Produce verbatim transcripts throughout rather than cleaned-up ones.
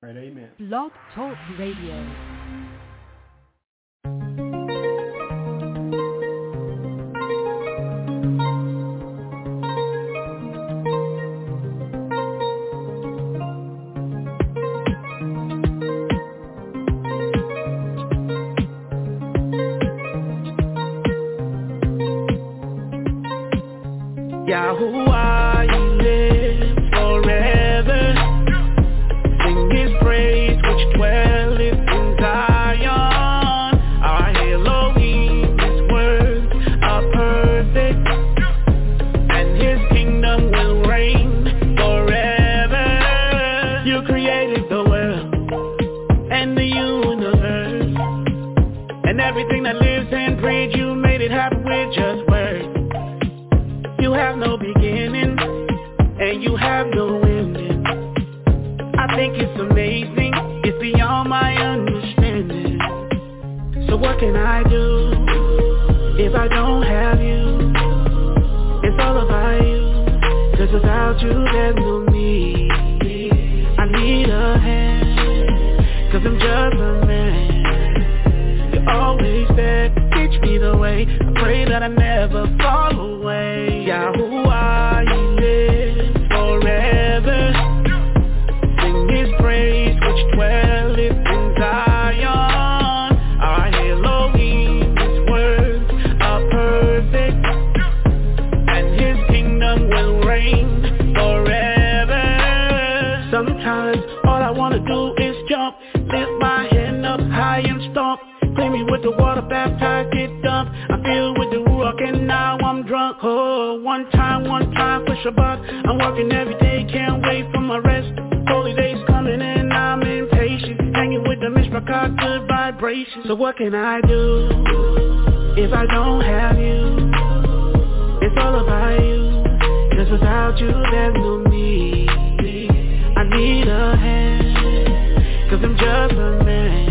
Right, amen. Blog Talk Radio. Yahuwah, He lives forever. Sing His praise, which dwelleth in Zion. Our Elohim, His words are perfect, and His kingdom will reign forever. You created the world and the universe, and everything that lives and breathes. You made it happen with just words. You have no beginning, and you have no ending. I think it's amazing, it's beyond my understanding. So what can I do if I don't have you? It's all about you, 'cause without you there's no me. I need a hand, 'cause I'm just a man. You're always there, teach me the way. I pray that I never fall away. Yahuwah, He lives forever. Sing His praise, which dwelleth in Zion. Our Elohim, His words are perfect, and His kingdom will reign forever. Sometimes all I wanna do is jump, lift my hand up high and stomp. Clean me with the water, baptized, get dumped. I'm filled with the Ruach and now I'm drunk. Oh, one time, one time for Shabbat. I'm working every day, can't wait for my rest. Holy days coming and I'm impatient. Hanging with the Mishpachah, good vibrations. So what can I do if I don't have you? It's all about you, 'cause without you there's no me. I need a hand, 'cause I'm just a man.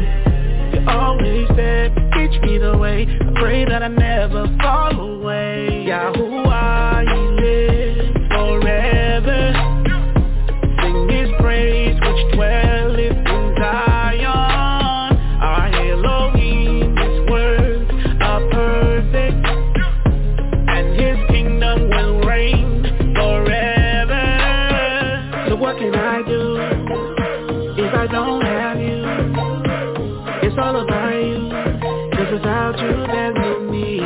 Always said, teach me the way. I pray that I never fall away. Yahuwah, He lives forever. Sing His praise, which dwelleth in Zion. Our Elohim, His words are perfect, and His kingdom will reign forever. So what can I do if I don't have you? It's all about you, 'cause without you there's no me.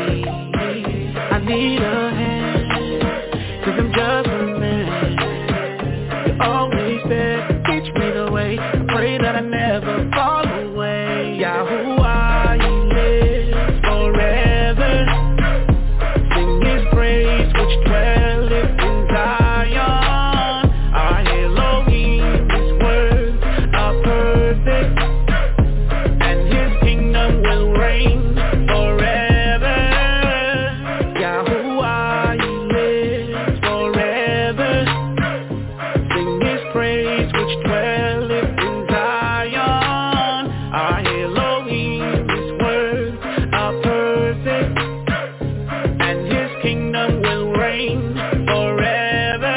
I need a hand, 'cause I'm just a man. You always said, teach me the way. I pray that I never fall away. Yahuwah, He lives forever. Sing His praise, which dwelleth in Zion. Our Elohim, His words are perfect, will reign forever. Yahuwah, He lives forever. Sing His praise, which dwelleth in Zion. Our Elohim, His words are perfect, and His kingdom will reign forever.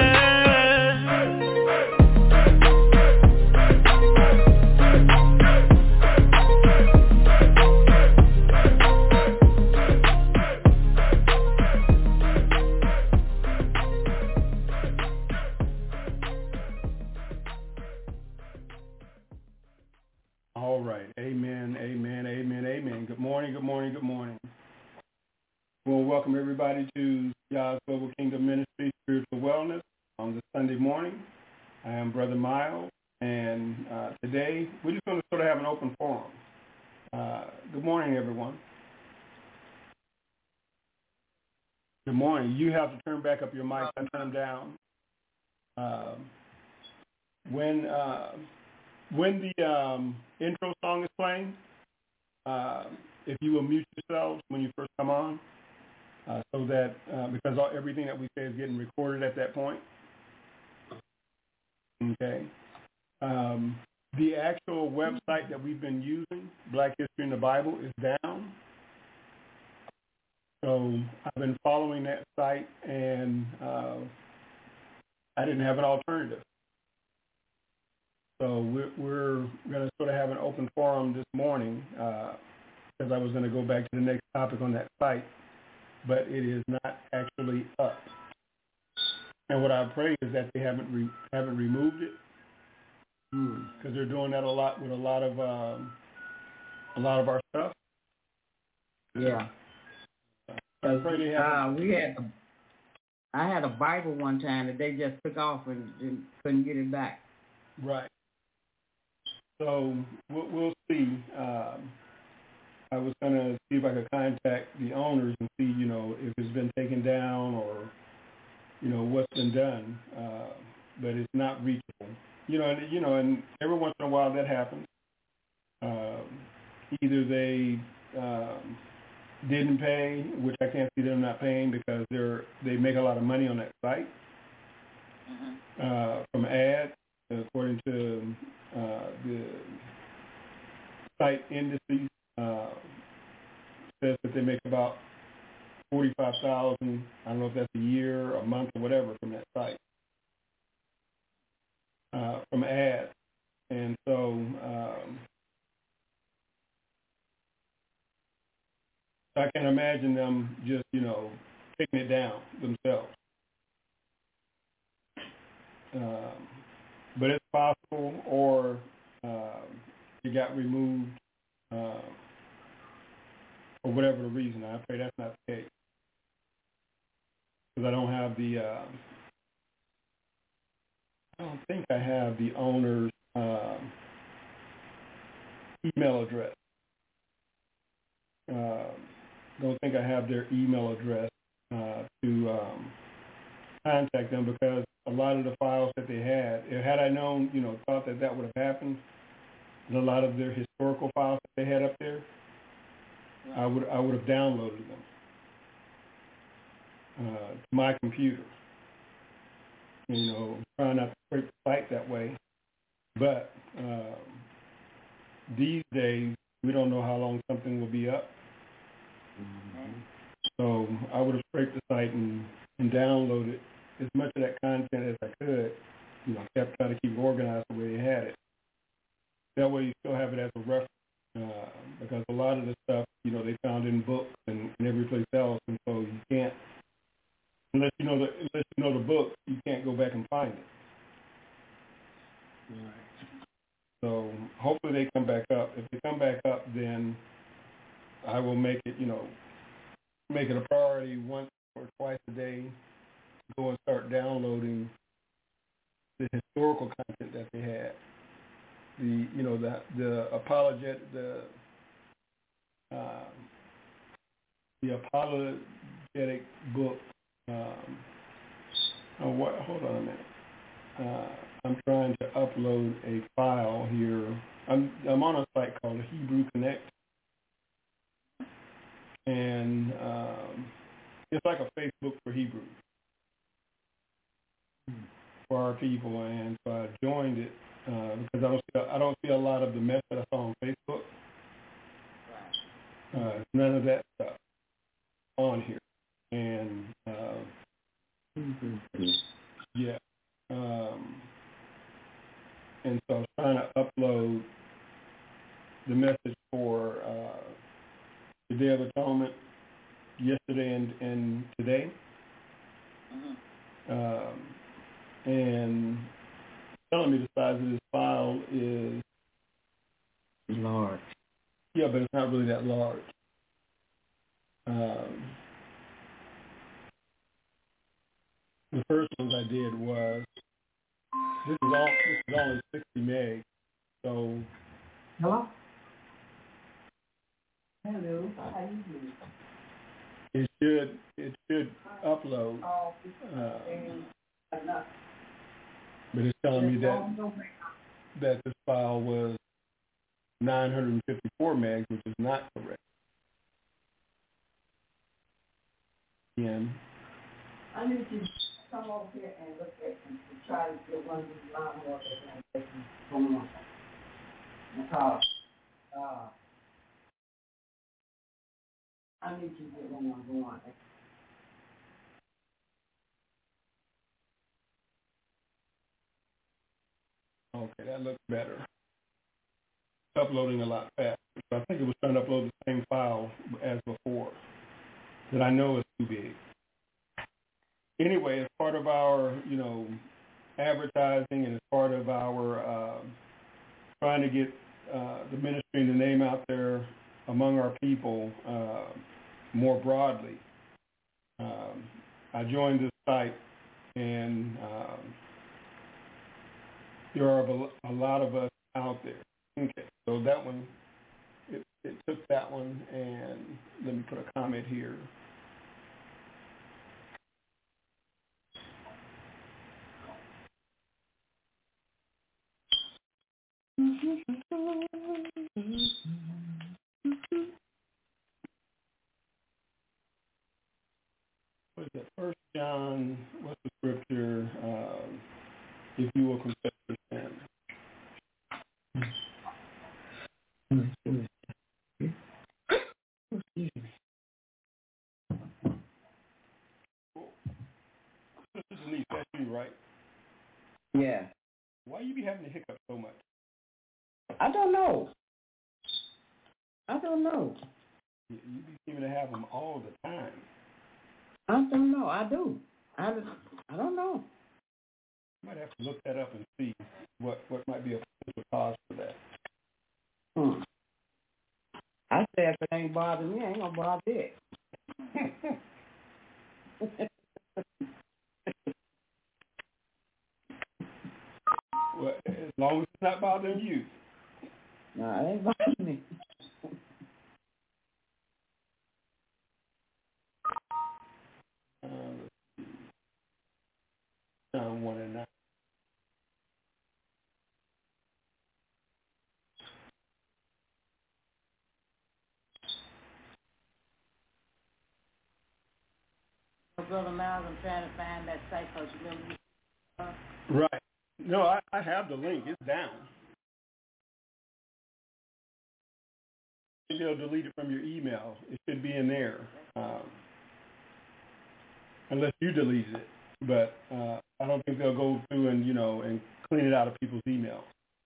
All right. Amen, amen, amen, amen. Good morning, good morning, good morning. We'll welcome everybody to God's Global Kingdom Ministry Spiritual Wellness on this Sunday morning. I am Brother Miles, and uh, today we're just going to sort of have an open forum. Uh, good morning, everyone. Good morning. You have to turn back up your mic and turn them down. Uh, when... Uh, When the um, intro song is playing, uh, if you will mute yourselves when you first come on, uh, so that, uh, because all, everything that we say is getting recorded at that point. Okay. Um, the actual website that we've been using, Black History in the Bible, is down. So I've been following that site, and uh, I didn't have an alternative. So we're, we're going to sort of have an open forum this morning because uh, I was going to go back to the next topic on that site, but it is not actually up. And what I pray is that they haven't re- haven't removed it because they're doing that a lot with a lot of um, a lot of our stuff. Yeah. I pray they haven't. Uh, we had, a, I had a Bible one time that they just took off and, and couldn't get it back. Right. So we'll, we'll see. Um, I was going to see if I could contact the owners and see, you know, if it's been taken down or, you know, what's been done. Uh, but it's not reachable. You know, and, you know, and every once in a while that happens. Uh, either they um, didn't pay, which I can't see them not paying because they're they make a lot of money on that site mm-hmm. uh, from ads, according to uh, the site indices. Uh, says that they make about forty-five thousand. I don't know if that's a year, a month, or whatever from that site uh, from ads, and so. Um, I can imagine them just, you know, taking it down themselves. Um, but it's possible, or um, it got removed uh, for whatever the reason. I pray that's not the case. Because I don't have the, uh, I don't think I have the owner's um, email address. Um, don't think I have their email address uh, to um, contact them because a lot of the files that they had, had I known, you know, thought that that would have happened, and a lot of their historical files that they had up there, right. I would I would have downloaded them uh, to my computer. You know, trying not to break the site that way, but um, these days we don't know how long something will be up. Mm-hmm. So I would have scraped the site and, and downloaded as much of that content as I could. You know, kept trying to keep it organized the way they had it. That way you still have it as a reference uh, because a lot of the stuff, you know, they found in books and, and every place else, and so you can't, unless you know the unless you know the book, you can't go back and find it. Right. So hopefully they come back up. If they come back up, then I will make it, you know, make it a priority once or twice a day to go and start downloading the historical content that they had. The, you know, the the apologetic, the um, the apologetic book. Um, oh, what? Hold on a minute. Uh, I'm trying to upload a file here. I'm I'm on a site called Hebrew Connect. And um, it's like a Facebook for Hebrew for our people, and so I joined it uh, because I don't see, I don't see a lot of the mess that I saw on Facebook. Uh, none of that stuff on here, and uh, yeah, um, and so I was trying to upload the message for. Uh, The Day of Atonement yesterday and, and today. Mm-hmm. Um, and telling me the size of this file is large. Yeah, but it's not really that large. Um, the first ones I did was this is all this is only sixty meg, so hello. Hello, how you doing? It should it should upload, um, but it's telling me that that this file was nine hundred fifty-four megs, which is not correct. Again, I need to come over here and look at them to try to get one of these lawnmowers that going on. Because uh, I need to get one of them going. Okay, that looks better. Uploading a lot faster. So I think it was trying to upload the same file as before that I know is too big. Anyway, as part of our, you know, advertising and as part of our uh, trying to get uh, the ministry and the name out there among our people uh, more broadly, um, I joined this site, and um, there are a lot of us out there. Okay, so that one, it, it took that one, and let me put a comment here. What is that? First John, what's the scripture? Um, if you will confess your sin. This is Denise, that's you, right? Yeah. Why you be having to hiccup so much? I don't know. I don't know. You, you be seeming to have them all the time. I don't know. I do. I, I don't know. You might have to look that up and see what, what might be a potential cause for that. Hmm. I say if it ain't bothering me, I ain't gonna bother it. Well, as long as it's not bothering you. No, it ain't bothering me. Uh, John one and nine. Brother Miles, I'm trying to find that site because you remember. Uh, Right. No, I, I have the link. It's down. They'll delete it from your email. It should be in there, um, unless you deleted it. But uh, I don't think they'll go through and you know and clean it out of people's emails.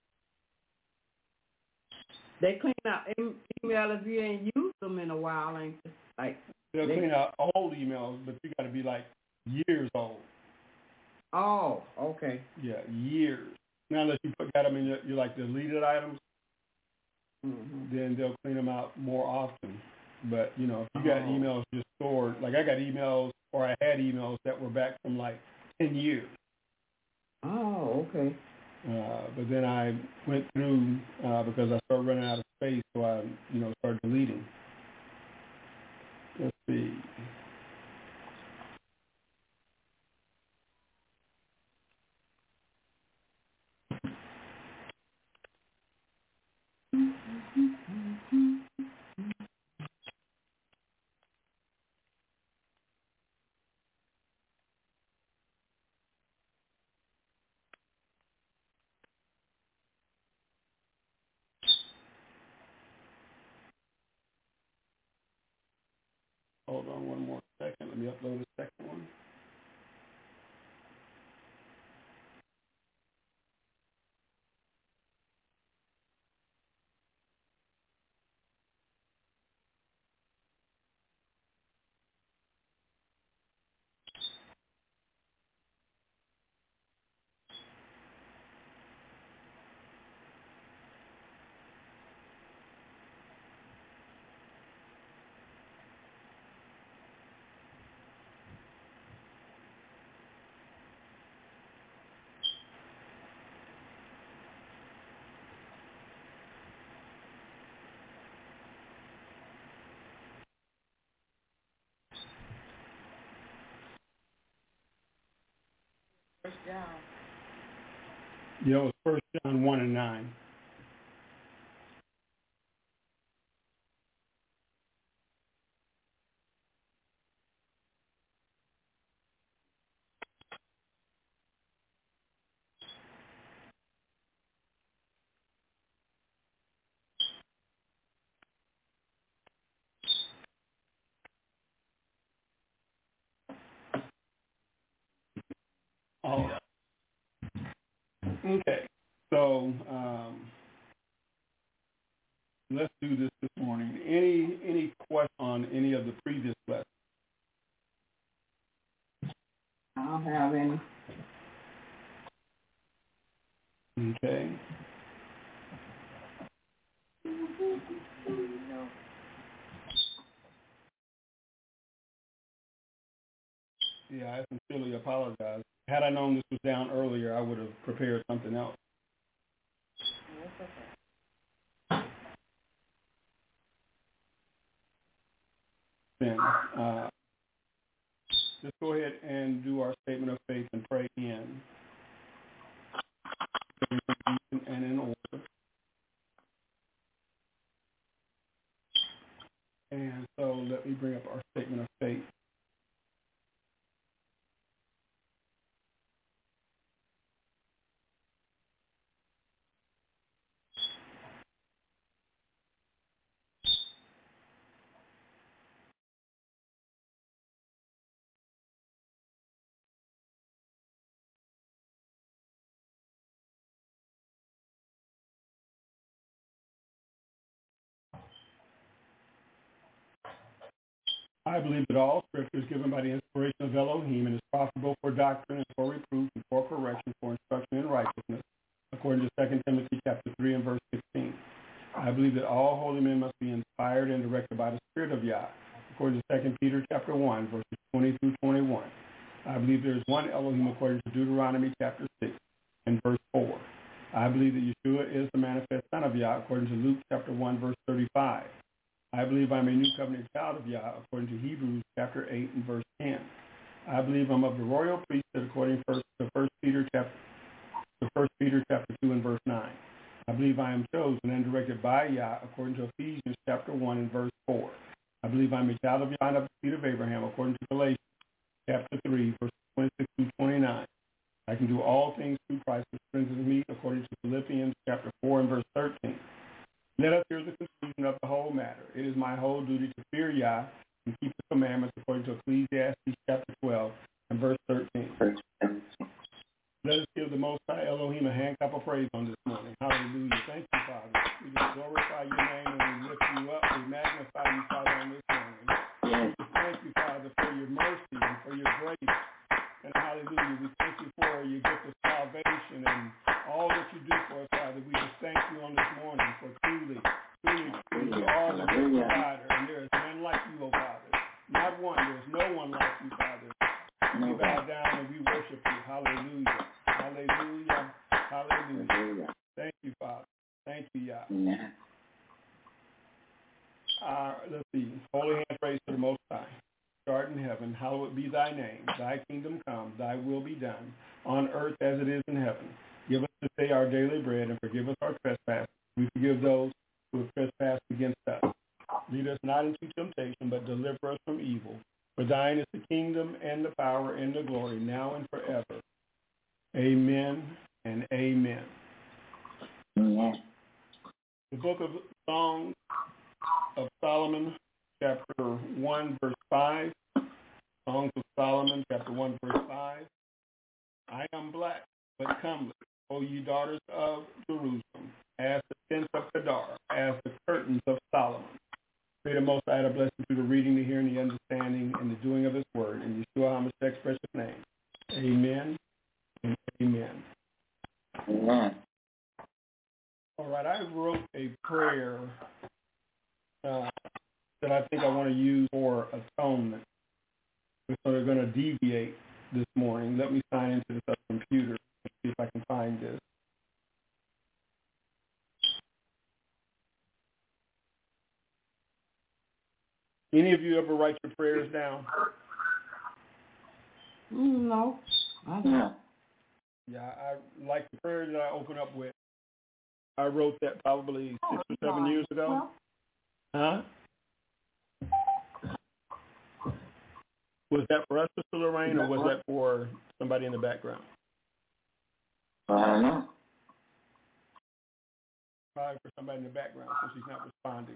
They clean out email if you ain't used them in a while, ain't they? Like They'll they, clean out old emails, but you got to be like years old. Oh, okay. Yeah, years. Now, unless you put got them in your, your like deleted items, Mm-hmm. then they'll clean them out more often. But you know, if you got Oh. emails just stored, like I got emails or I had emails that were back from like ten years. Oh, okay. Uh, but then I went through uh, because I started running out of space, so I, you know, started deleting. Let's see. Hold on one more second. Let me upload the second one. First John. Yeah, it was First John one and nine. Oh. Okay. So so um, let's do this this morning. Any any question on any of the previous lessons? I don't have any. Okay. Yeah, I sincerely apologize. Had I known this was down earlier, I would have prepared something else. Then, uh, let's go ahead and do our statement of faith and pray in. And in order. And so let me bring up our statement of faith. I believe that all scripture is given by the inspiration of Elohim and is profitable for doctrine and for reproof and for correction, for instruction in righteousness, according to Second Timothy chapter three and verse sixteen. I believe that all holy men must be inspired and directed by the Spirit of Yah, according to Second Peter chapter one, verses twenty through twenty-one. I believe there is one Elohim according to Deuteronomy chapter six and verse four. I believe that Yeshua is the manifest Son of Yah, according to Luke chapter one, verse thirty-five. I believe I'm a new covenant child of Yah, according to Hebrews chapter eight and verse ten. I believe I'm of the royal priesthood, according to First Peter chapter, to First Peter chapter two and verse nine. I believe I am chosen and directed by Yah, according to Ephesians chapter one and verse four. I believe I'm a child of Yah and of the seed of Abraham, according to Galatians chapter three, verses twenty-six through twenty-nine. I can do all things through Christ who strengthens me, according to Philippians chapter four and verse thirteen. Let us hear the conclusion of the whole matter. It is my whole duty to fear Yah and keep the commandments, according to Ecclesiastes chapter twelve and verse thirteen. Let us give the Most High Elohim a hand clap of praise on this morning. Hallelujah. Thank you, Father. We just glorify your name and we lift you up. We magnify you, Father, on this morning. We just thank you, Father, for your mercy and for your grace. And hallelujah, we thank you for your gift of salvation and all that you do for us, Father. We just thank you on this morning for truly, truly, truly, you are the great provider, and there is none like you, O Father. Not one, there is no one like you, Father. We bow down and we worship you. Hallelujah. Hallelujah. Hallelujah. Thank you, Father. Thank you, Yah. Yeah. Uh, let's see. Holy hand praise to the Most High. Art in heaven, hallowed be thy name. Thy kingdom come, thy will be done, on earth as it is in heaven. Give us this day our daily bread, and forgive us our trespasses. We forgive those who have trespassed against us. Lead us not into temptation, but deliver us from evil. For thine is the kingdom, and the power, and the glory, now and forever. Amen and amen. Amen. The book of Songs of Solomon, chapter one, verse five. Songs of Solomon, chapter one, verse five. I am black, but comely, O ye daughters of Jerusalem, as the tents of Kedar, as the curtains of Solomon. Pray the Most High to bless you through the reading, the hearing, the understanding, and the doing of his word. In Yeshua HaMashiach's precious name. Amen and amen. Amen. All right, I wrote a prayer uh, that I think I want to use for atonement. So they're going to deviate this morning. Let me sign into this other computer and see if I can find this. Any of you ever write your prayers down? Mm, no. I don't. No. Yeah, I like the prayer that I open up with. I wrote that probably six or seven years ago. Huh? Was that for us, Sister Lorraine, or was that for somebody in the background? I don't know. Probably for somebody in the background, so she's not responding.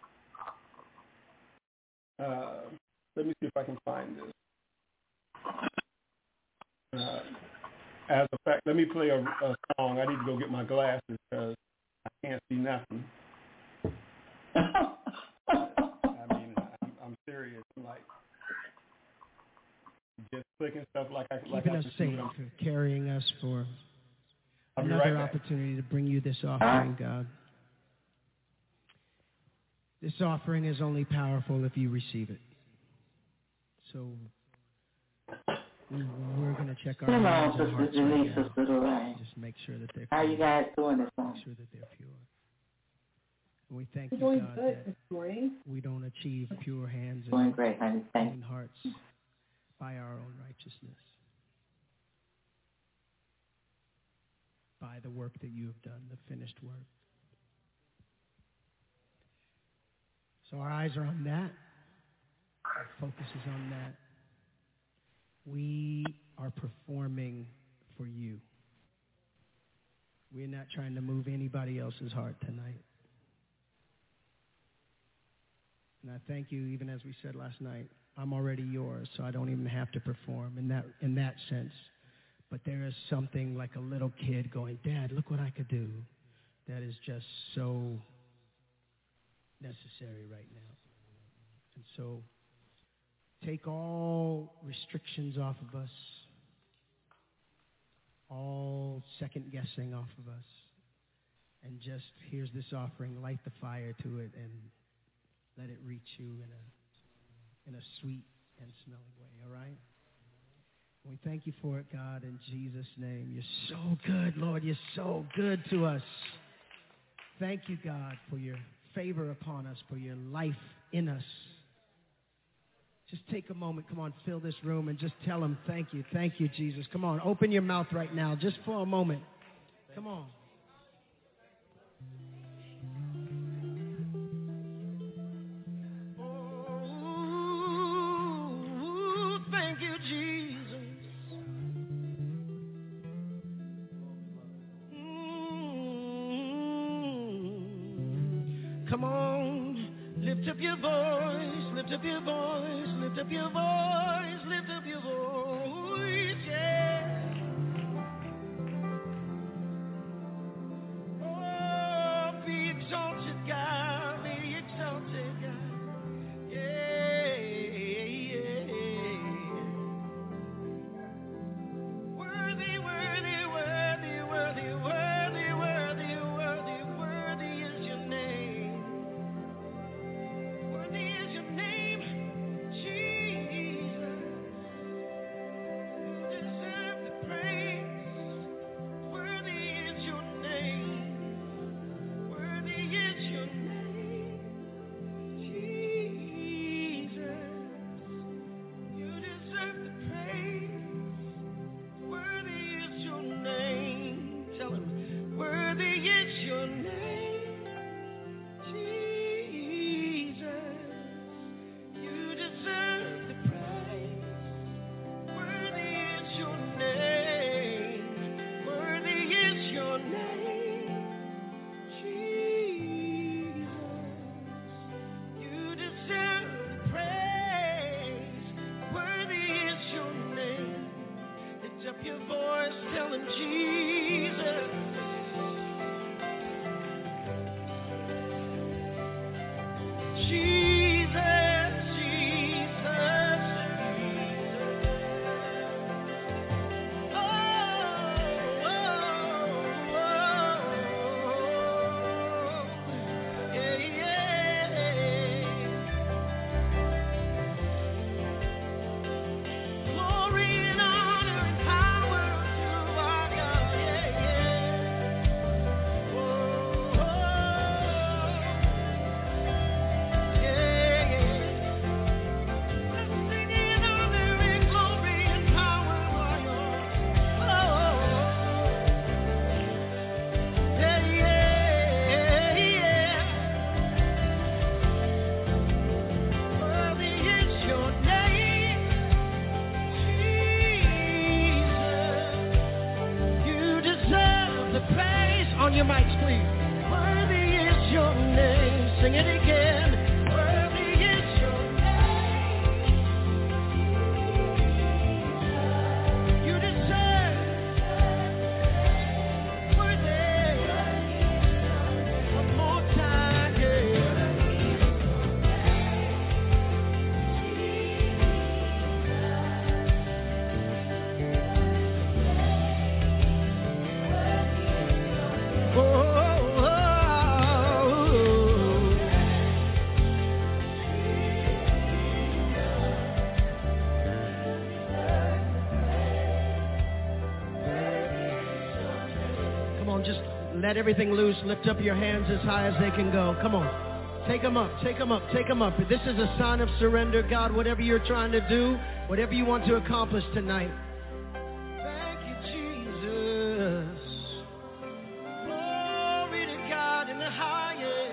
Uh, let me see if I can find this. Uh, as a fact, let me play a, a song. I need to go get my glasses because I can't see nothing. I mean, I'm, I'm serious. I'm like just clicking stuff like I like keeping I us can safe, see for carrying us for I'll be another right back. opportunity to bring you this offering, God. This offering is only powerful if you receive it. So we, we're going to check our Come hands on, and hearts Sister right Denise, now. Sister Lorraine. Just make sure that they're How pure. you guys doing this morning? Make sure that they're pure. And we thank you, Doing God, good that this morning. we don't achieve pure hands Doing and great, honey. Thank clean hearts by our own righteousness, by the work that you have done, the finished work. So our eyes are on that. Our focus is on that. We are performing for you. We're not trying to move anybody else's heart tonight. And I thank you, even as we said last night, I'm already yours, so I don't even have to perform in that in that sense. But there is something like a little kid going, Dad, look what I could do. That is just so necessary right now. And so take all restrictions off of us, all second guessing off of us, and just here's this offering, light the fire to it and let it reach you in a in a sweet and smelling way, all right? We thank you for it, God, in Jesus' name. You're so good, Lord. You're so good to us. Thank you, God, for your favor upon us, for your life in us. Just take a moment. Come on, fill this room and just tell him thank you. Thank you, Jesus. Come on, open your mouth right now just for a moment. Come on. Oh, thank you, Jesus. Mm. Come on, lift up your voice, lift up your voice, lift up your voice, lift up your voice, yeah. Oh, be exalted, God, be exalted, God, yeah, yeah. Worthy, worthy, worthy, worthy, worthy, worthy, worthy, worthy is your name. Worthy is your name, Jesus. You deserve the praise. Worthy is your name. Worthy is your name, Jesus. You deserve the praise. Worthy is your name. Tell him, worthy is your name, Jesus. You deserve the praise. Worthy is your name. Worthy is your name, Jesus. You deserve the praise. Worthy is your name. Lift up your voice, tell him Jesus. Jesus, Jesus, oh, oh, oh, yeah, yeah. Glory and honor and power to our God, yeah, yeah. Oh, oh, yeah, yeah. Blessing and honor and glory and power are yours. Oh, yeah, yeah, yeah. Worthy is your name, Jesus. You deserve the praise. On your mics, please. Worthy is your name. Sing it again. Worthy is your name. You deserve Let everything loose. Lift up your hands as high as they can go. Come on. Take them up. Take them up. Take them up. This is a sign of surrender, God. Whatever you're trying to do, whatever you want to accomplish tonight. Thank you, Jesus. Glory to God in the highest.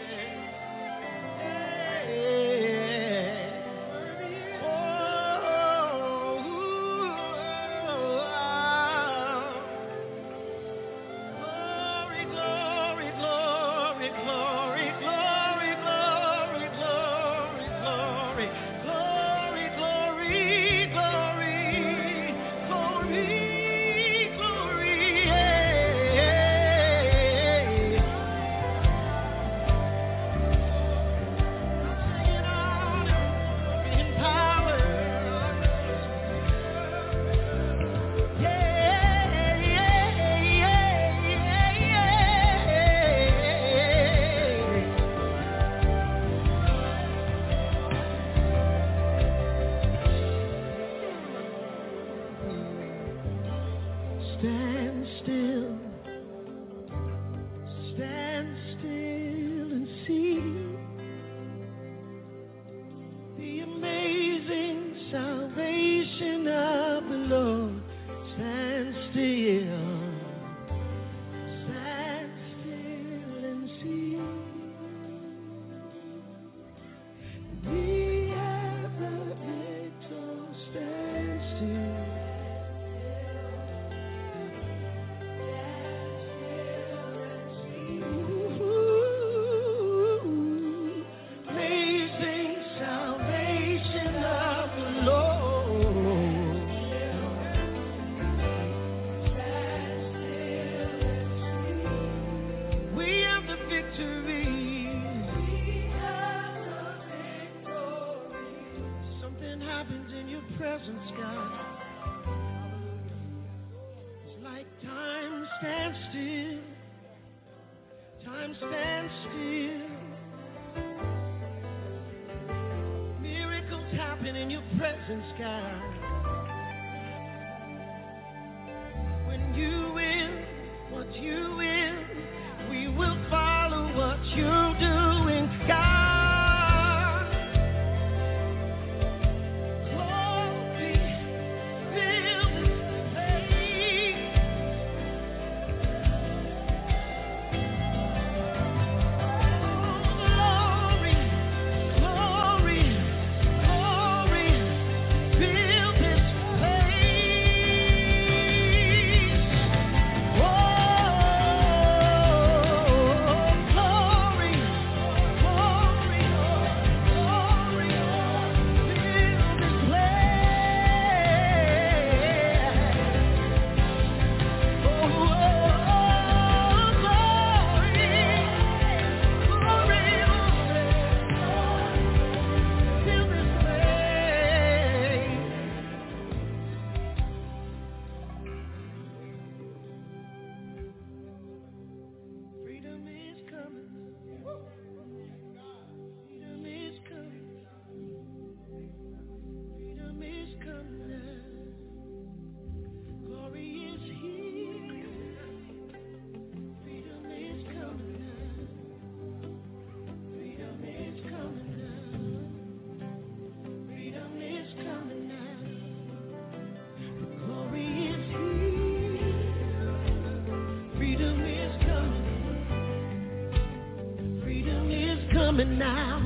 Coming now,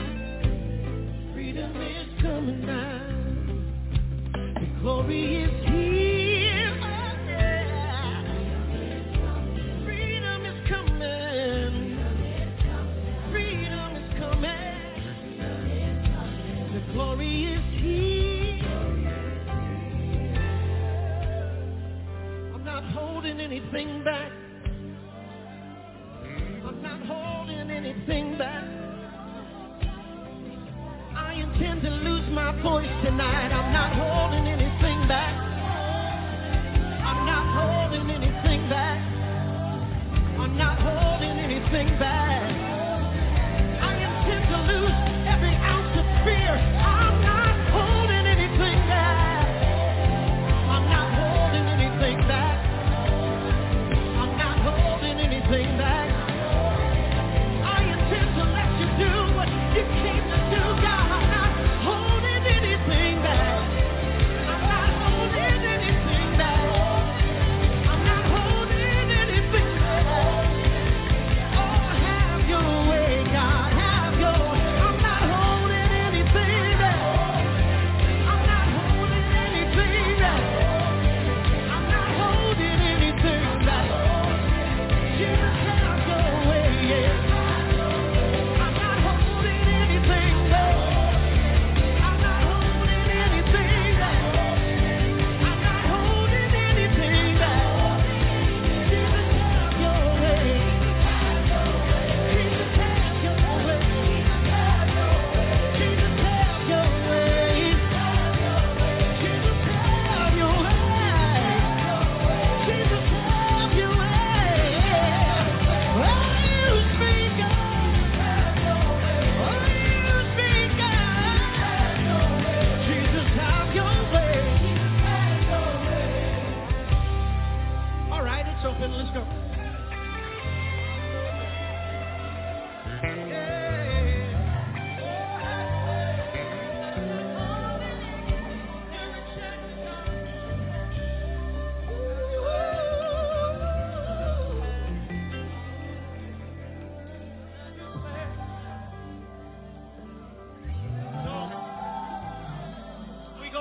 freedom is coming now, the glory is here, yeah. Freedom is coming, freedom is coming, the glory is here. I'm not holding anything back, I'm not holding anything back. I intend to lose my voice tonight. I'm not holding anything back. I'm not holding anything back. I'm not holding anything back. I intend to lose every ounce of fear. I'm not holding anything back. I'm not holding anything back. I'm not holding anything back.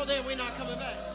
So then we're not coming back.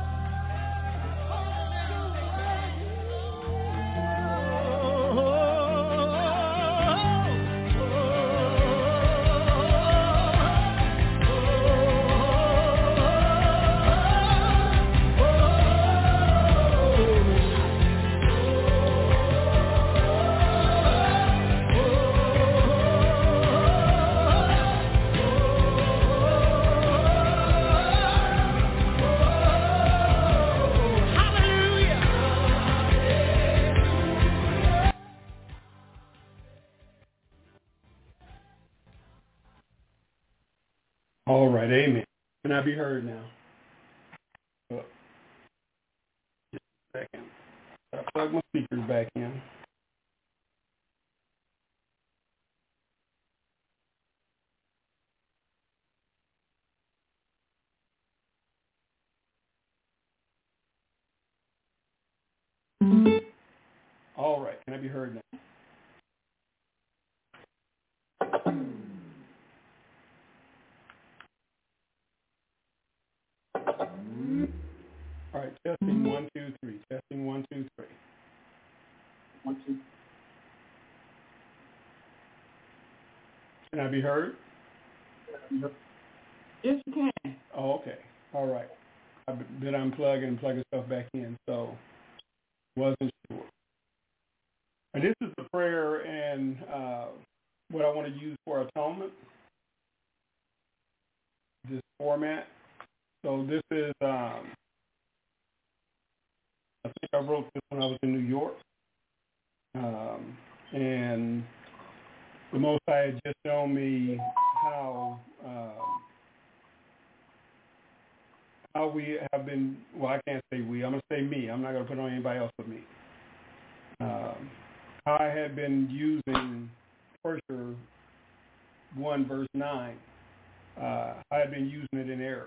All right, amen. Can I be heard now? Oh, just a second. I plug my speakers back in. All right, can I be heard now? All right, testing one, two, three. Testing one, two, three. One, two. Can I be heard? Yes, you can. Oh, okay. All right. I've been unplugging and plugging stuff back in, so wasn't sure. And this is the prayer and uh, what I want to use for atonement, this format. So this is, um, I think I wrote this when I was in New York. Um, and the Most High had just shown me how um, how we have been, well, I can't say we, I'm going to say me. I'm not going to put on anybody else but me. Um, how I had been using First one, verse nine. Uh, I had been using it in error.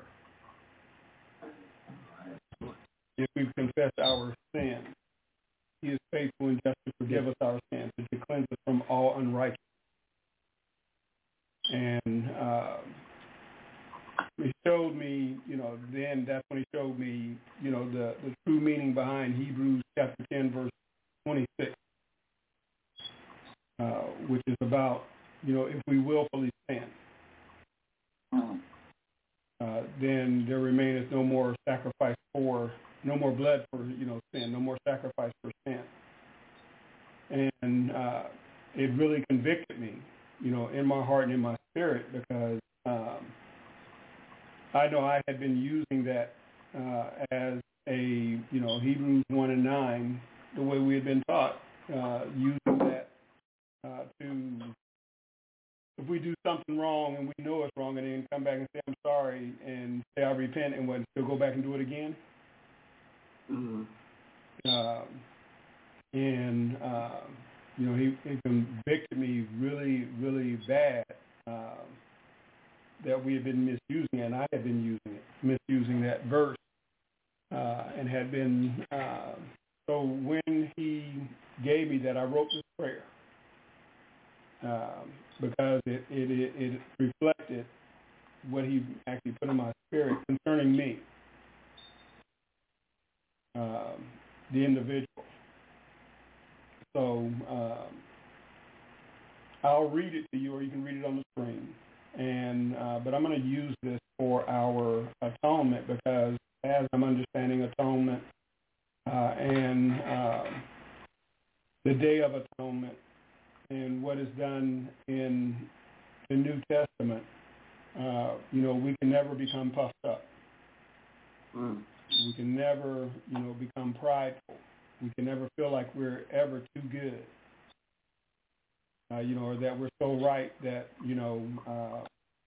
If we confess our sin, he is faithful and just to forgive us our sins and to cleanse us from all unrighteousness. And uh, he showed me, you know, then that's when he showed me, you know, the, the true meaning behind Hebrews chapter ten, verse twenty-six, uh, which is about, you know, if we willfully sin, uh, then there remaineth no more sacrifice for, no more blood for, you know, sin, no more sacrifice for sin. And uh, it really convicted me, you know, in my heart and in my spirit, because um, I know I had been using that uh, as a, you know, Hebrews one and nine, the way we had been taught, uh, using that uh, to, if we do something wrong and we know it's wrong, and then come back and say, I'm sorry, and say I repent, and what, still go back and do it again. Mm-hmm. Um, and, uh, you know, he, he convicted me really, really bad um, that we had been misusing it, and I had been using it, misusing that verse, uh, and had been, uh, so when he gave me that, I wrote this prayer um, because it, it, it, it reflected what he actually put in my spirit concerning me, um, the individual. So um, I'll read it to you, or you can read it on the screen. And uh, but I'm going to use this for our atonement, because as I'm understanding atonement uh, and uh, the Day of Atonement and what is done in the New Testament, uh, you know, we can never become puffed up. Mm. We can never, you know, become prideful. We can never feel like we're ever too good, uh, you know, or that we're so right that, you know, uh,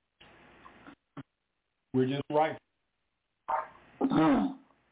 we're just right. Uh,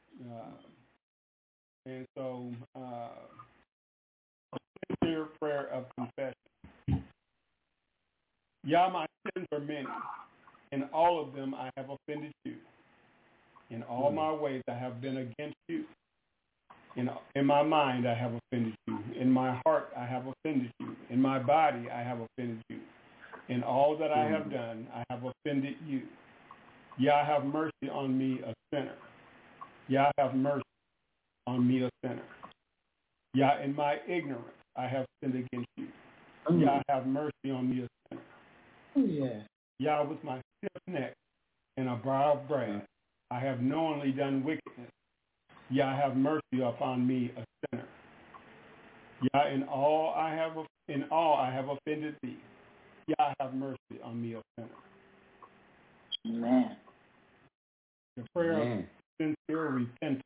and so, uh, a sincere prayer of confession. Yah, my sins are many. In all of them I have offended you. In all my ways I have been against you. In, in my mind I have offended you. In my heart I have offended you. In my body I have offended you. In all that I have done I have offended you. Yah, have mercy on me, a sinner. Yah, have mercy on me, a sinner. Yah, in my ignorance, I have sinned against you. Mm. Yah, have mercy on me, a sinner. Oh, yeah. Yah, with my stiff neck and a brow of brass, I have knowingly done wickedness. Yah, have mercy upon me, a sinner. Yah, in all I have in all I have offended thee. Yah, have mercy on me, a sinner. Amen. The prayer Amen. of sincere repentance.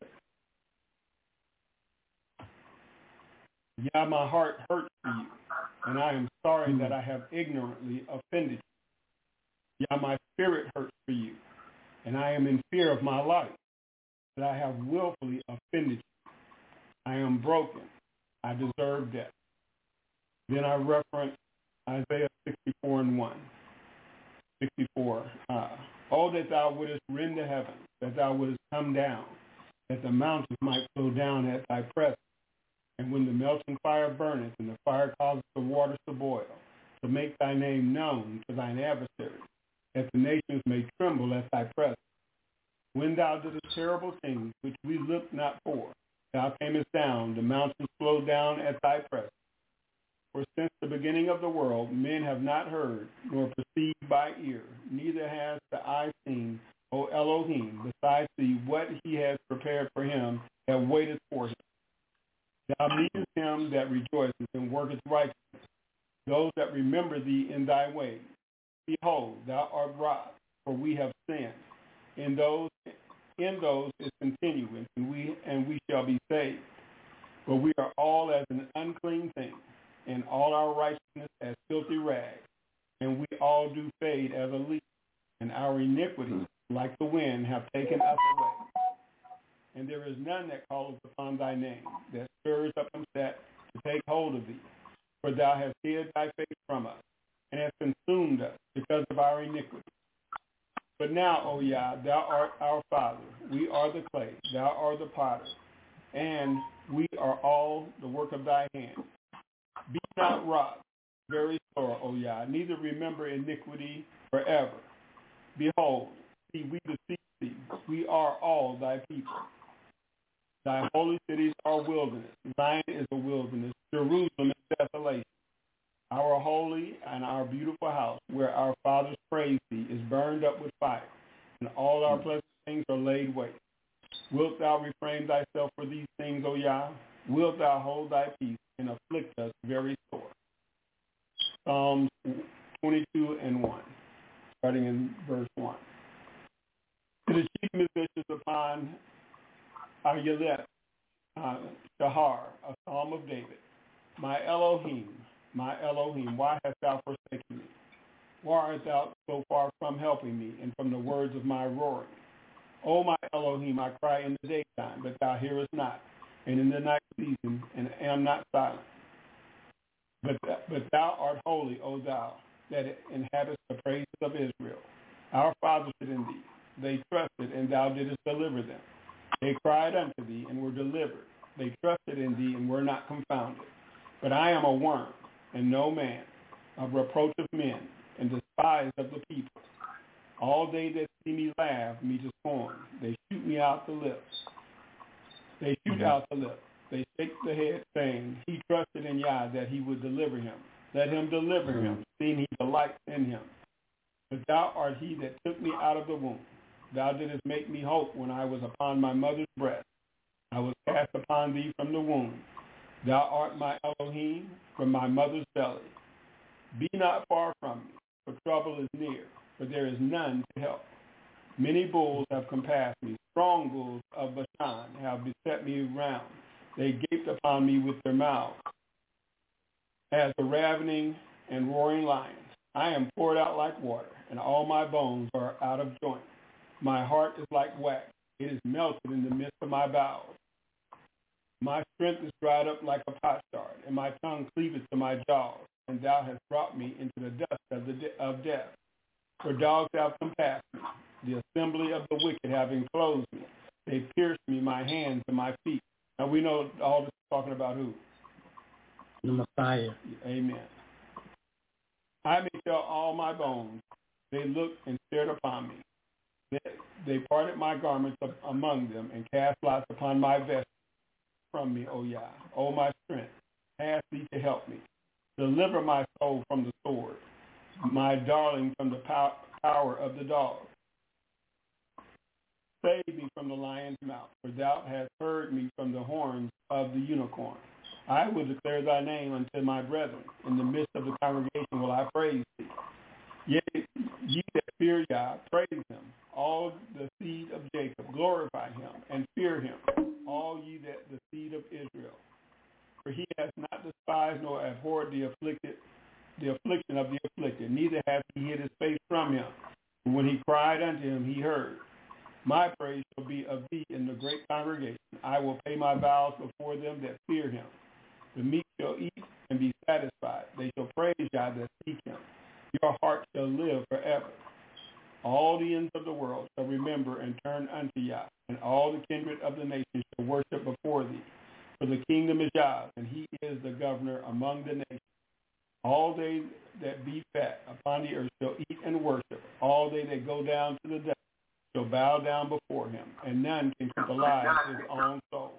Yah, my heart hurts for you, and I am sorry mm. that I have ignorantly offended you. Yah, my spirit hurts for you, and I am in fear of my life, that I have willfully offended you. I am broken. I deserve death. Then I reference Isaiah sixty-four and one. sixty-four. Uh, oh, that thou wouldest rend the heavens, that thou wouldest come down, that the mountains might flow down at thy presence. And when the melting fire burneth, and the fire causes the waters to boil, to make thy name known to thine adversaries, that the nations may tremble at thy presence. When thou didst terrible things which we looked not for, thou camest down, the mountains flowed down at thy presence. For since the beginning of the world, men have not heard, nor perceived by ear, neither has the eye seen, O Elohim, besides thee, what he has prepared for him that waiteth for him. Thou meetest him that rejoiceth and worketh righteousness, those that remember thee in thy ways. Behold, thou art robbed, for we have sinned. In those in those is continuance, and we and we shall be saved. For we are all as an unclean thing, and all our righteousness as filthy rags, and we all do fade as a leaf, and our iniquities, like the wind, have taken us away. And there is none that calleth upon thy name, that stirs up himself to take hold of thee. For thou hast hid thy face from us, and hast consumed us because of our iniquities. But now, O Yah, thou art our Father. We are the clay, thou art the potter, and we are all the work of thy hand. Be not wroth, very sore, O Yah, neither remember iniquity forever. Behold, see, we beseech thee, we are all thy people. Thy holy cities are wilderness. Zion is a wilderness. Jerusalem is desolation. Our holy and our beautiful house, where our fathers praised thee, is burned up with fire, and all our pleasant things are laid waste. Wilt thou refrain thyself for these things, O Yah? Wilt thou hold thy peace and afflict us very sore? Psalms twenty-two and one, starting in verse one. To the chief musicians upon Ayelet, uh, Shahar, a psalm of David. My Elohim, my Elohim, why hast thou forsaken me? Why art thou so far from helping me and from the words of my roaring? O my Elohim, I cry in the daytime, but thou hearest not, and in the night season, and am not silent. But, but thou art holy, O thou, that inhabitest the praises of Israel. Our fathers did in thee. They trusted, and thou didst deliver them. They cried unto thee, and were delivered. They trusted in thee, and were not confounded. But I am a worm, and no man, a reproach of men, and despised of the people. All they that see me laugh me to scorn. They shoot me out the lips. They shoot mm-hmm. out the lips. They shake the head, saying, he trusted in Yah that he would deliver him. Let him deliver mm-hmm. him, seeing he delights in him. But thou art he that took me out of the womb. Thou didst make me hope when I was upon my mother's breast. I was cast upon thee from the womb. Thou art my Elohim from my mother's belly. Be not far from me, for trouble is near, for there is none to help. Many bulls have compassed me. Strong bulls of Bashan have beset me round. They gaped upon me with their mouths, as the ravening and roaring lions. I am poured out like water, and all my bones are out of joint. My heart is like wax. It is melted in the midst of my bowels. My strength is dried up like a potsherd, and my tongue cleaveth to my jaws. And thou hast brought me into the dust of, the de- of death. For dogs have compassed me. The assembly of the wicked have enclosed me. They pierced me, my hands and my feet. Now we know all this is talking about who? The Messiah. Amen. I may tell all my bones. They looked and stared upon me. They, they parted my garments among them and cast lots upon my vest from me, O Yah. O my strength, ask thee to help me. Deliver my soul from the sword, my darling from the pow- power of the dog. Save me from the lion's mouth, for thou hast heard me from the horns of the unicorn. I will declare thy name unto my brethren. In the midst of the congregation will I praise thee. Yea, ye that fear Yah, praise him. All the seed of Jacob, glorify him and fear him. All ye that the seed of Israel. For he has not despised nor abhorred the afflicted, the affliction of the afflicted. Neither hath he hid his face from him. And when he cried unto him, he heard. My praise shall be of thee in the great congregation. I will pay my vows before them that fear him. The meek shall eat and be satisfied. They shall praise Yah that seek him. Your heart shall live forever. All the ends of the world shall remember and turn unto Yah, and all the kindred of the nations shall worship before thee. For the kingdom is Yah's, and he is the governor among the nations. All they that be fat upon the earth shall eat and worship. All they that go down to the depths shall bow down before him, and none can keep alive his own soul.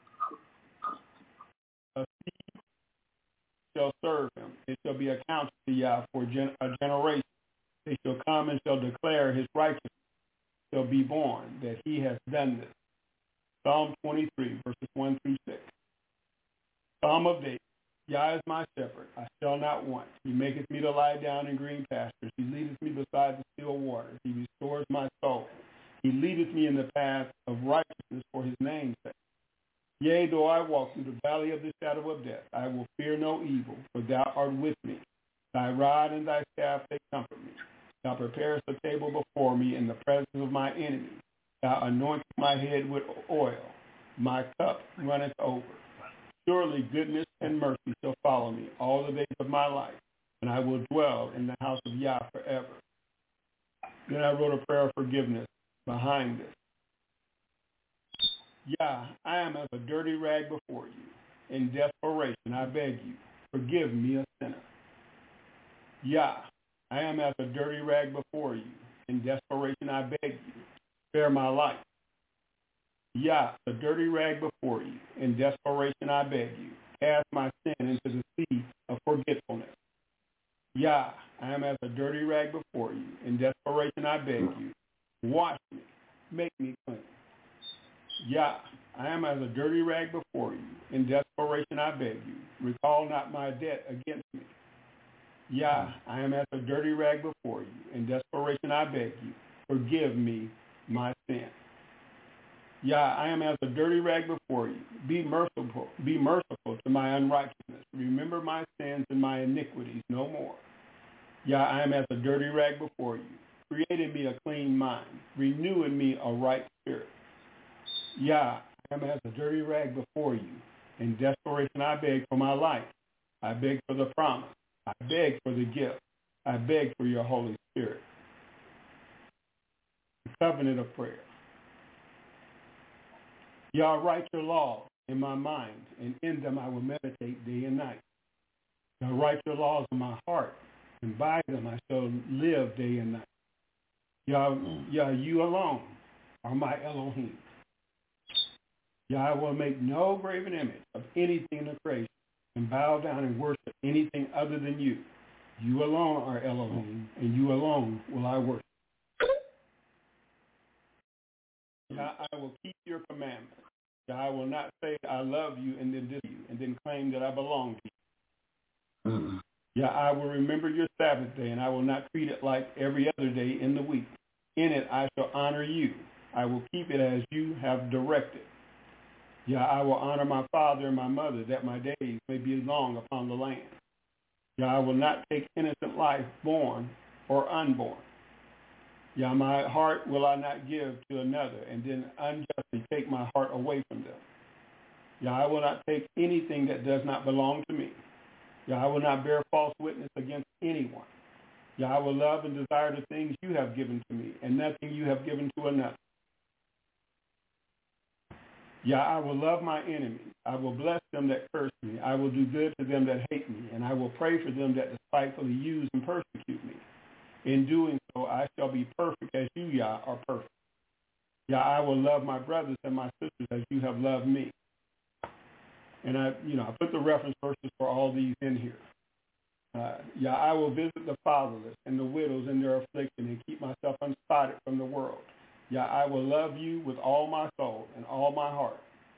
A seed shall serve him. It shall be accounted to Yah for gen- a generation. They shall come and shall declare his righteousness shall be born, that he has done this. Psalm twenty-three, verses one through six. Psalm of David. Yah is my shepherd, I shall not want. He maketh me to lie down in green pastures. He leadeth me beside the still waters. He restores my soul. He leadeth me in the path of righteousness for his name's sake. Yea, though I walk through the valley of the shadow of death, I will fear no evil, for thou art with me. Thy rod and thy staff, they comfort me. Thou preparest a table before me in the presence of my enemies. Thou anointest my head with oil. My cup runneth over. Surely goodness and mercy shall follow me all the days of my life, and I will dwell in the house of Yah forever. Then I wrote a prayer of forgiveness behind this. Yah, I am as a dirty rag before you. In desperation, I beg you, forgive me a sinner. Yah, I am as a dirty rag before you. In desperation, I beg you, spare my life. Yah, a dirty rag before you. In desperation, I beg you, cast my sin into the sea of forgetfulness. Yah, I am as a dirty rag before you. In desperation, I beg you, wash me, make me clean. Yah, I am as a dirty rag before you. In desperation, I beg you, recall not my debt against me. Yah, I am as a dirty rag before you. In desperation, I beg you, forgive me my sin. Yah, I am as a dirty rag before you. Be merciful, be merciful to my unrighteousness. Remember my sins and my iniquities no more. Yah, I am as a dirty rag before you. Create in me a clean mind. Renew in me a right spirit. Yah, I am as a dirty rag before you. In desperation, I beg for my life. I beg for the promise. I beg for the gift. I beg for your Holy Spirit. The covenant of prayer. Yah, write your laws in my mind, and in them I will meditate day and night. Yah, write your laws in my heart, and by them I shall live day and night. Yah, Yah, you alone are my Elohim. Yah, I will make no graven image of anything in the creation, and bow down and worship anything other than you. You alone are Elohim, and you alone will I worship. Yah, I will keep your commandments. Yah, I will not say I love you and then diss you, and then claim that I belong to you. Mm-hmm. Yah, I will remember your Sabbath day, and I will not treat it like every other day in the week. In it I shall honor you. I will keep it as you have directed. Yah, I will honor my father and my mother, that my days may be long upon the land. Yah, I will not take innocent life, born or unborn. Yah, my heart will I not give to another, and then unjustly take my heart away from them. Yah, I will not take anything that does not belong to me. Yah, I will not bear false witness against anyone. Yah, I will love and desire the things you have given to me, and nothing you have given to another. Yah, I will love my enemies. I will bless them that curse me. I will do good to them that hate me, and I will pray for them that despitefully use and persecute me. In doing also I shall be perfect as you, Yah, are perfect. Yah, I will love my brothers and my sisters as you have loved me. And I, you know, I put the reference verses for all these in here. Uh, Yah, I will visit the fatherless and the widows in their affliction and keep myself unspotted from the world. Yah, I will love you with all my soul and all my heart.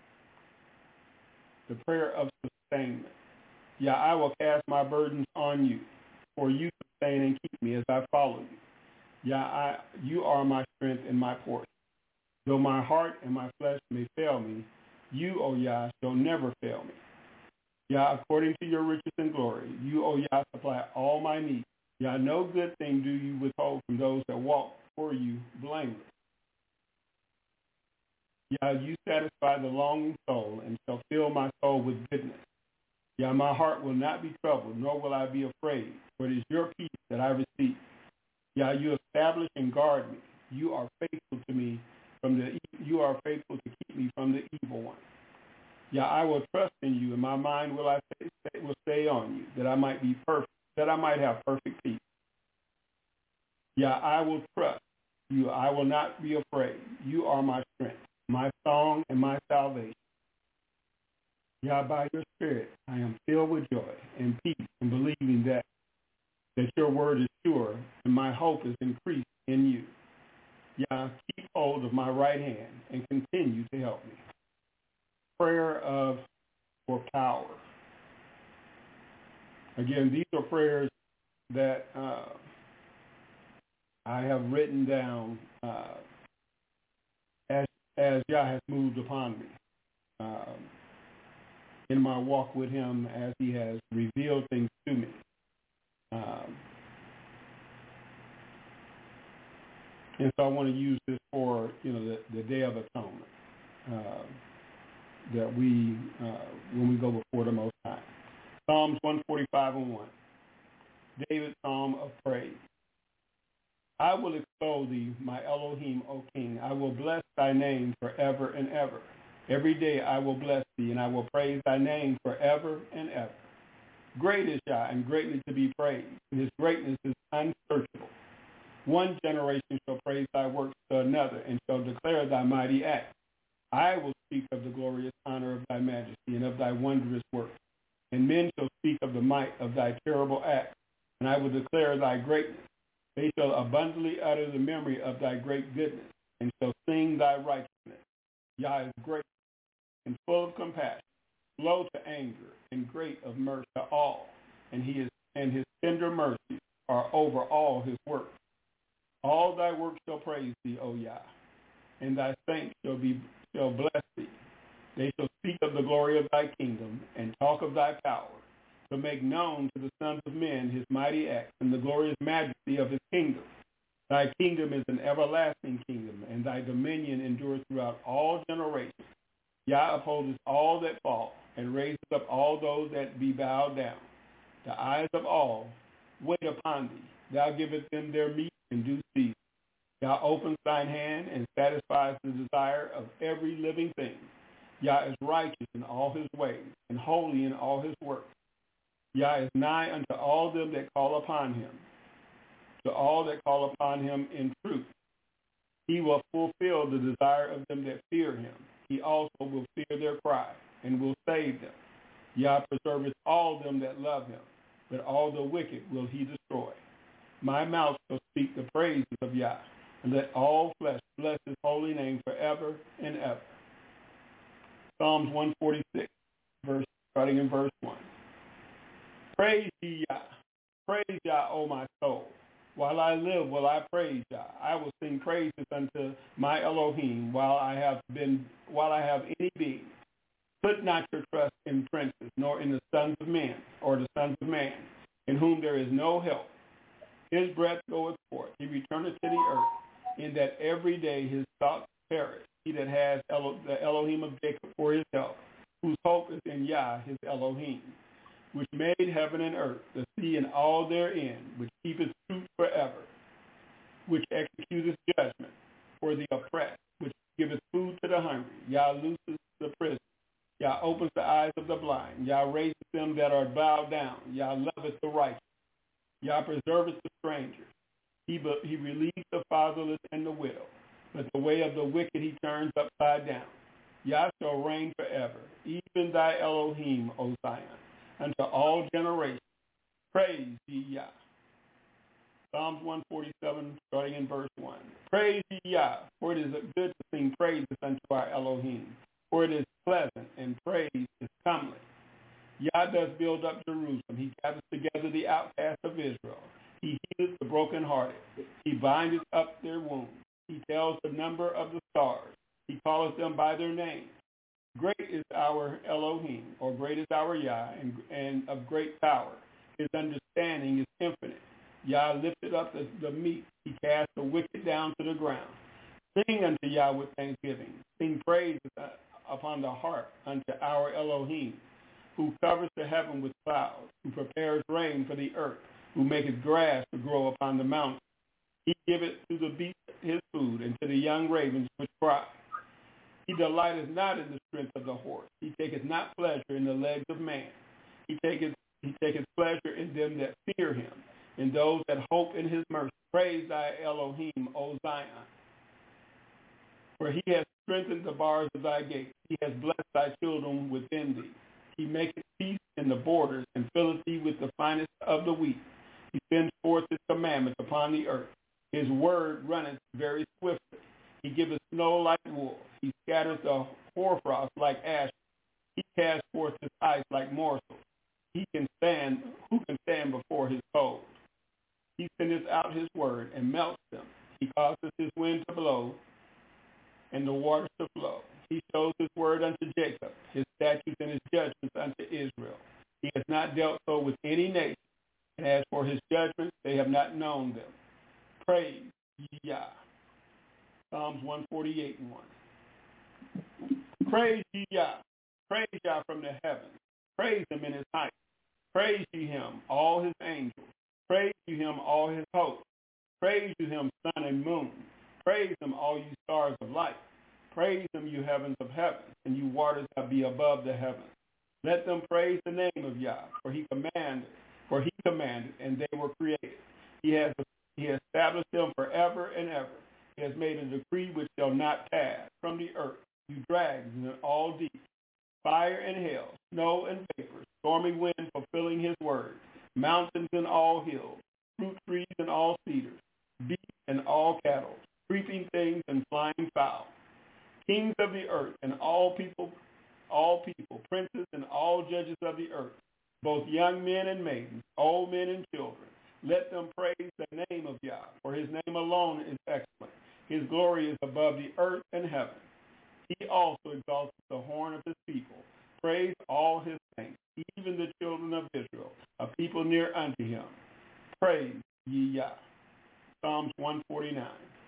The prayer of sustainment. Yah, I will cast my burdens on you, for you sustain and keep me as I follow you. Yah, I, you are my strength and my portion. Though my heart and my flesh may fail me, you, O Yah, shall never fail me. Yah, according to your riches and glory, you, O Yah, supply all my needs. Yah, no good thing do you withhold from those that walk before you blameless. Yah, you satisfy the longing soul and shall fill my soul with goodness. Yah, my heart will not be troubled, nor will I be afraid, for it is your peace that I receive. Yah, you establish and guard me. You are faithful to me from the. You are faithful to keep me from the evil one. Yah, I will trust in you, and my mind will I stay, will stay on you, that I might be perfect, that I might have perfect peace. Yah, I will trust you. I will not be afraid. You are my strength, my song, and my salvation. Yah, by your Spirit, I am filled with joy and peace in believing that, that your word is sure, and my hope is increased in you. Yah, keep hold of my right hand and continue to help me. Prayer of for power. Again, these are prayers that uh, I have written down uh, as as Yah has moved upon me um, in my walk with him, as he has revealed things to me. Um, and so I want to use this for, you know, the, the Day of Atonement. Uh, that we, uh, when we go before the Most High. Psalms one forty-five and one. David's Psalm of Praise. I will extol thee, my Elohim, O King. I will bless thy name forever and ever. Every day I will bless thee, and I will praise thy name forever and ever. Great is Yah, and greatly to be praised, and his greatness is unsearchable. One generation shall praise thy works to another, and shall declare thy mighty acts. I will speak of the glorious honor of thy majesty and of thy wondrous works. And men shall speak of the might of thy terrible acts, and I will declare thy greatness. They shall abundantly utter the memory of thy great goodness, and shall sing thy righteousness. Yah is great and full of compassion, slow to anger, and great of mercy to all, and he is and his tender mercies are over all his works. All thy works shall praise thee, O Yah, and thy saints shall be shall bless thee. They shall speak of the glory of thy kingdom and talk of thy power, to make known to the sons of men his mighty acts and the glorious majesty of his kingdom. Thy kingdom is an everlasting kingdom, and thy dominion endures throughout all generations. Yah upholdeth all that fall, and raiseth up all those that be bowed down. The eyes of all wait upon thee. Thou givest them their meat in due season. Yah opens thine hand and satisfies the desire of every living thing. Yah is righteous in all his ways and holy in all his works. Yah is nigh unto all them that call upon him, to all that call upon him in truth. He will fulfill the desire of them that fear him. He also will fear their cry and will save them. Yah preserveth all them that love him, but all the wicked will he destroy. My mouth shall speak the praises of Yah, and let all flesh bless his holy name forever and ever. Psalms one forty-six, verse, starting in verse one. Praise ye Yah. Praise Yah, O my soul. While I live will I praise Yah. I will sing praises unto my Elohim while I have been while I have any being. Put not your trust in princes, nor in the sons of men, or the sons of man, in whom there is no help. His breath goeth forth, he returneth to the earth, in that every day his thoughts perish. He that has Elo- the Elohim of Jacob for his help, whose hope is in Yah, his Elohim, which made heaven and earth, the sea and all therein, which keepeth truth forever, which executeth judgment for the oppressed, which giveth food to the hungry. Yah looseth the prison. Yah opens the eyes of the blind. Yah raiseth them that are bowed down. Yah loveth the righteous. Yah preserveth the stranger. He, be, he relieves the fatherless and the widow, but the way of the wicked he turns upside down. Yah shall reign forever, even thy Elohim, O Zion, unto all generations. Praise ye Yah. Psalms one forty-seven, starting in verse one. Praise ye Yah, for it is good to sing praises unto our Elohim, for it is pleasant, and praise is comely. Yah does build up Jerusalem. He gathers together the outcasts of Israel. He healeth the brokenhearted. He bindeth up their wounds. He tells the number of the stars. He calleth them by their names. Great is our Elohim, or great is our Yah, and, and of great power. His understanding is infinite. Yah lifted up the, the meek. He cast the wicked down to the ground. Sing unto Yah with thanksgiving. Sing praise upon the harp unto our Elohim, who covers the heaven with clouds, who prepares rain for the earth, who maketh grass to grow upon the mountains. He giveth to the beast his food, and to the young ravens which cry. He delighteth not in the strength of the horse. He taketh not pleasure in the legs of man. He taketh, he taketh pleasure in them that fear him, in those that hope in his mercy. Praise thy Elohim, O Zion. For he has strengthened the bars of thy gates. He has blessed thy children within thee. He maketh peace in the borders, and filleth thee with the finest of the wheat. He sends forth his commandments upon the earth. His word runneth very swiftly. He giveth snow like wool. He scattereth the hoarfrost like ash. He casts forth his ice like morsels. He can stand, who can stand before his cold? He sendeth out his word and melts them. He causeth his wind to blow and the waters to flow. He shows his word unto Jacob, his statutes and his judgments unto Israel. He has not dealt so with any nation, and as for his judgments, they have not known them. Praise ye Yah. Psalms one forty-eight and one. Praise ye Yah. Praise Yah from the heavens. Praise him in his height. Praise ye him, all his angels. Praise ye him, all his hosts. Praise you him, sun and moon. Praise him, all you stars of light. Praise him, you heavens of heavens, and you waters that be above the heavens. Let them praise the name of Yah, for he commanded, for he commanded, and they were created. He has he has established them forever and ever. He has made a decree which shall not pass from the earth. You dragons and all deep, fire and hail, snow and vapors, stormy wind fulfilling his word, mountains and all hills, fruit trees and all cedars, beasts and all cattle, creeping things and flying fowl, kings of the earth and all people, all people, princes and all judges of the earth, both young men and maidens, old men and children. Let them praise the name of Yah, for his name alone is excellent. His glory is above the earth and heaven. He also exalts the horn of his people. Praise all his saints, even the children of Israel, a people near unto him. Praise ye Yah. Psalms one forty-nine.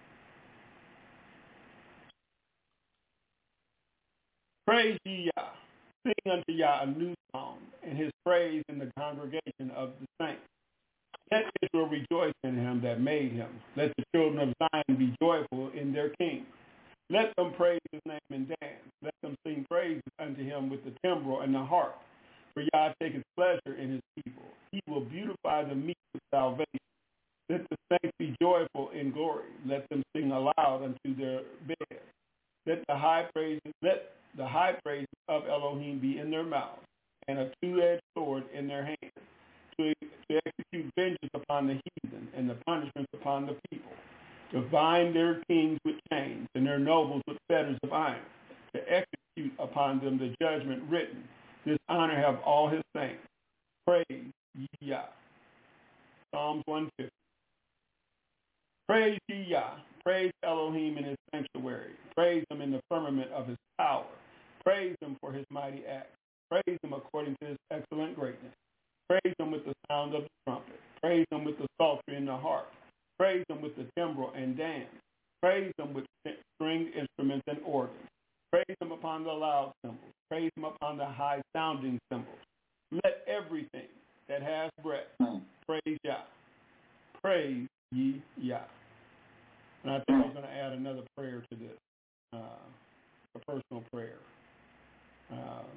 Praise ye Yah. Sing unto Yah a new song, and his praise in the congregation of the saints. Let Israel rejoice in him that made him. Let the children of Zion be joyful in their king. Let them praise his name and dance. Let them sing praises unto him with the timbrel and the harp. For Yah taketh pleasure in his people. He will beautify the meek with salvation. Let the saints be joyful in glory. Let them sing aloud unto their bed. Let the high praises, let the high praises of Elohim be in their mouths, and a two-edged sword in their hands, to, to execute vengeance upon the heathen and the punishments upon the people, to bind their kings with chains and their nobles with fetters of iron, to execute upon them the judgment written. This honor have all his saints. Praise ye Yah. Psalms one fifty. Praise ye Yah. Praise Elohim in his sanctuary. Praise him in the firmament of his power. Praise him for his mighty acts. Praise him according to his excellent greatness. Praise him with the sound of the trumpet. Praise him with the psaltery and the harp. Praise him with the timbrel and dance. Praise him with stringed instruments and organs. Praise him upon the loud cymbals. Praise him upon the high-sounding cymbals. Let everything that has breath praise Yah. Praise ye Yah. And I think I'm going to add another prayer to this, uh, a personal prayer. Um,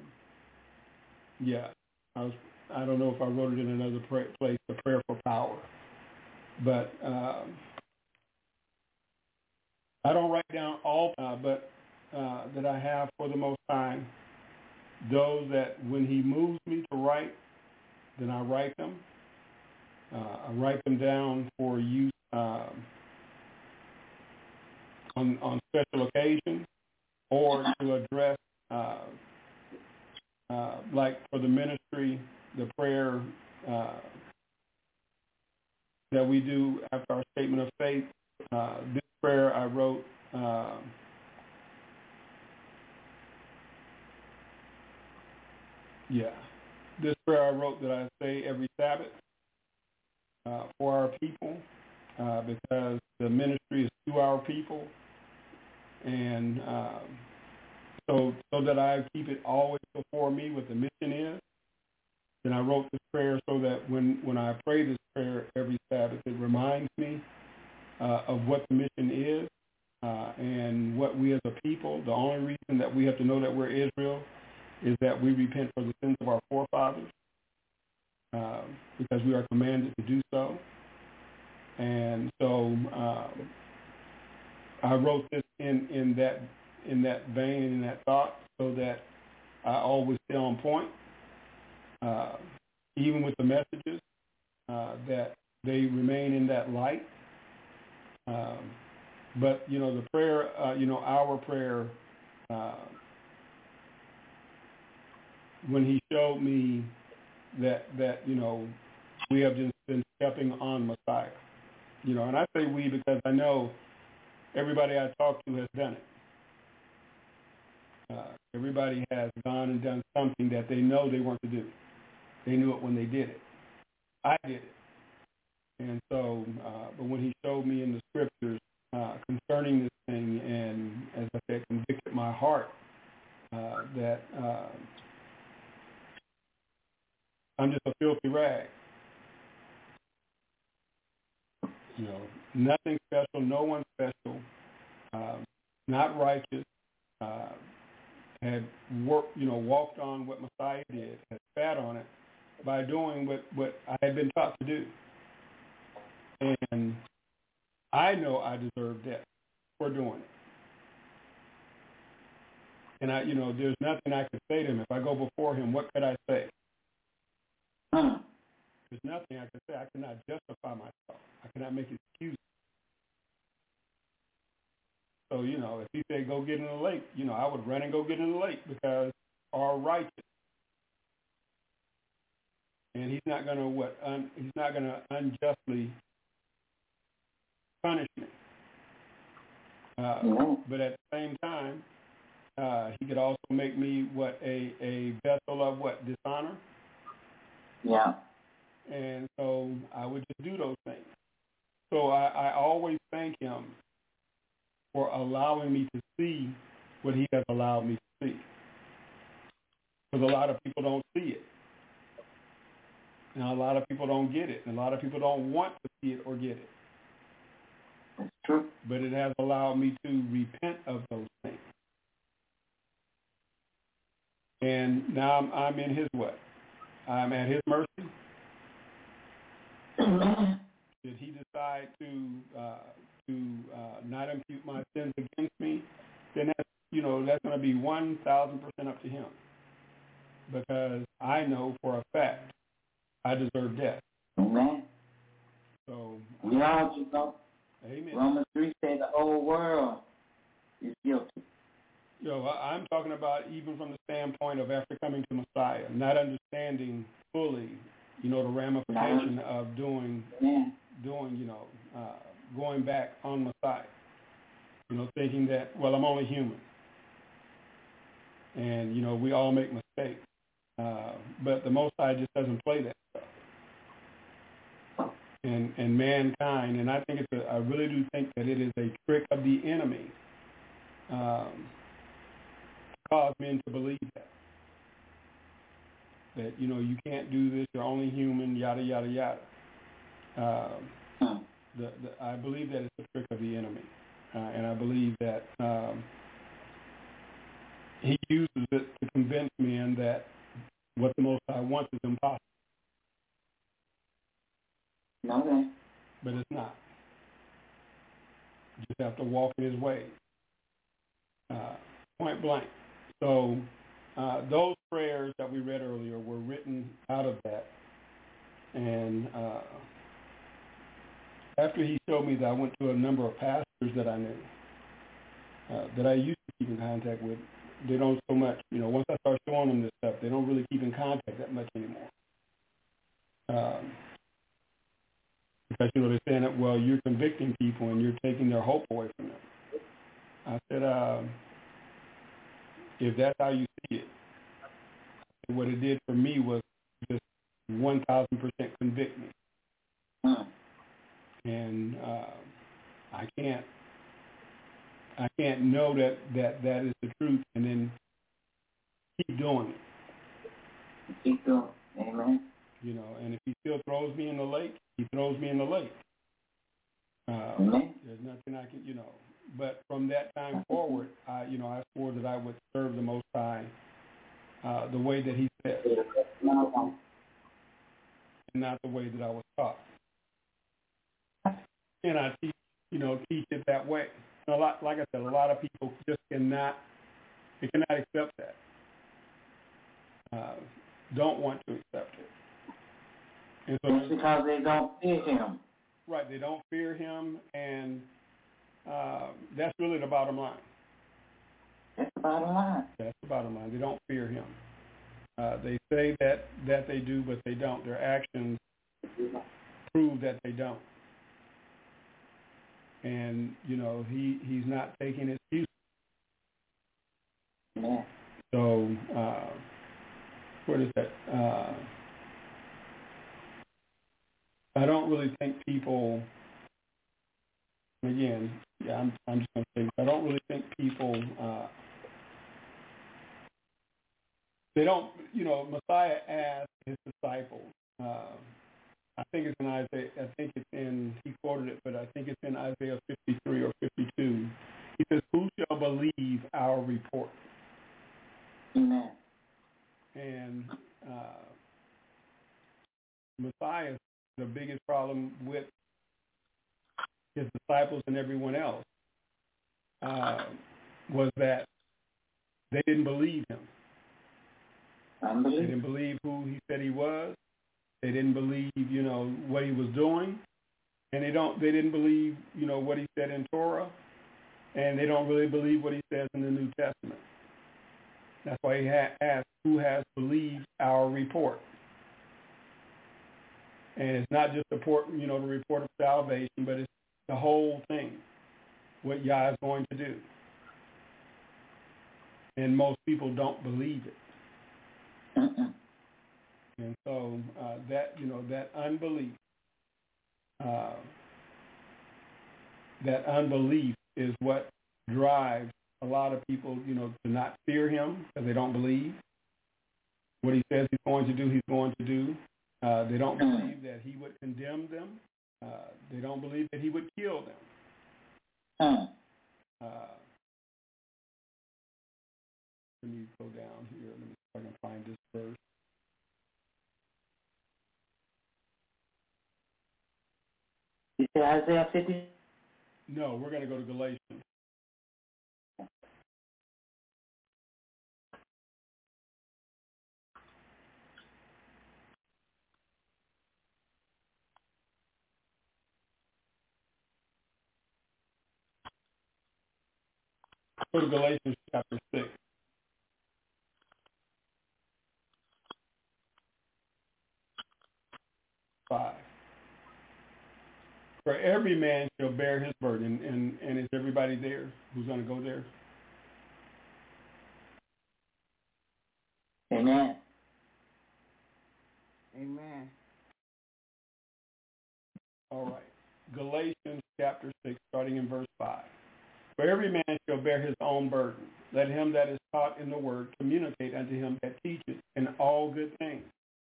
yeah, I was. I don't know if I wrote it in another pray, place, the prayer for power. but uh, I don't write down all, uh, but uh, that I have for the Most High, those that when he moves me to write, then I write them. Uh, I write them down for use uh, on, on special occasions or to address, uh, uh, like for the ministry, the prayer uh, that we do after our statement of faith. Uh, this prayer I wrote uh, yeah, this prayer I wrote that I say every Sabbath uh, for our people uh, because the ministry is to our people, and uh, so so that I keep it always before me what the mission is. Then I wrote this prayer so that when, when I pray this prayer every Sabbath, it reminds me uh, of what the mission is uh, and what we as a people, the only reason that we have to know that we're Israel is that we repent for the sins of our forefathers uh, because we are commanded to do so. And so uh, I wrote this in, in that in that vein, in that thought, so that I always stay on point. Uh, even with the messages, uh, that they remain in that light. Um, but, you know, the prayer, uh, you know, our prayer, uh, when he showed me that, that, you know, we have just been stepping on Messiah. You know, and I say we because I know everybody I talk to has done it. Uh, everybody has gone and done something that they know they weren't to do. They knew it when they did it. I did it. And so, uh, but when he showed me in the scriptures uh, concerning this thing, and as I said, convicted my heart uh, that uh, I'm just a filthy rag. You know, nothing special, no one special, uh, not righteous, uh, had worked, you know, walked on what Messiah did, had spat on it, by doing what, what I had been taught to do. And I know I deserve death for doing it. And I, you know, there's nothing I could say to him. If I go before him, what could I say? There's nothing I could say. I cannot justify myself. I cannot make excuses. So, you know, if he said go get in the lake, you know, I would run and go get in the lake because our righteous. And he's not going to what? Un, he's not going to unjustly punish me. Uh, yeah. But at the same time, uh, he could also make me what a, a vessel of what? Dishonor. Yeah. And so I would just do those things. So I, I always thank him for allowing me to see what he has allowed me to see. Because a lot of people don't see it. And a lot of people don't get it. And a lot of people don't want to see it or get it. That's true. But it has allowed me to repent of those things. And now I'm, I'm in his what? I'm at his mercy. Did he decide to uh, to uh, not impute my sins against me? Then that's, you know, that's going to be one thousand percent up to him. Because I know for a fact I deserve death. Amen. So we all just know. Amen. Romans three said the whole world is guilty. Yo, I, I'm talking about even from the standpoint of after coming to Messiah, not understanding fully, you know, the ramification no. of doing, yeah. doing, you know, uh, going back on Messiah. You know, thinking that, well, I'm only human. And, you know, we all make mistakes. Uh, but the Most High just doesn't play that stuff. And, and mankind, and I think it's a, I really do think that it is a trick of the enemy um, to cause men to believe that. That, you know, you can't do this, you're only human, yada, yada, yada. Um, the, the, I believe that it's a trick of the enemy. Uh, and I believe that um, he uses it to convince men that what the Most High wants is impossible. Okay. but it's not. You just have to walk in his ways, uh, point blank. So uh, those prayers that we read earlier were written out of that. And uh, after he showed me that, I went to a number of pastors that I knew, uh, that I used to keep in contact with. They don't so much, you know, once I start showing them this stuff, they don't really keep in contact that much anymore. Um, because, you know, they're saying that, well, you're convicting people and you're taking their hope away from them. I said, uh, if that's how you see it, what it did for me was just one thousand percent convict me. Hmm. And uh, I can't, I can't know that, that that is the truth and then keep doing it. Keep doing it. Amen. You know, and if he still throws me in the lake, he throws me in the lake. Uh, Amen. There's nothing I can, you know. But from that time forward, I, you know, I swore that I would serve the Most High uh, the way that he said, and not the way that I was taught. And I teach, you know, teach it that way. A lot, like I said, a lot of people just cannot, they cannot accept that. Uh, don't want to accept it. And so, it's because they don't fear him. Right, they don't fear him, and uh, that's really the bottom line. That's the bottom line. That's the bottom line. They don't fear him. Uh, they say that, that they do, but they don't. Their actions prove that they don't. And, you know, he, he's not taking excuses. Yeah. So, uh, what is that? Uh, I don't really think people, again, yeah, I'm, I'm just going to say, I don't really think people, uh, they don't, you know, Messiah asked his disciples, uh, I think it's in Isaiah, I think it's in, he quoted it, but I think it's in Isaiah fifty-three or fifty-two. He says, who shall believe our report? Amen. And uh, Messiah, the biggest problem with his disciples and everyone else uh, was that they didn't believe him. Unbelief. They didn't believe who he said he was. They didn't believe, you know, what he was doing, and they don't. They didn't believe, you know, what he said in Torah, and they don't really believe what he says in the New Testament. That's why he ha- asked, "Who has believed our report?" And it's not just the report, you know, the report of salvation, but it's the whole thing, what Yah is going to do. And most people don't believe it. Mm-mm. And so uh, that, you know, that unbelief, uh, that unbelief is what drives a lot of people, you know, to not fear him because they don't believe what he says he's going to do, he's going to do. Uh, they don't believe that he would condemn them. Uh, they don't believe that he would kill them. Mm. Uh, let me go down here. Let me see if I can find this verse. You said Isaiah fifty? No, we're going to go to Galatians. Go to Galatians chapter six. Five. For every man shall bear his burden, and, and is everybody there who's going to go there? Amen. Amen. All right. Galatians chapter six, starting in verse five. For every man shall bear his own burden. Let him that is taught in the word communicate unto him that teacheth in all good things.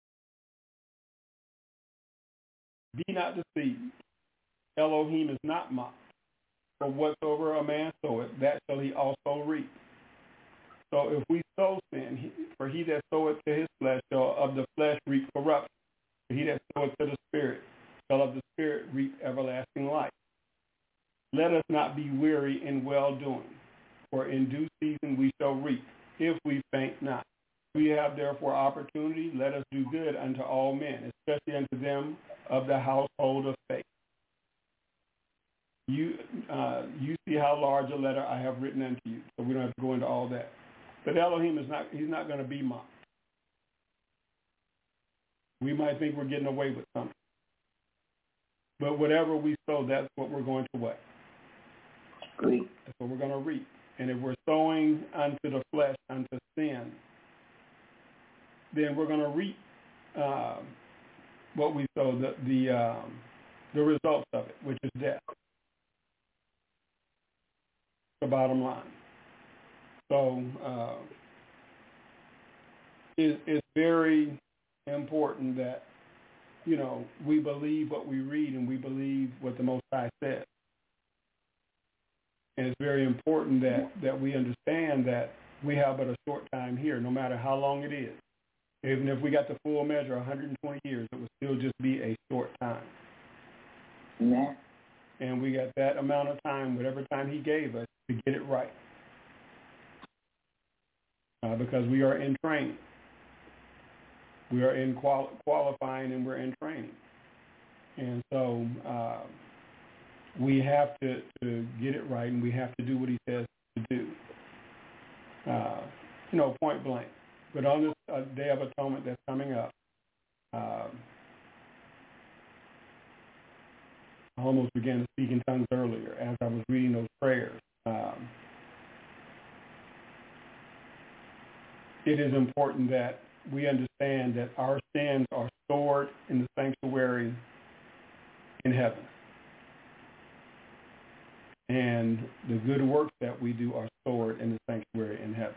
Be not deceived. Elohim is not mocked. For whatsoever a man soweth, that shall he also reap. So if we sow sin, he, for he that soweth to his flesh shall of the flesh reap corruption. For he that soweth to the Spirit shall of the Spirit reap everlasting life. Let us not be weary in well-doing, for in due season we shall reap, if we faint not. We have therefore opportunity, let us do good unto all men, especially unto them of the household of faith. You uh, you see how large a letter I have written unto you, so we don't have to go into all that. But Elohim is not, he's not going to be mocked. We might think we're getting away with something. But whatever we sow, that's what we're going to what? Reap. That's what we're going to reap. And if we're sowing unto the flesh, unto sin, then we're going to reap uh, what we sow, the the, um, the results of it, which is death. The bottom line. So uh, it, it's very important that, you know, we believe what we read and we believe what the Most High says. And it's very important that, that we understand that we have but a short time here, no matter how long it is. Even if we got the full measure, one hundred twenty years, it would still just be a short time. Yeah. And we got that amount of time, whatever time he gave us, to get it right. Uh, because we are in training. We are in quali- qualifying and we're in training. And so uh, we have to, to get it right, and we have to do what he says to do. Uh, you know, point blank. But on this uh, Day of Atonement that's coming up, uh, I almost began to speak in tongues earlier as I was reading those prayers. Um, it is important that we understand that our sins are stored in the sanctuary in heaven. And the good works that we do are stored in the sanctuary in heaven.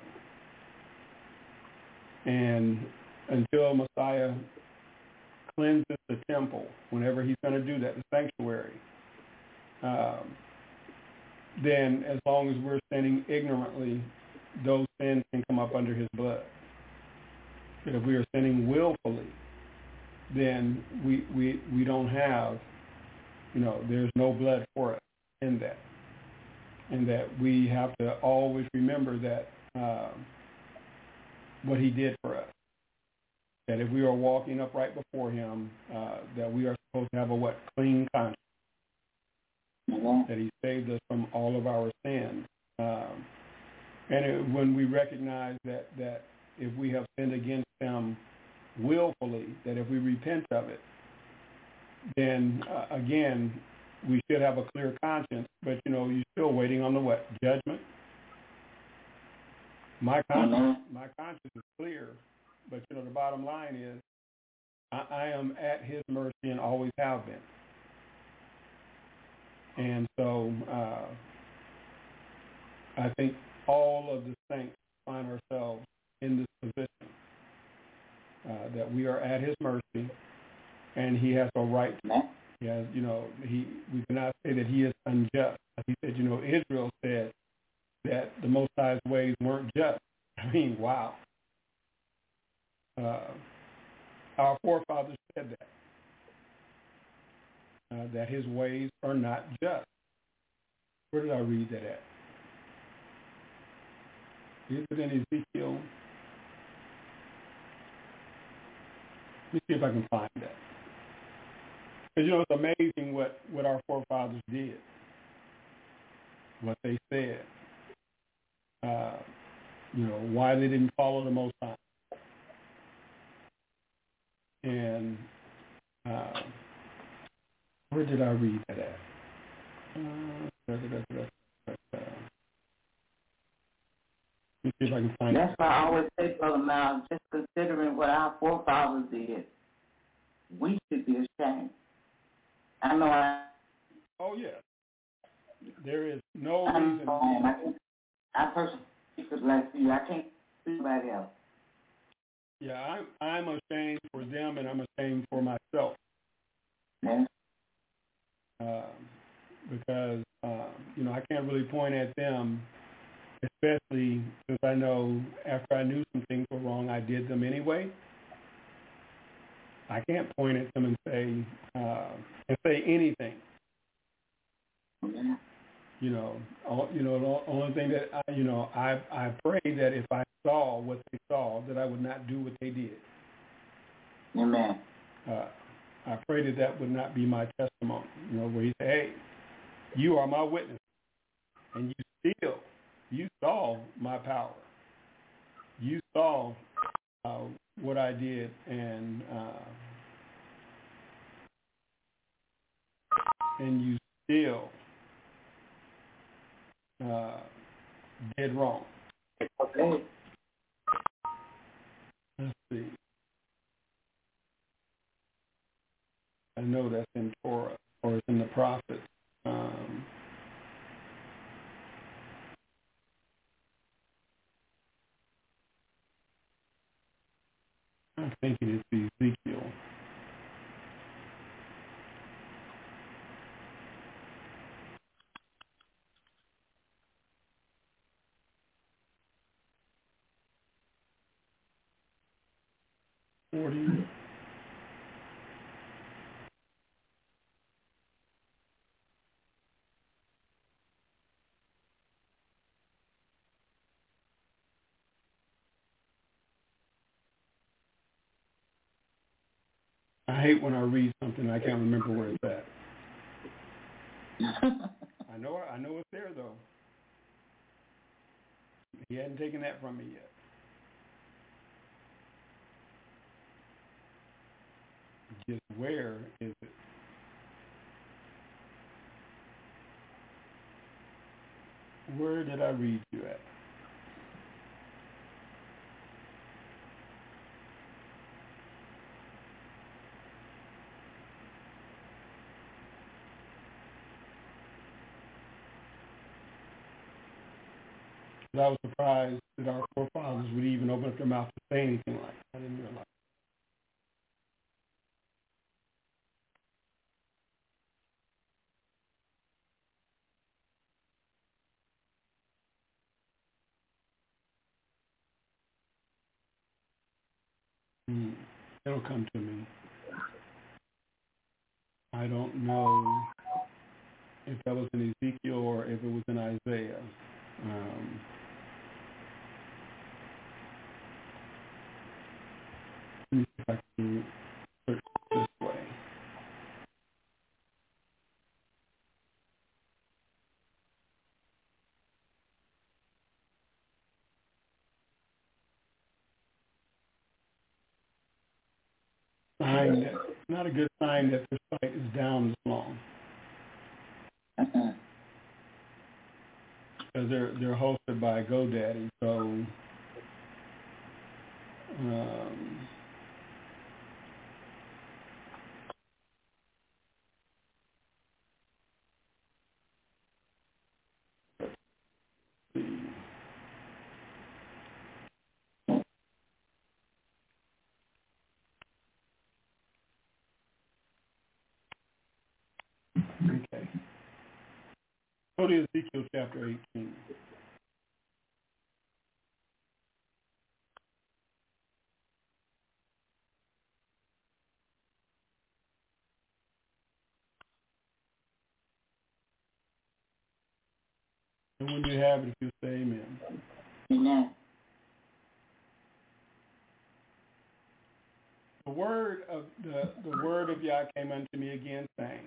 And until Messiah cleanses the temple, whenever he's going to do that, the sanctuary, um, then as long as we're sinning ignorantly, those sins can come up under his blood. But if we are sinning willfully, then we, we, we don't have, you know, there's no blood for us in that. And that we have to always remember that uh, what he did for us. That if we are walking upright before him, uh, that we are supposed to have a what? Clean conscience. Mm-hmm. That he saved us from all of our sins. Um, and it, when we recognize that, that if we have sinned against him willfully, that if we repent of it, then uh, again, we should have a clear conscience. But, you know, you're still waiting on the what? Judgment. My conscience, mm-hmm. my conscience is clear. But, you know, the bottom line is I, I am at his mercy and always have been. And so uh, I think all of the saints find ourselves in this position, uh, that we are at his mercy and he has a right. He has, you know, he we cannot say that he is unjust. He said, you know, Israel said that the Most High's ways weren't just. I mean, wow. Uh, our forefathers said that, uh, that his ways are not just. Where did I read that at? Is it in Ezekiel? Let me see if I can find that. Because, you know, it's amazing what, what our forefathers did, what they said, uh, you know, why they didn't follow the Most High. And uh, where did I read that at? Uh, da, da, da, da, da, da. Let me see if I can find That's it. why I always say, Brother Miles, just considering what our forefathers did, we should be ashamed. I know I... Oh, yeah. There is no I'm reason... I, can't, I personally speak for black people. I can't speak about else. Yeah, I'm, I'm ashamed for them, and I'm ashamed for myself. Yeah. Um, because, um, you know, I can't really point at them, especially since I know after I knew some things were wrong, I did them anyway. I can't point at them and say uh, and say anything. You know, all, you know, the only thing that I, you know, I I pray that if I saw what they saw, that I would not do what they did. Amen. Uh, I pray that that would not be my testimony. You know, where he said, "Hey, you are my witness, and you still, you saw my power. You saw uh, what I did, and uh, and you still." Uh, did wrong. Okay. Let's see. I know that's in Torah or it's in the prophets. Um, I'm thinking it's Ezekiel. forty. I hate when I read something I can't remember where it's at. I know I know it's there though. He hadn't taken that from me yet. Just where is it? Where did I read you at? I was surprised that our forefathers would even open up their mouth to say anything like that. I didn't realize. Hmm. It'll come to me. I don't know if that was in Ezekiel or if it was in Isaiah. Um, let me see if I can search this way. Sign that, not a good sign that the site is down this long. Uh-uh. Because they're they're hosted by GoDaddy, so um, let's see. Okay. Go to Ezekiel chapter eighteen. And when you have it, if you say amen. Amen. The word of the, the word of Yah came unto me again, saying,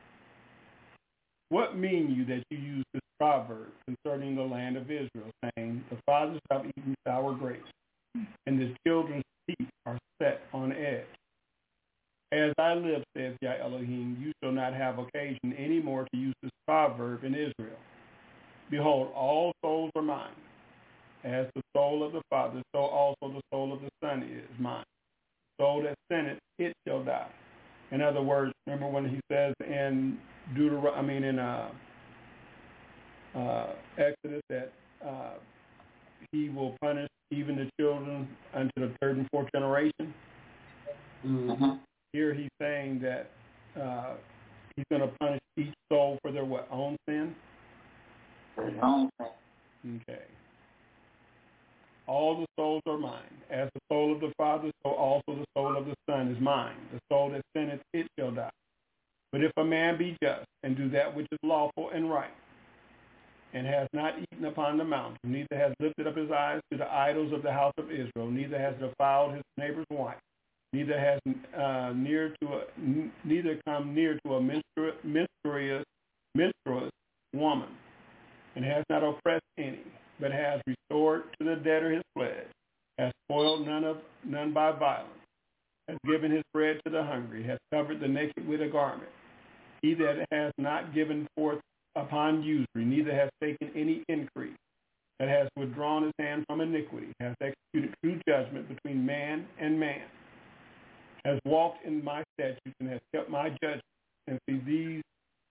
what mean you that you use this proverb concerning the land of Israel, saying, the fathers have eaten sour grapes, and the children's teeth are set on edge? As I live, says Yah Elohim, you shall not have occasion any more to use this proverb in Israel. Behold, all souls are mine. As the soul of the Father, so also the soul of the Son is mine. Soul that sinneth, it shall die. In other words, remember when he says in Deuteronomy, I mean in uh, uh, Exodus that uh, he will punish even the children unto the third and fourth generation? Mm-hmm. Here he's saying that uh, he's going to punish each soul for their what, own sin? For their own sin. Okay. All the souls are mine. As the soul of the Father, so also the soul of the Son is mine. The soul that sinneth, it shall die. But if a man be just, and do that which is lawful and right, and has not eaten upon the mountain, neither has lifted up his eyes to the idols of the house of Israel, neither has defiled his neighbor's wife, neither has uh, near to a, n- neither come near to a menstru- menstruous, menstruous woman, and has not oppressed any, but has restored to the debtor his pledge, has spoiled none of none by violence, has given his bread to the hungry, has covered the naked with a garment. He that has not given forth upon usury, neither has taken any increase, that has withdrawn his hand from iniquity, has executed true judgment between man and man, has walked in my statutes and has kept my judgments. And see, these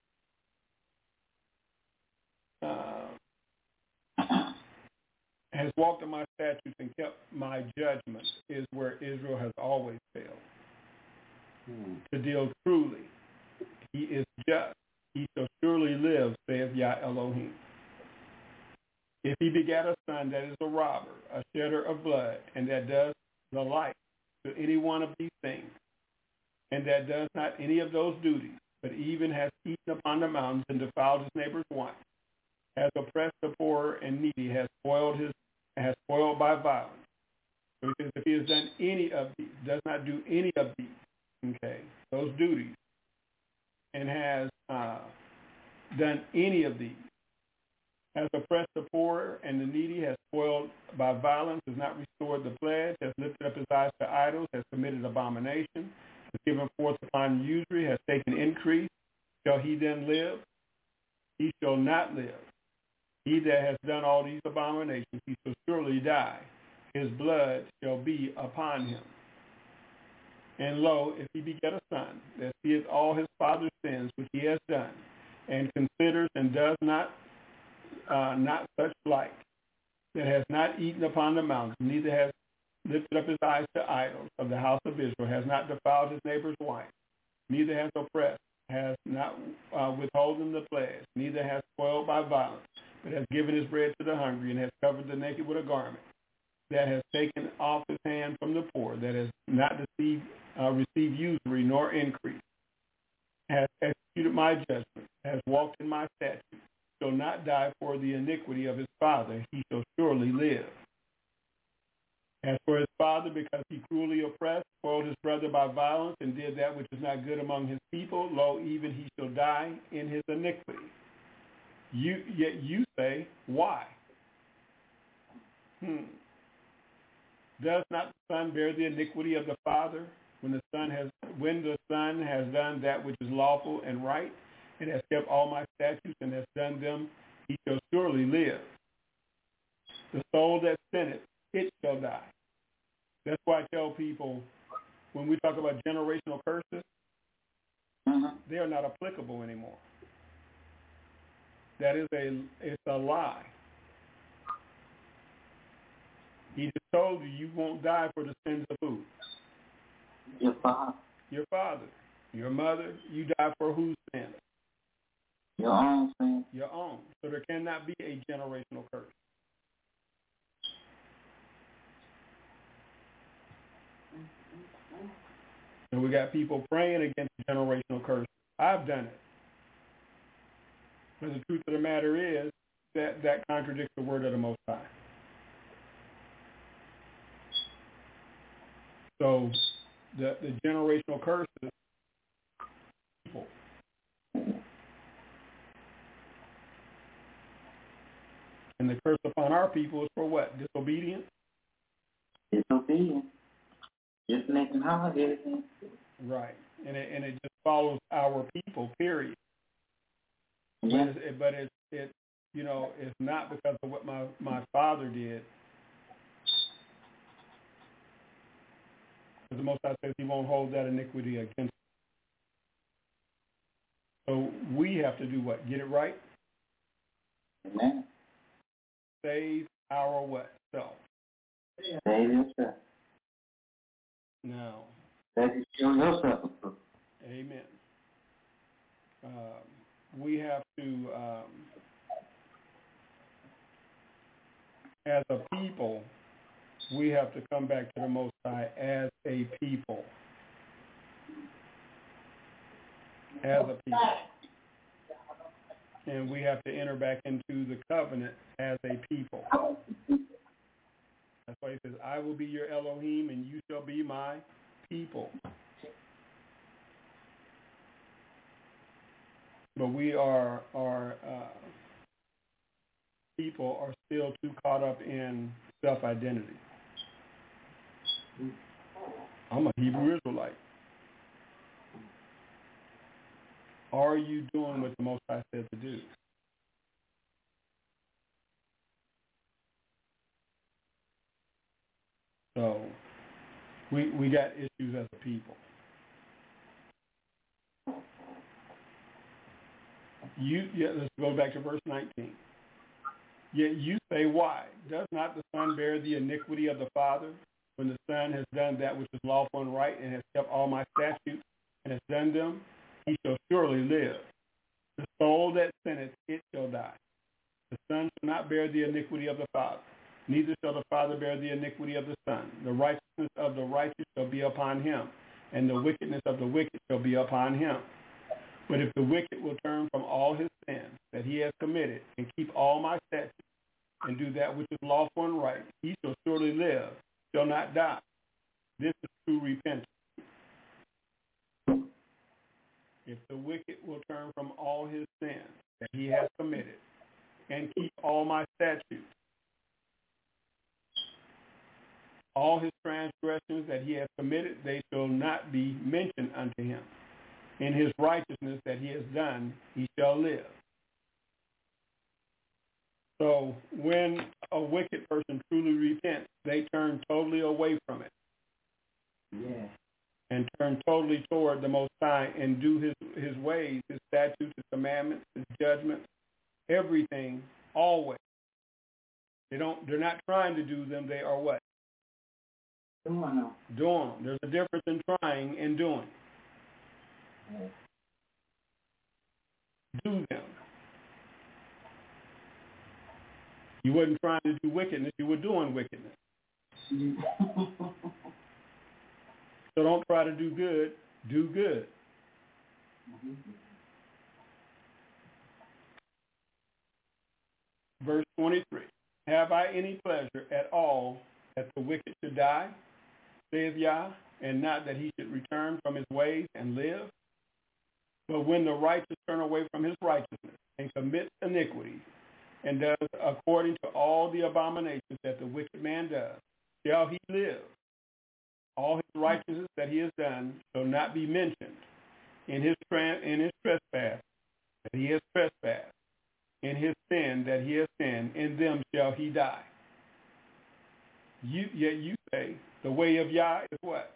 uh, has walked in my statutes and kept my judgments is where Israel has always failed. Hmm. To deal truly, he is just. He shall surely live, saith Yah Elohim. If he begat a son that is a robber, a shedder of blood, and that does the like to any one of these things, and that does not any of those duties, but even has eaten upon the mountains and defiled his neighbor's wife, has oppressed the poor and needy, has spoiled his, has spoiled by violence. Because if he has done any of these, does not do any of these, okay, those duties, and has uh, done any of these, has oppressed the poor and the needy, has spoiled by violence, has not restored the pledge, has lifted up his eyes to idols, has committed abomination, has given forth upon usury, has taken increase, shall he then live? He shall not live. He that has done all these abominations, he shall surely die. His blood shall be upon him. And lo, if he beget a son, that seeth all his father's sins which he has done, and considers and does not uh, not such like, that has not eaten upon the mountain, neither has lifted up his eyes to idols of the house of Israel, has not defiled his neighbor's wife, neither has oppressed, has not uh, withholden the pledge, neither has spoiled by violence, but has given his bread to the hungry, and has covered the naked with a garment, that has taken off his hand from the poor, that has not deceived, uh, received usury nor increase, has executed my judgment, has walked in my statutes, shall not die for the iniquity of his father, he shall surely live. As for his father, because he cruelly oppressed, spoiled his brother by violence, and did that which is not good among his people, lo, even he shall die in his iniquity. You, yet you say, why? Hmm. Does not the son bear the iniquity of the father when the son has when the son has done that which is lawful and right, and has kept all my statutes and has done them, he shall surely live. The soul that sinneth, it shall die. That's why I tell people when we talk about generational curses, mm-hmm. they are not applicable anymore. That is a it's a lie. He just told you you won't die for the sins of who? Your father. Your father. Your mother. You die for whose sin? Your own sin. Your own. So there cannot be a generational curse. And we got people praying against generational curse. I've done it. But the truth of the matter is that that contradicts the word of the Most High. So the, the generational curses, people. And the curse upon our people is for what? Disobedience? Disobedience. Just making holidays. Right. And it, and it just follows our people, period. Yeah. But, it's, but it's, it, you know, it's not because of what my, my father did. Because the Most High says he won't hold that iniquity against us. So we have to do what? Get it right? Amen. Save our what? Self. Save yourself. Now. That is show yourself. Amen. Um, we have to, um, as a people, we have to come back to the Most High as a people. As a people. And we have to enter back into the covenant as a people. That's why he says, I will be your Elohim and you shall be my people. But we are, our uh, people are still too caught up in self-identity. I'm a Hebrew Israelite. Are you doing what the Most High said to do? So we we got issues as a people. You yeah, let's go back to verse nineteen. Yet you say, why? Does not the Son bear the iniquity of the Father? When the Son has done that which is lawful and right, and has kept all my statutes, and has done them, he shall surely live. The soul that sinneth, it shall die. The Son shall not bear the iniquity of the Father, neither shall the Father bear the iniquity of the Son. The righteousness of the righteous shall be upon him, and the wickedness of the wicked shall be upon him. But if the wicked will turn from all his sins that he has committed, and keep all my statutes, and do that which is lawful and right, he shall surely live, shall not die. This is true repentance. If the wicked will turn from all his sins that he has committed, and keep all my statutes, all his transgressions that he has committed, they shall not be mentioned unto him. In his righteousness that he has done, he shall live. So when a wicked person truly repents, they turn totally away from it. Yeah. And turn totally toward the Most High and do his, his ways, his statutes, his commandments, his judgments, everything, always. They don't, they're not trying to do them, they are what? Doing them. Doing them. There's a difference in trying and doing. Yeah. Do them. You wasn't trying to do wickedness, you were doing wickedness. So don't try to do good, do good. Mm-hmm. Verse twenty-three, have I any pleasure at all that the wicked should die, saith Yah, and not that he should return from his ways and live? But when the righteous turn away from his righteousness and commits iniquity, and does according to all the abominations that the wicked man does, shall he live? All his righteousness that he has done shall not be mentioned. In his tran- in his trespass that he has trespassed, in his sin that he has sinned, in them shall he die. You, yet you say, the way of Yah is what?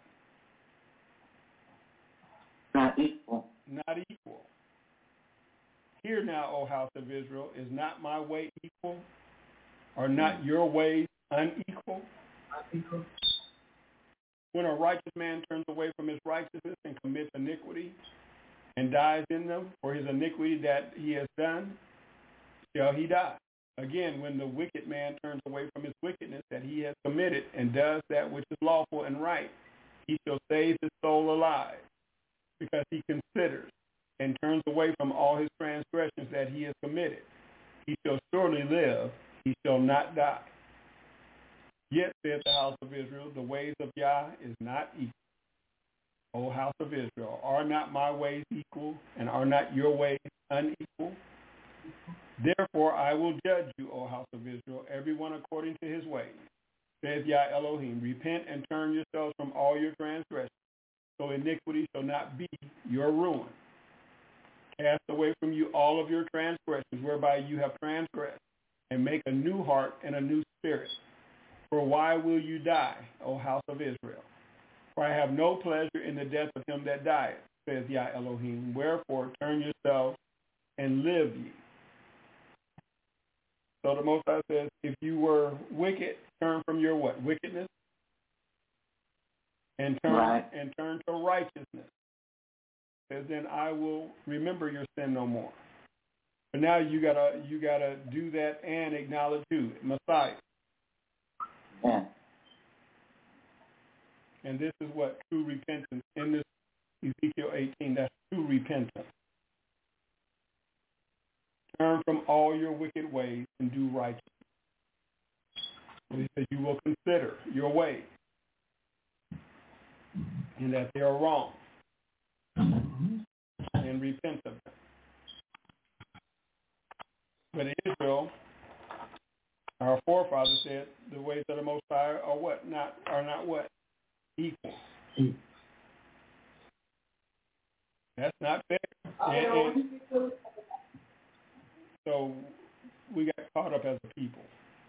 Not equal. Not equal. Hear now, O house of Israel, is not my way equal? Are not your ways unequal? Unequal. When a righteous man turns away from his righteousness and commits iniquity and dies in them for his iniquity that he has done, shall he die. Again, when the wicked man turns away from his wickedness that he has committed and does that which is lawful and right, he shall save his soul alive, because he considers and turns away from all his transgressions that he has committed. He shall surely live, he shall not die. Yet, saith the house of Israel, the ways of Yah is not equal. O house of Israel, are not my ways equal, and are not your ways unequal? Therefore I will judge you, O house of Israel, everyone according to his ways. Saith Yah Elohim, repent and turn yourselves from all your transgressions, so iniquity shall not be your ruin. Cast away from you all of your transgressions, whereby you have transgressed, and make a new heart and a new spirit. For why will you die, O house of Israel? For I have no pleasure in the death of him that dieth, says Yah Elohim. Wherefore turn yourselves and live ye. So the Most High says, if you were wicked, turn from your what? Wickedness, and turn right. and turn to righteousness. Says then I will remember your sin no more. But now you gotta you gotta do that and acknowledge who? Messiah. Yeah. And this is what true repentance in this Ezekiel eighteen, that's true repentance. Turn from all your wicked ways and do righteousness. And he says you will consider your ways and that they are wrong and repent of them. But Israel, our forefathers said the ways of the Most High are what? Not are not what? Equal. That's not fair. And, and so we got caught up as a people.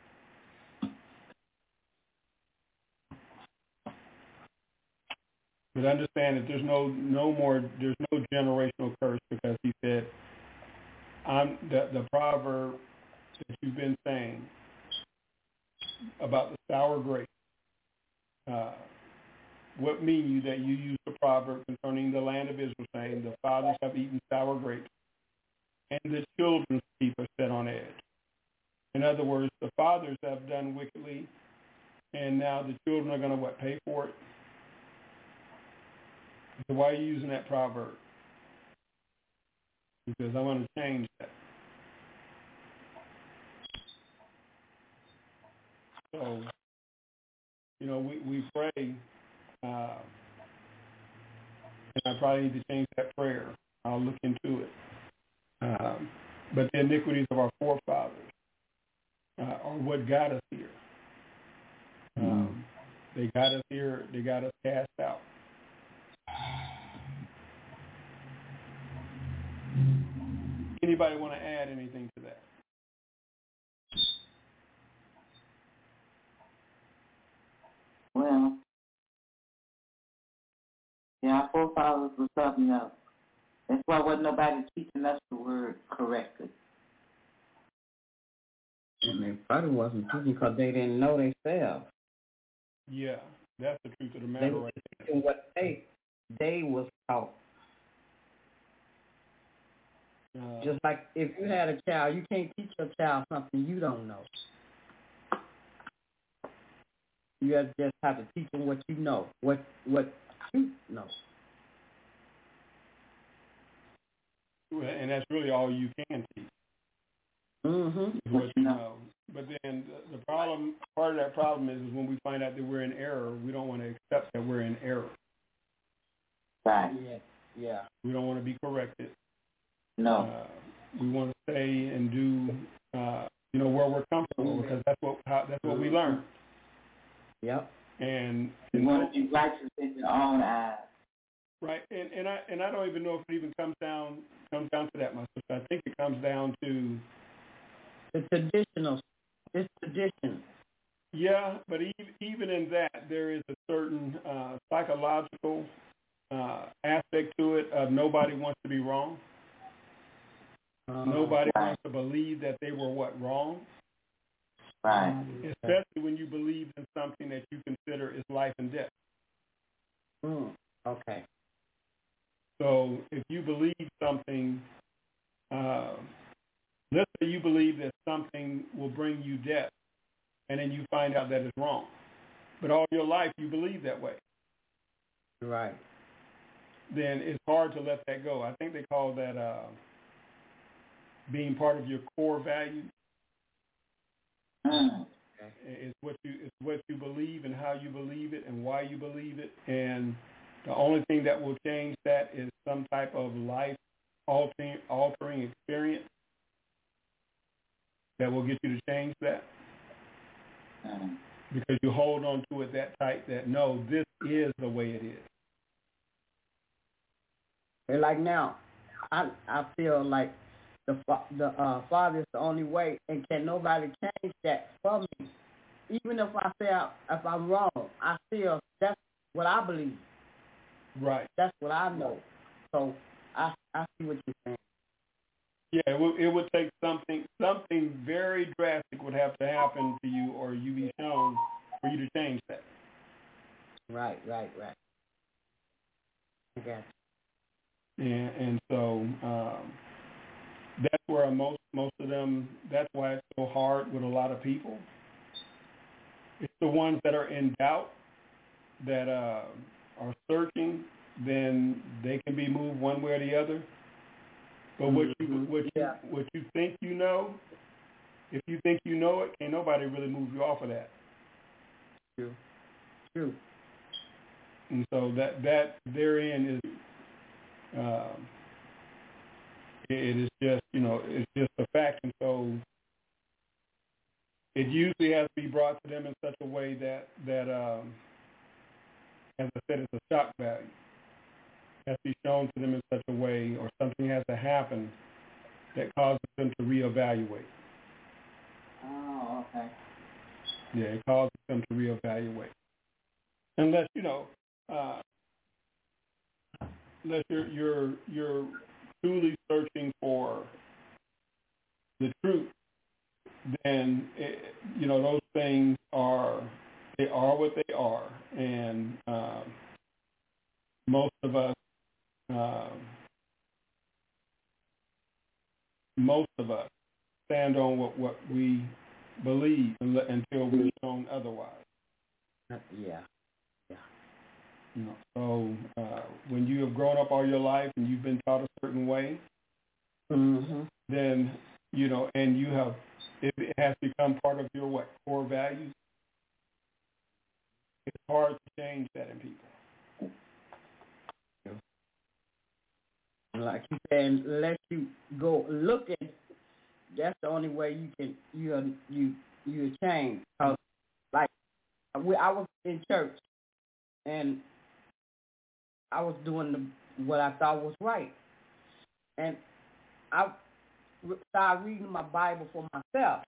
But understand that there's no no more there's no generational curse, because he said, I'm the, the proverb that you've been saying about the sour grape. Uh, what mean you that you use the proverb concerning the land of Israel, saying the fathers have eaten sour grapes and the children's teeth are set on edge? In other words, the fathers have done wickedly, and now the children are going to what, pay for it? So why are you using that proverb? Because I want to change that. So, you know, we, we pray, uh, and I probably need to change that prayer. I'll look into it. Um, but the iniquities of our forefathers uh, are what got us here. Um, they got us here. They got us cast out. Anybody want to add anything to that? Well, yeah, our forefathers were something else. That's why wasn't nobody teaching us the word correctly. And they probably wasn't teaching because they didn't know themselves. Yeah, that's the truth of the matter They were right teaching what they, they was taught. Uh, Just like if you had a child, you can't teach your child something you don't know. You have just have to teach them what you know, what what you know. and that's really all you can teach. Mm-hmm. Is what you know. But then the, the problem, part of that problem is, is when we find out that we're in error, we don't want to accept that we're in error. Right. Yeah. Yeah. We don't want to be corrected. No. Uh, we want to stay and do, uh, you know, where we're comfortable, because that's what how, that's what we learn. Yep. And You want to be righteous in your own eyes. Right, and and I and I don't even know if it even comes down comes down to that much. I think it comes down to the traditional. It's tradition. Yeah, but even even in that, there is a certain uh, psychological uh, aspect to it. Of nobody wants to be wrong. Uh, Nobody wants to believe that they were what wrong. Right. Especially when you believe in something that you consider is life and death. Mm, okay. So if you believe something, uh, let's say you believe that something will bring you death, and then you find out that it's wrong. But all your life you believe that way. Right. Then it's hard to let that go. I think they call that uh, being part of your core values. Mm. It's what you it's what you believe and how you believe it and why you believe it. And the only thing that will change that is some type of life altering altering experience that will get you to change that. Mm. Because you hold on to it that tight that no, this is the way it is. And like now, I I feel like the the uh, Father is the only way, and can nobody change that for me. Even if I say I, if I'm wrong, I feel that's what I believe. Right. That's what I know. So I I see what you're saying. Yeah, it would, it would take something something very drastic would have to happen to you, or you be shown for you to change that. Right, right, right. I got you. And, and so um, that's where most most of them. That's why it's so hard with a lot of people. It's the ones that are in doubt that uh, are searching, then they can be moved one way or the other. But what you what you Yeah. what you think you know, if you think you know it, can't nobody really move you off of that. True. True. And so that that therein is, um, it is just you know it's just a fact, and so it usually has to be brought to them in such a way that that um, as I said, it's a shock value. It has to be shown to them in such a way, or something has to happen that causes them to reevaluate. Oh, okay. Yeah, it causes them to reevaluate. Unless you know, uh, unless you're you're you're truly searching for the truth, then it, you know those things are they are what they are, and um, most of us, um, most of us, stand on what, what we believe until we're shown otherwise. Yeah. Yeah. You know, so uh, when you have grown up all your life and you've been taught a certain way, Mm-hmm. then you know, and you have it, it has become part of your what core values. It's hard to change that in people. Like you said, unless you go looking, that's the only way you can you you you change. Cause like we, I was in church and I was doing the, what I thought was right, and I started reading my Bible for myself,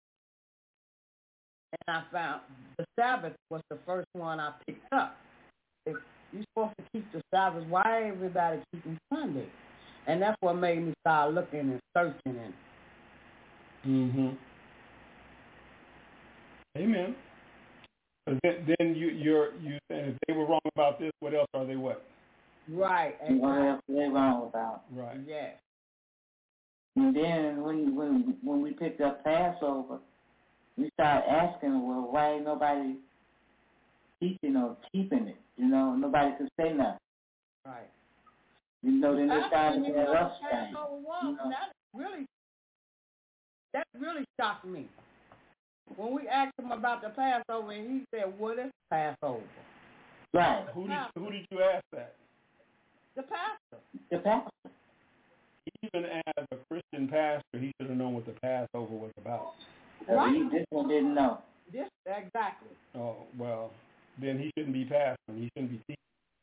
and I found the Sabbath was the first one I picked up. If you're supposed to keep the Sabbath, why everybody keeping Sunday? And that's what made me start looking and searching and. Mm-hmm. Amen. Then, then you you're you saying if they were wrong about this, what else are they what? Right. And what else are they wrong about? Right. Yes. And then when when when we picked up Passover, we started asking, well, why ain't nobody teaching or keeping it? You know, nobody could say nothing. Right. You know, then they started to Passover get us was, things. You know. that really, that really shocked me. When we asked him about the Passover, and he said, "What is Passover?" Right. Who did who did you ask that? The pastor. The pastor. Even as a Christian pastor, he should have known what the Passover was about. Right. He, this one didn't know. This exactly. Oh well, then he shouldn't be pastoring. He shouldn't be teaching.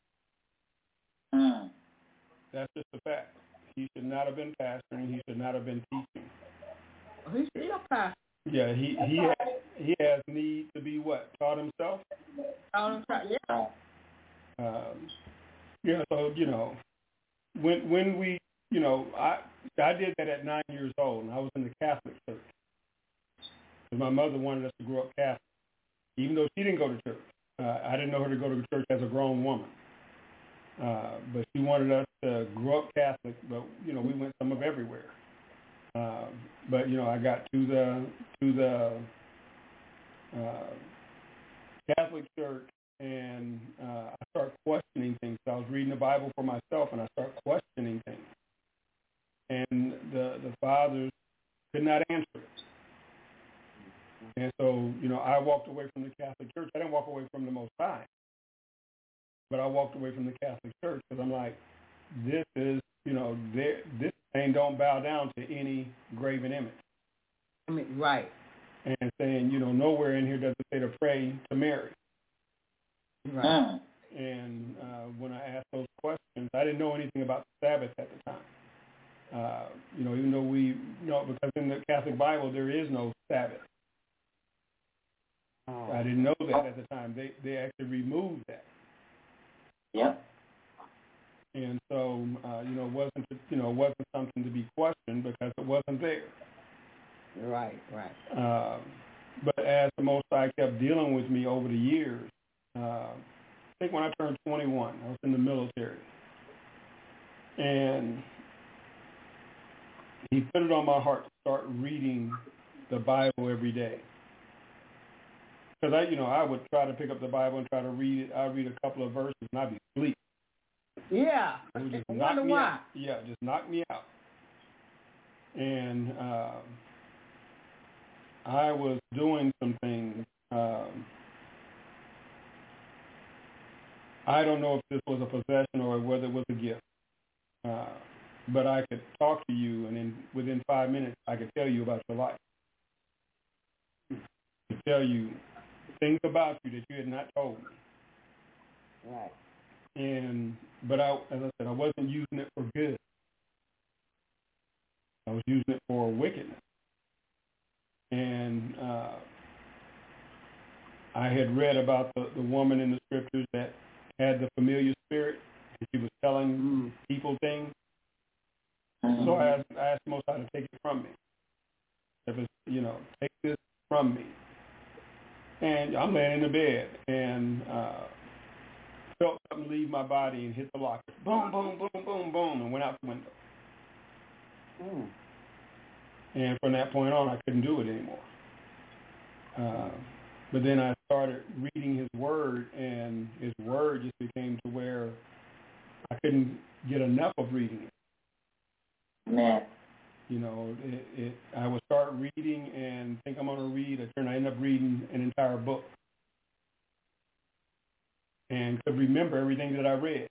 Mm. That's just a fact. He should not have been pastoring. He should not have been teaching. He's still pastor. Yeah, he he has, he has need to be what taught himself. Yeah. Um, yeah, so you know, when when we you know I I did that at nine years old, and I was in the Catholic church. My mother wanted us to grow up Catholic, even though she didn't go to church. Uh, I didn't know her to go to church as a grown woman. Uh, but she wanted us to grow up Catholic, but, you know, we went some of everywhere. Uh, but, you know, I got to the to the uh, Catholic church, and uh, I started questioning things. So I was reading the Bible for myself, and I started questioning things. And the, the fathers could not answer it. And so, you know, I walked away from the Catholic Church. I didn't walk away from the Most High, but I walked away from the Catholic Church because I'm like, this is, you know, this thing don't bow down to any graven image. I mean, right. And saying, you know, nowhere in here does it say to pray to Mary. Right. Mm. And uh, when I asked those questions, I didn't know anything about the Sabbath at the time. Uh, you know, even though we, you know, because in the Catholic Bible there is no Sabbath. Oh. I didn't know that at the time. They they actually removed that. Yep. And so uh, you know, it wasn't you know, it wasn't something to be questioned because it wasn't there. Right, right. Um, but as the Most High kept dealing with me over the years, uh, I think when I turned twenty-one, I was in the military, and He put it on my heart to start reading the Bible every day. because I, you know, I would try to pick up the Bible and try to read it. I'd read a couple of verses and I'd be asleep. Yeah. It would just I knock wonder me why. out. Yeah, just knock me out. And um, I was doing some things. Um, I don't know if this was a possession or whether it was a gift. Uh, but I could talk to you, and in, within five minutes, I could tell you about your life. To tell you things about you that you had not told me. Right. And but I, as I said, I wasn't using it for good. I was using it for wickedness. And uh, I had read about the, the woman in the scriptures that had the familiar spirit, and she was telling mm. people things. Mm-hmm. So I asked, I asked Most High to take it from me. If it's, you know, take this from me. And I'm laying in the bed, and uh, felt something leave my body and hit the locker. Boom, boom, boom, boom, boom, and went out the window. Mm. And from that point on, I couldn't do it anymore. Uh, but then I started reading his word, and his word just became to where I couldn't get enough of reading it. Man. You know, it, it, I would start reading and think I'm going to read. I turn, I end up reading an entire book. And could remember everything that I read.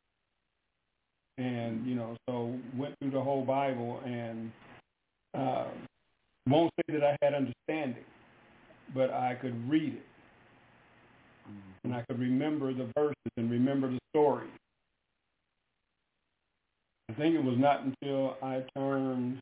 And, you know, so went through the whole Bible, and uh, won't say that I had understanding, but I could read it. Mm-hmm. And I could remember the verses and remember the story. I think it was not until I turned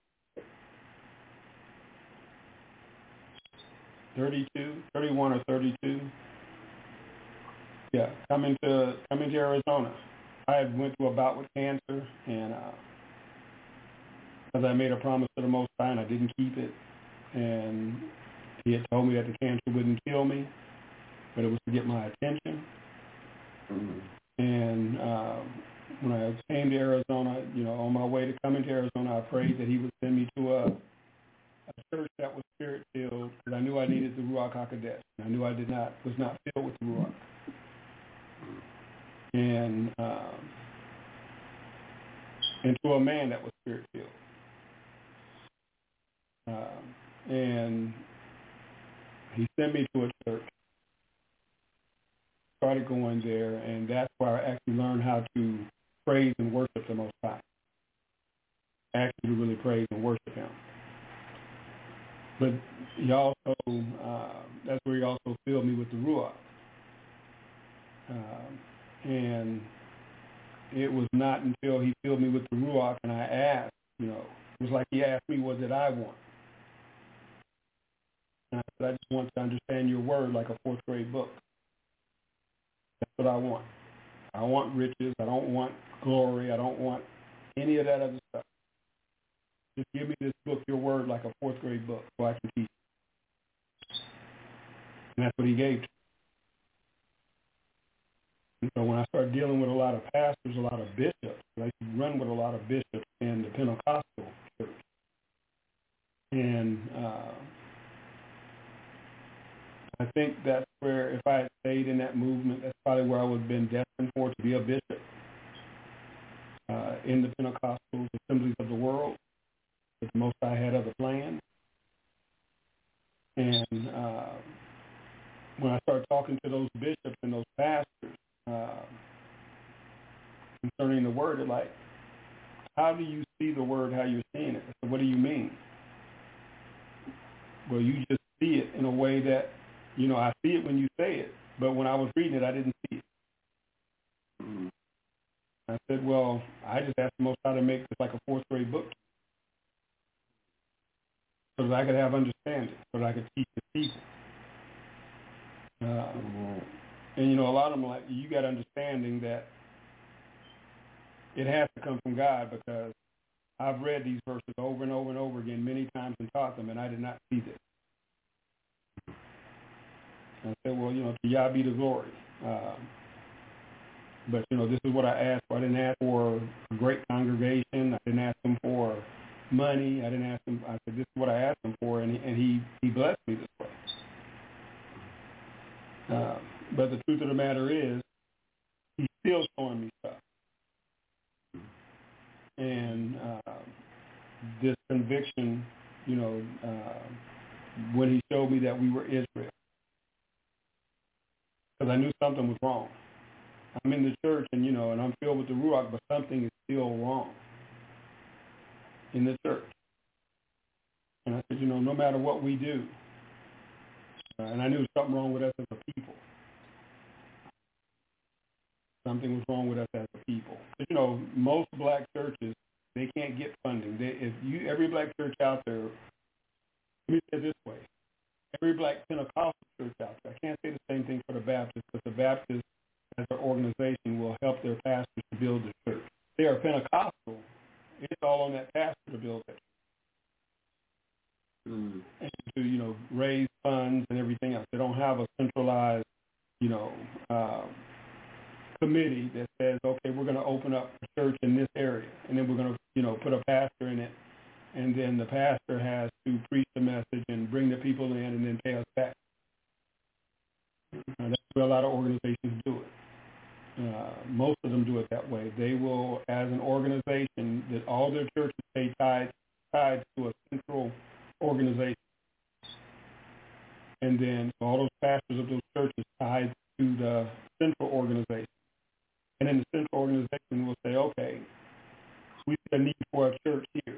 thirty-two, thirty-one or thirty-two. Yeah, coming to coming to Arizona. I had went through a bout with cancer, and uh, because I made a promise to the Most High, and I didn't keep it. And he had told me that the cancer wouldn't kill me, but it was to get my attention. Mm-hmm. And uh, when I came to Arizona, you know, on my way to coming to Arizona, I prayed that he would send me to a, a church that was spirit-filled, because I knew I needed the Ruach HaKodesh. I knew I did not was not filled with the Ruach. And um, and to a man that was spirit-filled. Um, and he sent me to a church. Started going there, and that's where I actually learned how to praise and worship the Most High. Actually, to really praise and worship Him. But he also, uh, that's where he also filled me with the Ruach. Um, and it was not until he filled me with the Ruach and I asked, you know, it was like he asked me, what did I want? And I said, I just want to understand your word like a fourth grade book. That's what I want. I want riches. I don't want glory. I don't want any of that other stuff. Just give me this book, your word, like a fourth grade book so I can teach it. And that's what he gave to me. And so when I started dealing with a lot of pastors, a lot of bishops, I used to run with a lot of bishops in the Pentecostal church. And uh, I think that's where, if I had stayed in that movement, that's probably where I would have been destined for, to be a bishop uh, in the Pentecostal assemblies of the world. But the Most High had other plans. And uh, when I started talking to those bishops and those pastors uh, concerning the word, they're like, how do you see the word, how you're seeing it? I said, what do you mean? Well, you just see it in a way that, you know, I see it when you say it, but when I was reading it, I didn't see it. Mm-hmm. I said, well, I just asked the Most High to make this like a fourth grade book so that I could have understanding, so that I could teach the people. Uh, mm-hmm. And, you know, a lot of them are like, you got understanding that it has to come from God, because I've read these verses over and over and over again many times and taught them, and I did not see this. And I said, well, you know, to Yah be the glory. Um, but, you know, this is what I asked for. I didn't ask for a great congregation. I didn't ask them for money. I didn't ask him. I said, this is what I asked him for, and he, and he, he blessed me this way. Uh, but the truth of the matter is, he's still showing me stuff. And uh, this conviction, you know, uh, when he showed me that we were Israel, because I knew something was wrong. I'm in the church, and you know, and I'm filled with the Ruach, but something is still wrong in the church. And I said, you know, no matter what we do, uh, and I knew something wrong with us as a people. Something was wrong with us as a people. But, you know, most black churches, they can't get funding. They, if you, every black church out there, let me say it this way, every black Pentecostal church out there, I can't say the same thing for the Baptists, but the Baptists as an organization will help their pastors to build the church. They are Pentecostal. It's all on that pastor to build that church. Mm. And to, you know, raise funds and everything else. They don't have a centralized, you know, uh, committee that says, okay, we're going to open up a church in this area, and then we're going to, you know, put a pastor in it, and then the pastor has to preach the message and bring the people in and then pay us back. Uh, that's where a lot of organizations do it. Uh, most of them do it that way. They will, as an organization, that all their churches pay tied tied to a central organization, and then all those pastors of those churches tied to the central organization. And then the central organization will say, okay, we see a need for a church here.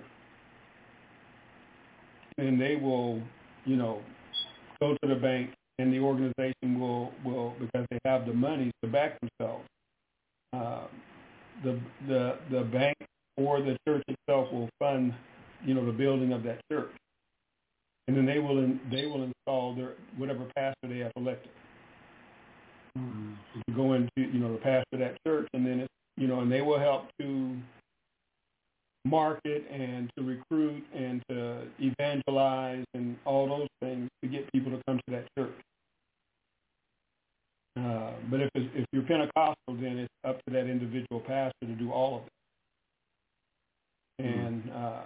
And they will, you know, go to the bank, and the organization will, will because they have the money to back themselves, uh, the, the, the bank or the church itself will fund, you know, the building of that church. And then they will in, they will install their whatever pastor they have elected. Mm-hmm. To go into, you know, the pastor of that church, and then it's, you know, and they will help to market and to recruit and to evangelize and all those things to get people to come to that church. Uh, but if it's, if you're Pentecostal, then it's up to that individual pastor to do all of it. Mm-hmm. And uh,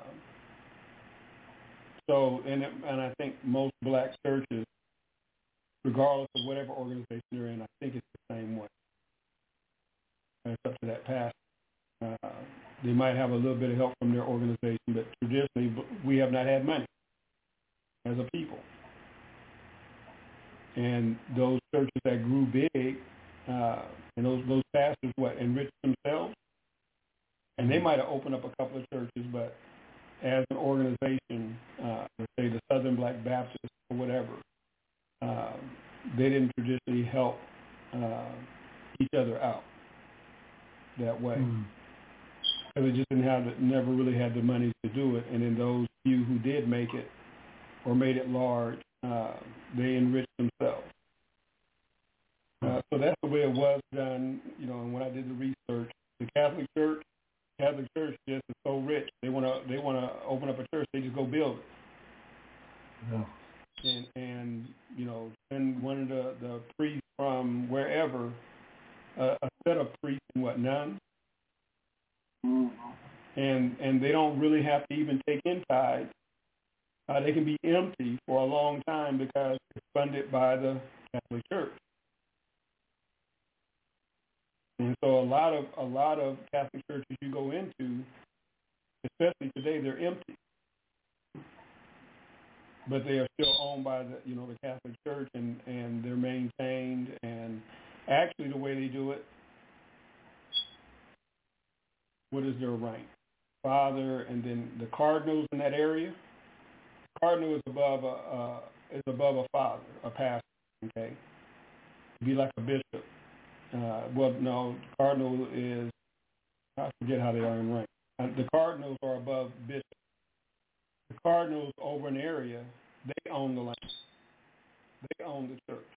so, and and I think most black churches, regardless of whatever organization they're in, I think it's the same way. And it's up to that pastor. Uh, they might have a little bit of help from their organization, but traditionally we have not had money as a people. And those churches that grew big, uh, and those those pastors, what, enriched themselves? And they might have opened up a couple of churches, but as an organization, uh, let's say the Southern Black Baptists or whatever, uh, they didn't traditionally help uh, each other out that way. Mm. Because they just didn't have, it, never really had the money to do it. And then those few who did make it or made it large, uh, they enriched themselves. Uh, so that's the way it was done, you know, and when I did the research. The Catholic Church, Catholic Church just is so rich. They want to they want to open up a church. They just go build it. Yeah. And, and you know, send one of the, the priests from wherever, uh, a set of priests and what, nuns. Mm-hmm. And and they don't really have to even take in tithes. Uh, they can be empty for a long time because it's funded by the Catholic Church. And so a lot of a lot of Catholic churches you go into, especially today, they're empty. But they are still owned by the you know the Catholic Church, and, and they're maintained. And actually, the way they do it, what is their rank? Father, and then the cardinals in that area. The cardinal is above a uh, is above a father, a pastor. Okay, be like a bishop. Uh, well, no, cardinal is, I forget how they are in rank. Uh, the cardinals are above bishops. The cardinals over an area, they own the land. They own the church.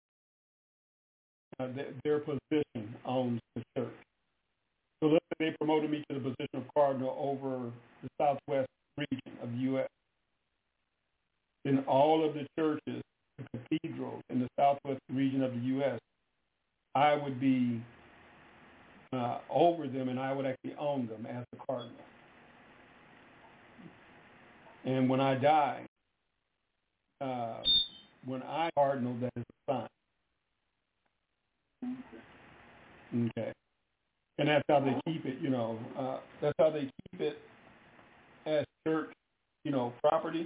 Uh, th- their position owns the church. So let's say they promoted me to the position of cardinal over the southwest region of the U S Then all of the churches, the cathedrals in the southwest region of the U S, I would be uh, over them, and I would actually own them as the cardinal. And when I die, uh, when I cardinal, that is assigned. Okay. And that's how they keep it, you know. Uh, that's how they keep it as church, you know, property.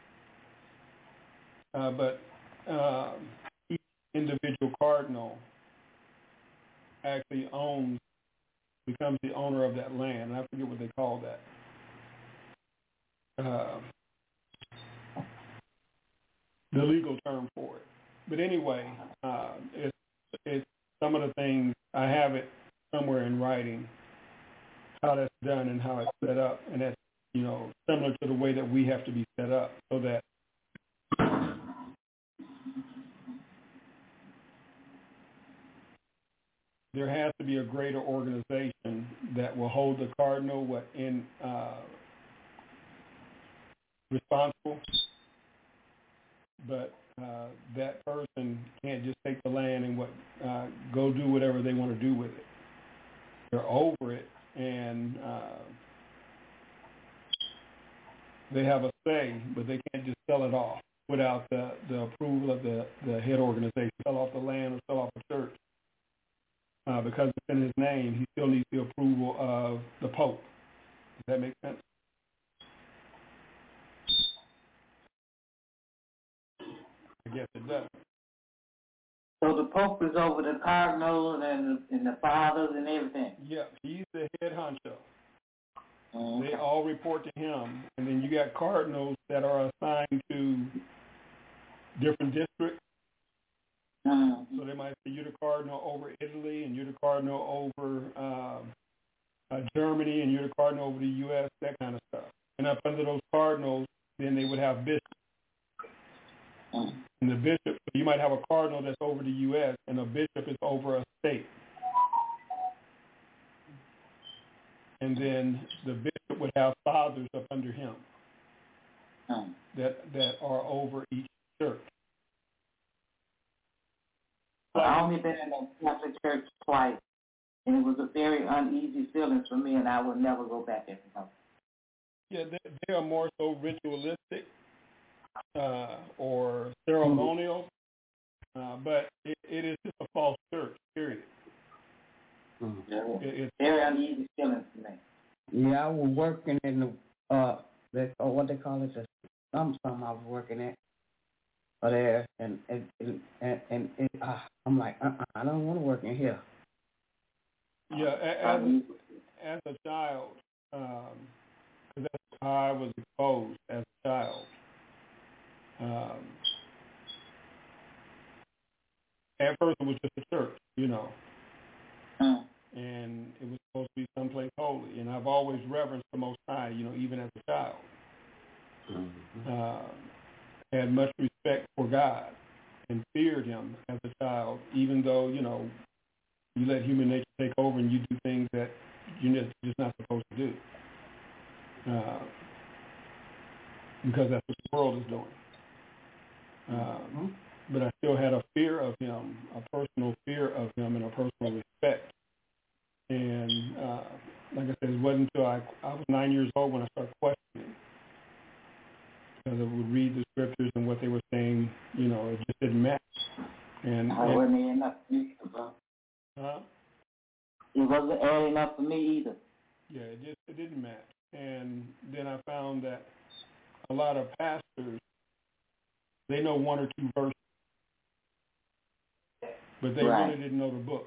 Uh, but uh, each individual cardinal actually owns, becomes the owner of that land. And I forget what they call that. Uh, the legal term for it. But anyway, uh, it's, it's some of the things, I have it somewhere in writing, how that's done and how it's set up. And that's, you know, similar to the way that we have to be set up, so that there has to be a greater organization that will hold the cardinal what in uh, responsible, but uh, that person can't just take the land and what uh, go do whatever they want to do with it. They're over it, and uh, they have a say, but they can't just sell it off without the, the approval of the, the head organization. Sell off the land or sell off the church. Uh, because it's in his name, he still needs the approval of the Pope. Does that make sense? I guess it does. So the Pope is over the cardinals and, and the fathers and everything? Yeah, he's the head honcho. Okay. They all report to him. And then you got cardinals that are assigned to different districts. Mm-hmm. So they might say you're the cardinal over Italy, and you're the cardinal over um, uh, Germany, and you're the cardinal over the U S, that kind of stuff. And up under those cardinals, then they would have bishops. Mm-hmm. And the bishop, you might have a cardinal that's over the U S, and a bishop is over a state. And then the bishop would have fathers up under him mm-hmm. that, that are over each church. I've only been in the Catholic Church twice, and it was a very uneasy feeling for me, and I would never go back there. Yeah, they, they are more so ritualistic uh, or ceremonial, uh, but it, it is just a false church, period. Mm-hmm. It, it's very uneasy feeling for me. Yeah, I was working in the, uh, the, oh, what they call it, the some some I was working at. There and and and, and it, uh, I'm like, uh-uh, I don't want to work in here. Yeah, as as a child, um, that's how I was exposed as a child. Um, at first, it was just a church, you know, mm. and it was supposed to be someplace holy. And I've always reverenced the Most High, you know, even as a child. Mm-hmm. Um, had much respect for God and feared him as a child, even though, you know, you let human nature take over and you do things that you're just not supposed to do. Uh, because that's what the world is doing. Uh, mm-hmm. But I still had a fear of him, a personal fear of him and a personal respect. And uh, like I said, it wasn't until I, I was nine years old when I started questioning. Because I would read the scriptures and what they were saying, you know, it just didn't match. And, I and wasn't adding up for me either, bro. Huh? It wasn't adding up for me either. Yeah, it just it didn't match. And then I found that a lot of pastors, they know one or two verses, but they right. really didn't know the book.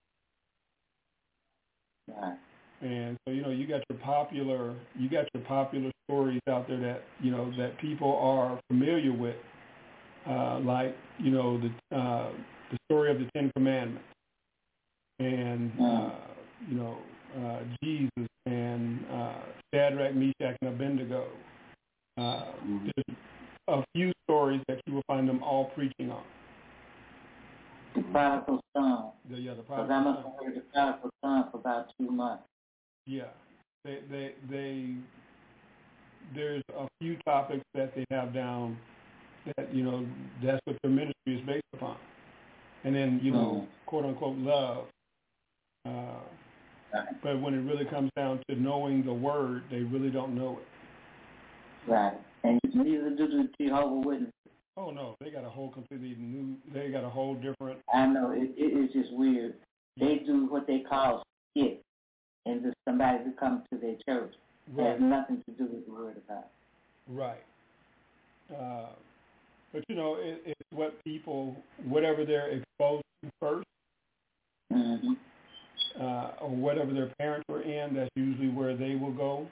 Right. And so, you know, you got your popular, you got your popular stories out there that, you know, that people are familiar with, uh, like, you know, the uh, the story of the Ten Commandments, and uh, you know, uh, Jesus and uh, Shadrach, Meshach, and Abednego. Uh, there's a few stories that you will find them all preaching on. The prodigal son. The, yeah, the prodigal son. Because prodigal I must have heard the prodigal son for about two months. Yeah, they, they, they, there's a few topics that they have down that, you know, that's what their ministry is based upon. And then, you know, mm-hmm. quote unquote love. Uh, right. But when it really comes down to knowing the word, they really don't know it. Right. And neither do the Jehovah's Witnesses. Oh no, they got a whole completely new. They got a whole different. I know it. It is just weird. They do what they call skit, and just somebody who comes to their church. Right. It has nothing to do with the Word of God. Right. Uh, but you know, it, it's what people, whatever they're exposed to first, mm-hmm. uh, or whatever their parents were in. That's usually where they will go.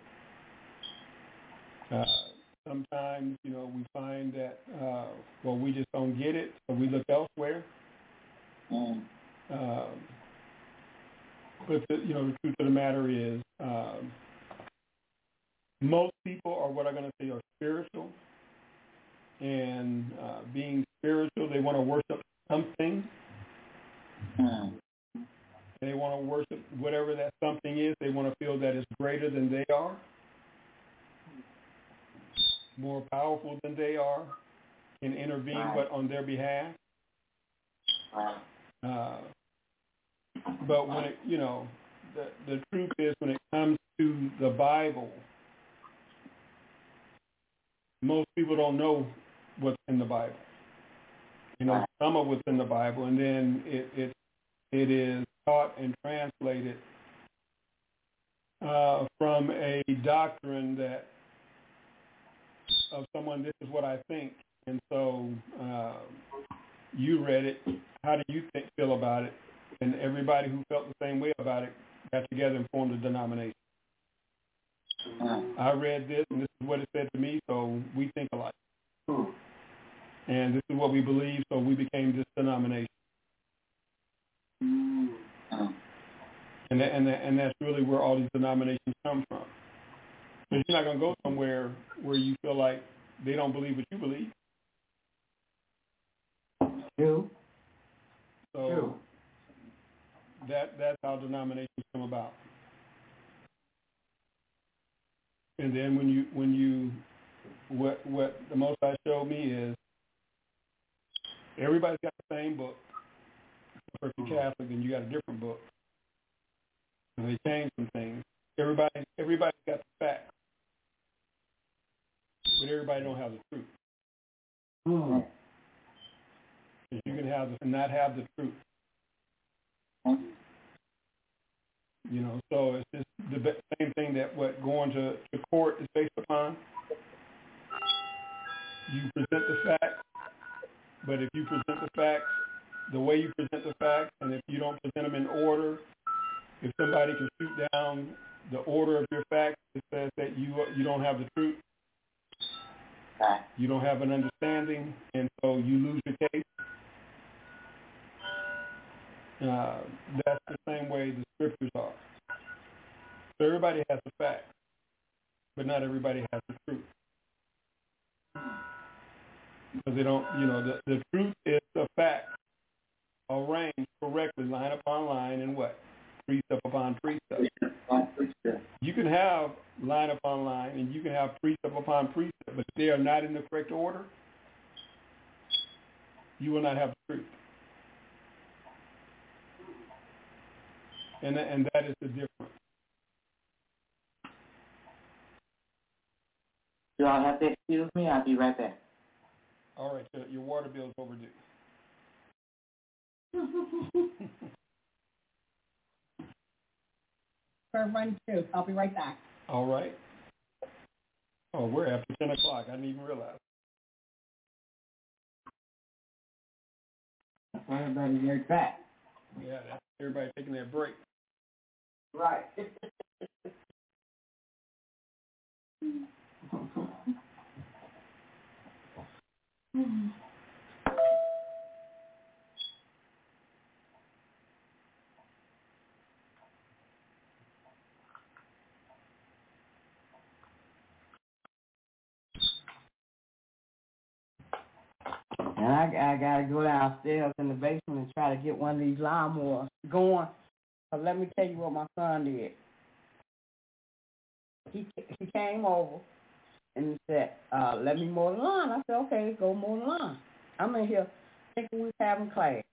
Uh, sometimes, you know, we find that, uh, well, we just don't get it, so we look elsewhere. Mm. Um, but, the, you know, the truth of the matter is um, most people are what I'm going to say are spiritual. And uh, being spiritual, they want to worship something. Mm. They want to worship whatever that something is. They want to feel that it's greater than they are, more powerful than they are, can intervene right. what on their behalf. Right. Uh, but when it, you know, the the truth is, when it comes to the Bible, most people don't know what's in the Bible. You know, some of what's in the Bible, and then it it, it is taught and translated uh, from a doctrine that of someone, this is what I think. And so uh, you read it. How do you think, feel about it? And everybody who felt the same way about it got together and formed a denomination. I read this, and this is what it said to me, so we think alike. And this is what we believe, so we became this denomination. And that, and that, and that's really where all these denominations come from. Because you're not going to go somewhere where you feel like they don't believe what you believe. True. So True. that that's how denominations come about. And then when you when you what what the Most High showed me is everybody's got the same book. If you're Catholic, then you got a different book. And they changed some things. Everybody everybody's got the facts, but everybody don't have the truth. Mm-hmm. You can have the, and not have the truth. You know, so it's just the same thing that what going to, to court is based upon. You present the facts, but if you present the facts the way you present the facts, and if you don't present them in order, if somebody can shoot down the order of your facts, it says that you you don't have the truth, you don't have an understanding, and so you lose your case. Uh, that's the same way the scriptures are. So everybody has the facts, but not everybody has the truth. Because they don't, you know, the, the truth is the fact arranged correctly, line upon line, and what? Precept upon precept. You can have line upon line, and you can have precept upon precept, but if they are not in the correct order, you will not have the truth. And that, and that is the difference. Do y'all have to excuse me? I'll be right back. All right, your, your water bill is overdue. For run two. I'll be right back. All right. Oh, we're after ten o'clock. I didn't even realize. Everybody's right back. Yeah, that's everybody taking their break. Right. And I, I got to go downstairs in the basement and try to get one of these lawnmowers going. But let me tell you what my son did. He he came over and he said, uh, let me mow the lawn. I said, okay, go mow the lawn. I'm in here thinking we was having class.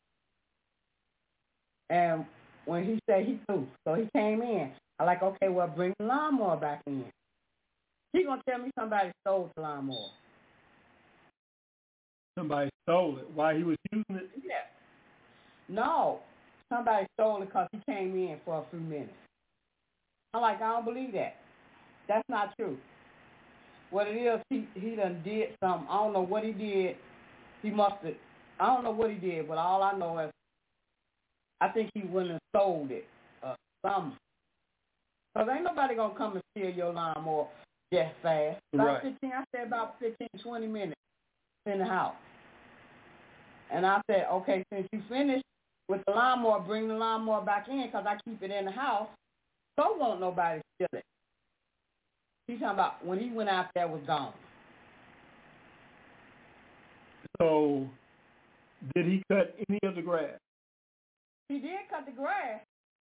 And when he said he threw, so he came in. I like, okay, well, bring the lawnmower back in. He going to tell me somebody stole the lawnmower. Somebody stole it while he was using it? Yeah. No, somebody stole it because he came in for a few minutes. I'm like, I don't believe that. That's not true. What it is, he, he done did something. I don't know what he did. He must have, I don't know what he did, but all I know is I think he went and sold it or something. Because ain't nobody going to come and steal your lawnmower just fast. About Right. fifteen, I said about fifteen, twenty minutes in the house. And I said, okay, since you finished with the lawnmower, bring the lawnmower back in because I keep it in the house. So won't nobody steal it. He's talking about when he went out there, it was gone. So did he cut any of the grass? He did cut the grass.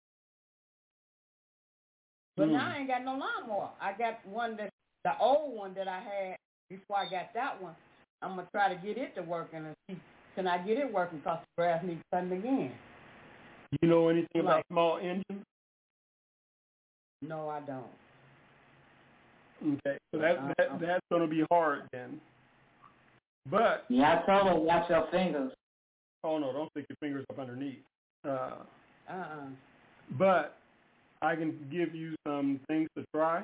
But Hmm. now I ain't got no lawnmower. I got one that, the old one that I had before I got that one. I'm going to try to get it to working and see, can I get it working because the grass needs cutting again. You know anything Like- about small engines? No, I don't. Okay, so that, Uh, that uh. that's going to be hard then. But, Yeah, I told her, watch your fingers. oh no, don't stick your fingers up underneath. Uh, Uh-uh. but I can give you some things to try.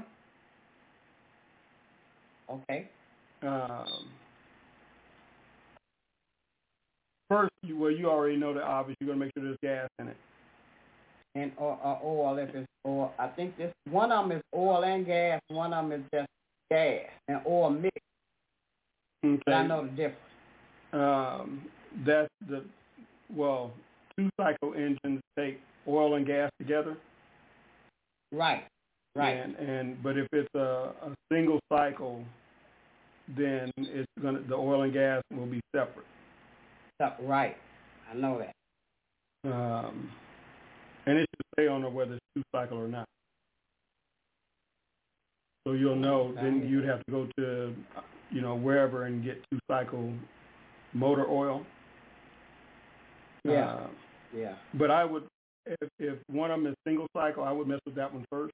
Okay. Um, first, you, well, you already know that obviously you're going to make sure there's gas in it. And or, or oil, if it's oil. I think this, one of them is oil and gas. One of them is just gas and oil mixed. Okay. But I know the difference. Um, that's the, well, two-cycle engines take oil and gas together. Right. Right. And, and but if it's a, a single cycle, then it's gonna the oil and gas will be separate. Right. I know that. Um, and it should say on there whether it's two-cycle or not. So you'll know. Then you'd have to go to, you know, wherever and get two-cycle motor oil. Yeah. Uh, Yeah. But I would, if, if one of them is single cycle, I would mess with that one first.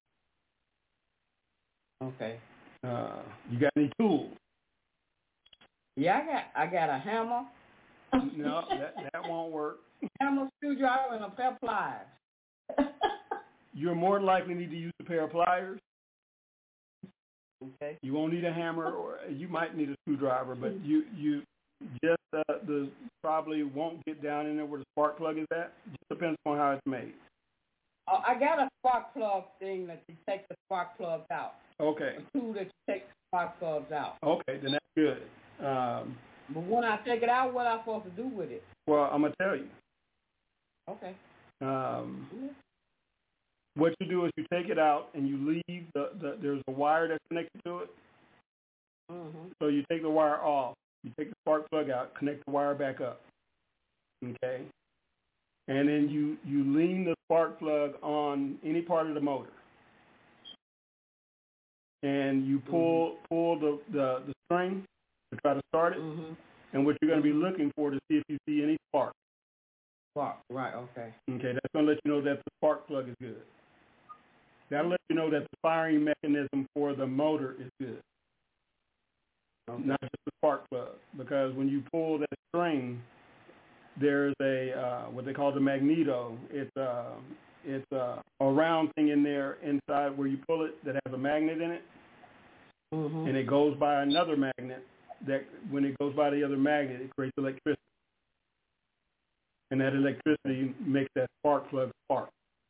Okay. Uh, you got any tools? Yeah, I got I got a hammer. No, that that won't work. Hammer, screwdriver, and a pair of pliers. You're more than likely need to use a pair of pliers. Okay. You won't need a hammer, or you might need a screwdriver, but you you just uh, the probably won't get down in there where the spark plug is at. Just depends on how it's made. Oh, I got a spark plug thing that you take the spark plugs out. Okay. A tool that you take the spark plugs out. Okay, then that's good. Um, But when I take it out, what am I supposed to do with it? well, I'm gonna tell you. Okay. Um, what you do is you take it out and you leave the, the there's a wire that's connected to it. Mm-hmm. So you take the wire off, you take the spark plug out, connect the wire back up. Okay? And then you, you lean the spark plug on any part of the motor. And you pull mm-hmm. pull the, the, the string to try to start it. Mm-hmm. And what you're going to be looking for to see if you see any spark. Spark, right, okay. Okay, that's going to let you know that the spark plug is good. That'll let you know that the firing mechanism for the motor is good. Okay. Not just the spark plug. Because when you pull that string, there's a, uh, what they call the magneto. It's, uh, it's uh, a round thing in there inside where you pull it that has a magnet in it. Mm-hmm. And it goes by another magnet that when it goes by the other magnet, it creates electricity. And that electricity makes that spark plug spark.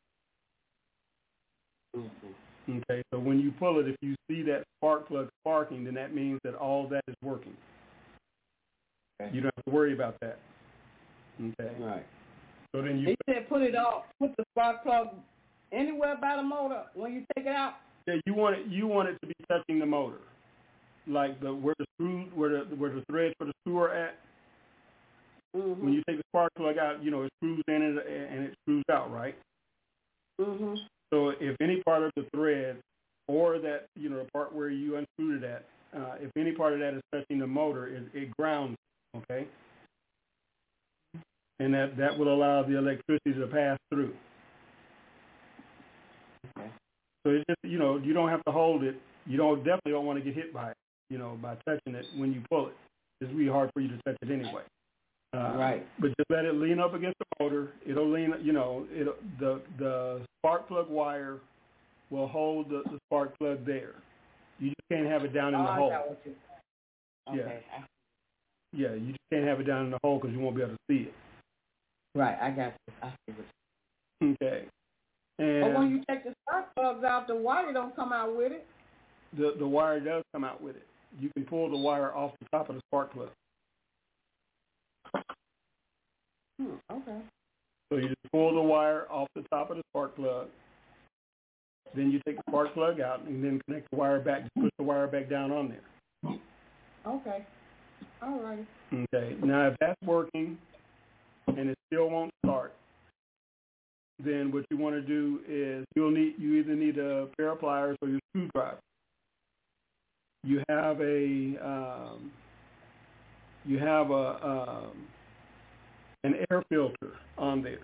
Mm-hmm. Okay, so when you pull it, if you see that spark plug sparking, then that means that all that is working. Okay. You don't have to worry about that. Okay. Right. So then you. He said put it off, put the spark plug anywhere by the motor when you take it out. Yeah, you want it. You want it to be touching the motor, like the where the screw, where the where the threads for the screw are at. Mm-hmm. When you take the spark plug out, you know it screws in and, and it screws out, right? Mm-hmm. So if any part of the thread or that, you know, the part where you unscrewed it at, uh, if any part of that is touching the motor, it, it grounds, okay? And that, that will allow the electricity to pass through. Okay. So it's just, you know, you don't have to hold it. You don't definitely don't want to get hit by it, you know, by touching it when you pull it. it's really hard for you to touch it anyway. Uh, right. But just let it lean up against the motor. It'll lean, you know, it'll, the the spark plug wire will hold the, the spark plug there. You just can't have it down in oh, the I hole. got what you okay. Yeah. Yeah, you just can't have it down in the hole because you won't be able to see it. Right, I got you. I see what you Okay. And But when you take the spark plugs out, the wire don't come out with it. the the wire does come out with it. You can pull the wire off the top of the spark plug. Hmm, okay. So you just pull the wire off the top of the spark plug. Then you take the spark plug out and then connect the wire back. Just push the wire back down on there. Okay. All right. Okay. Now, if that's working and it still won't start, then what you want to do is you'll need you either need a pair of pliers or your screwdriver. You have a um, you have a um, an air filter on there.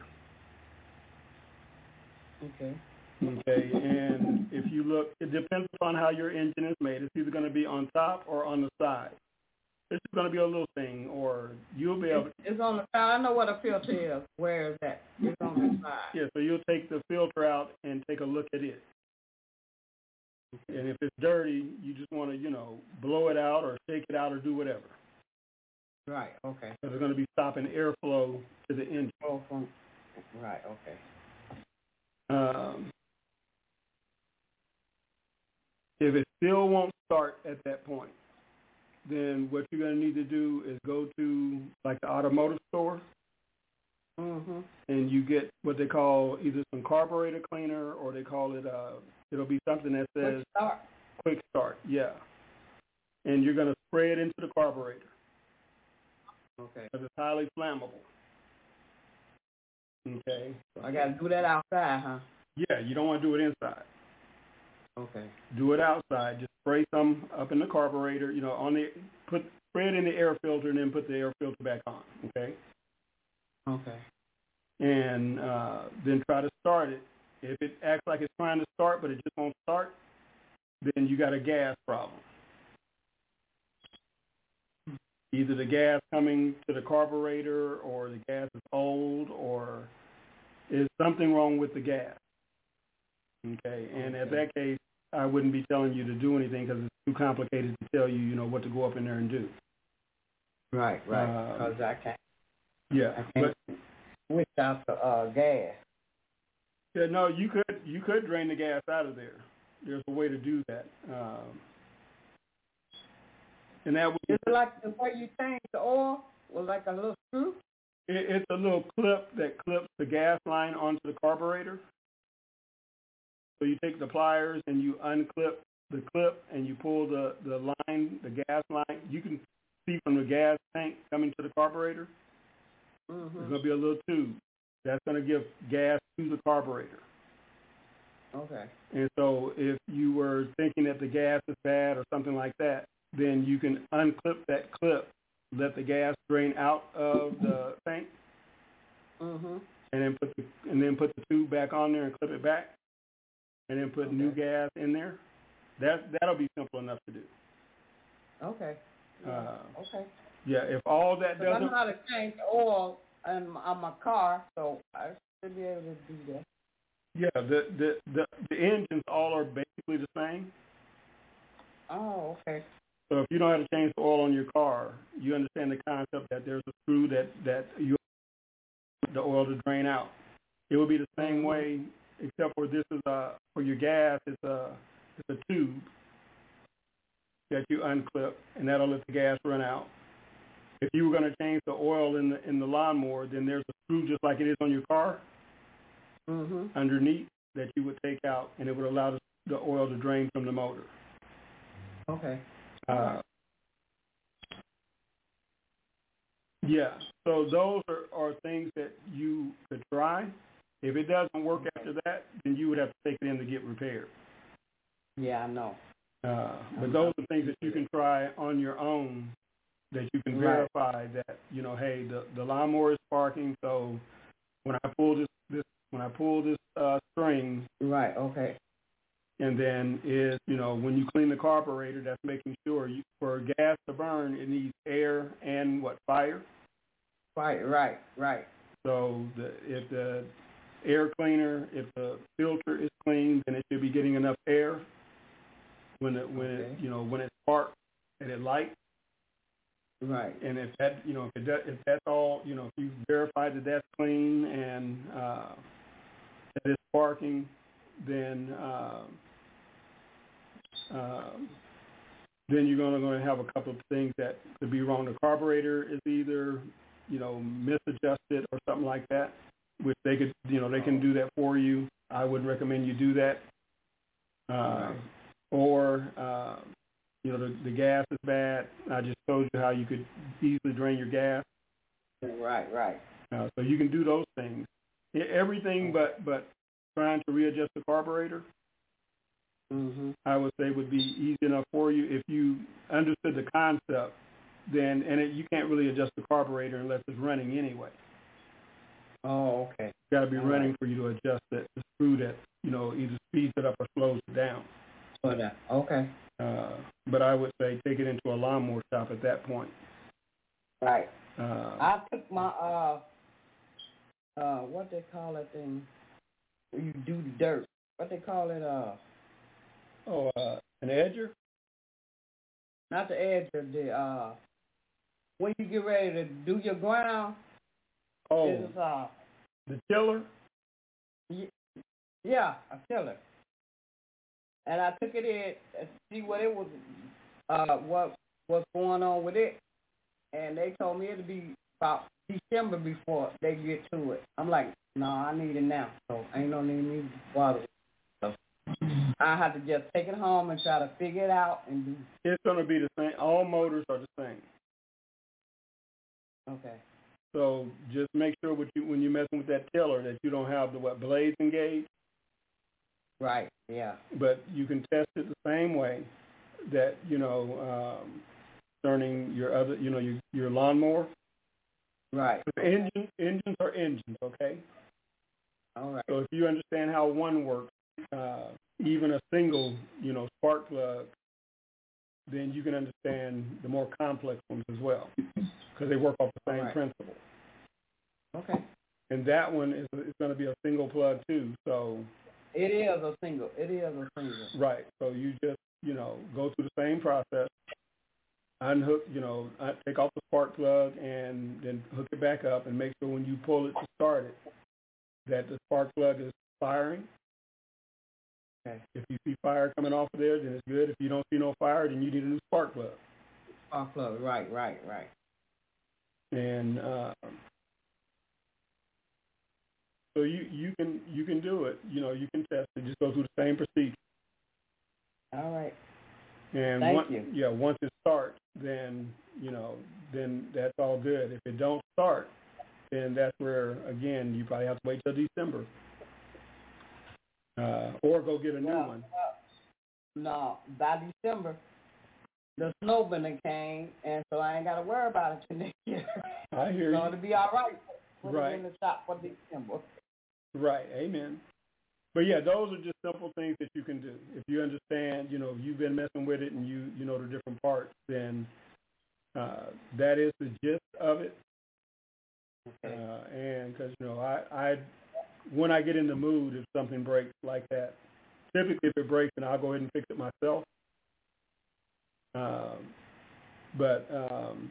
Okay. Okay, and if you look, it depends upon how your engine is made. It's either going to be on top or on the side. This is going to be a little thing, or you'll be able to... It's on the side. I know what a filter is. Where is that? It's on the side. Yeah, so you'll take the filter out and take a look at it. And if it's dirty, you just want to, you know, blow it out or shake it out or do whatever. Right, okay. So it's going to be stopping airflow to the engine. Oh, from, right, okay. Um, if it still won't start at that point, then what you're going to need to do is go to, like, the automotive store, mm-hmm. and you get what they call either some carburetor cleaner or they call it, uh, it'll be something that says Quick start. Quick start, yeah. And you're going to spray it into the carburetor. Okay. Because it's highly flammable. Okay. So I got to do that outside, huh? Yeah, you don't want to do it inside. Okay. Do it outside. Just spray some up in the carburetor. You know, on the put spray it in the air filter and then put the air filter back on. Okay. Okay. And uh, then try to start it. If it acts like it's trying to start but it just won't start, then you got a gas problem. Either the gas coming to the carburetor or the gas is old or is something wrong with the gas. Okay. And okay. in that case, I wouldn't be telling you to do anything because it's too complicated to tell you, you know, what to go up in there and do. Right, right. Because uh, I can't. Yeah. I can't but, switch out the uh, gas. Yeah, no, you could you could drain the gas out of there. There's a way to do that. Um, and that would, is it like the way you change the oil with like a little screw? It, it's a little clip that clips the gas line onto the carburetor. So you take the pliers and you unclip the clip and you pull the, the line, the gas line. You can see from the gas tank coming to the carburetor, mm-hmm. there's going to be a little tube. That's going to give gas to the carburetor. Okay. And so if you were thinking that the gas is bad or something like that, then you can unclip that clip, let the gas drain out of the tank, mm-hmm. and then put the and then put the tube back on there and clip it back, and then put okay. new gas in there. That that'll be simple enough to do. Okay. Yeah. Uh, okay. Yeah. If all that doesn't, I know how to change the oil on my, on my car, so I should be able to do that. Yeah. The the the, the engines all are basically the same. Oh, okay. So if you know how to change the oil on your car, you understand the concept that there's a screw that, that you want the oil to drain out. It would be the same mm-hmm. way, except for this is a, for your gas, it's a, it's a tube that you unclip, and that'll let the gas run out. If you were going to change the oil in the in the lawnmower, then there's a screw just like it is on your car mm-hmm. underneath that you would take out, and it would allow the, the oil to drain from the motor. Okay. Uh, yeah, so those are, are things that you could try. If it doesn't work after that, then you would have to take it in to get repaired. Yeah, I know. Uh, but those are things that you can try on your own, that you can right. verify that, you know, hey, the, the lawnmower is sparking, so when I pull this, this when I pull this uh, string, right, okay, And then is, you know, when you clean the carburetor, that's making sure you, for gas to burn, it needs air and what, fire? Right, right, right. So the, if the air cleaner, if the filter is clean, then it should be getting enough air when it, when Okay. it, you know, when it sparks and it lights. Right. And if that, you know, if, it does, if that's all, you know, if you verify that that's clean and uh, that it's sparking, then uh, uh, then you're going to have a couple of things that could be wrong. The carburetor is either, you know, misadjusted or something like that, which they could, you know, they can do that for you. I would recommend you do that. Uh, Right. Or, uh, you know, the, the gas is bad. I just told you how you could easily drain your gas. Right, right. Uh, so you can do those things. E- Everything but, but trying to readjust the carburetor, Mm-hmm. I would say would be easy enough for you. If you understood the concept, then, and it, you can't really adjust the carburetor unless it's running anyway. Oh, okay. It's got to be All running right. for you to adjust that, the screw that, you know, either speeds it up or slows it down. So that, okay. Uh, but I would say take it into a lawnmower shop at that point. Right. Uh, I took my, uh, uh, what they call that thing? Where you do the dirt. What they call it, uh, oh, uh, an edger? not the edger, the, uh, when you get ready to do your ground, Oh, it's, uh, the tiller? y- yeah, a tiller. And I took it in to see what it was, uh, what what's going on with it. And they told me it'd be about December before they get to it. I'm like, no, I need it now. So ain't no need me to bother. So I have to just take it home and try to figure it out and do. It's going to be the same. All motors are the same. Okay. So just make sure with you, when you're messing with that tiller that you don't have the what blades engaged. Right. Yeah. But you can test it the same way that, you know, um, concerning your other, you know, your, your lawnmower. Right. Engines, engines are engines, okay? All right. So if you understand how one works, uh, even a single, you know, spark plug, then you can understand the more complex ones as well, because they work off the same Right. principle. Okay. And that one is, is going to be a single plug too. So It is a single. It is a single. right. So you just, you know, go through the same process, unhook, you know, un- take off the spark plug and then hook it back up and make sure when you pull it to start it that the spark plug is firing. Okay. If you see fire coming off of there, then it's good. If you don't see no fire, then you need a new spark plug. Spark plug. Right. Right. Right. And uh, so you, you can you can do it. You know, you can test it. Just go through the same procedure. All right. And Thank once, you. yeah, once it starts, then you know, then that's all good. If it don't start, then that's where again you probably have to wait till December, uh, or go get a new Well, one. No, by December, the snowball came, and so I ain't got to worry about it till next year. I hear So you. it'll be all right. Put Right. it in the shop for December. Right. Amen. But yeah, those are just simple things that you can do. If you understand, you know, you've been messing with it and you, you know, the different parts, then uh, that is the gist of it. Okay. Uh, and because, you know, I, I, when I get in the mood, if something breaks like that, typically if it breaks, then I'll go ahead and fix it myself. Um, but, um,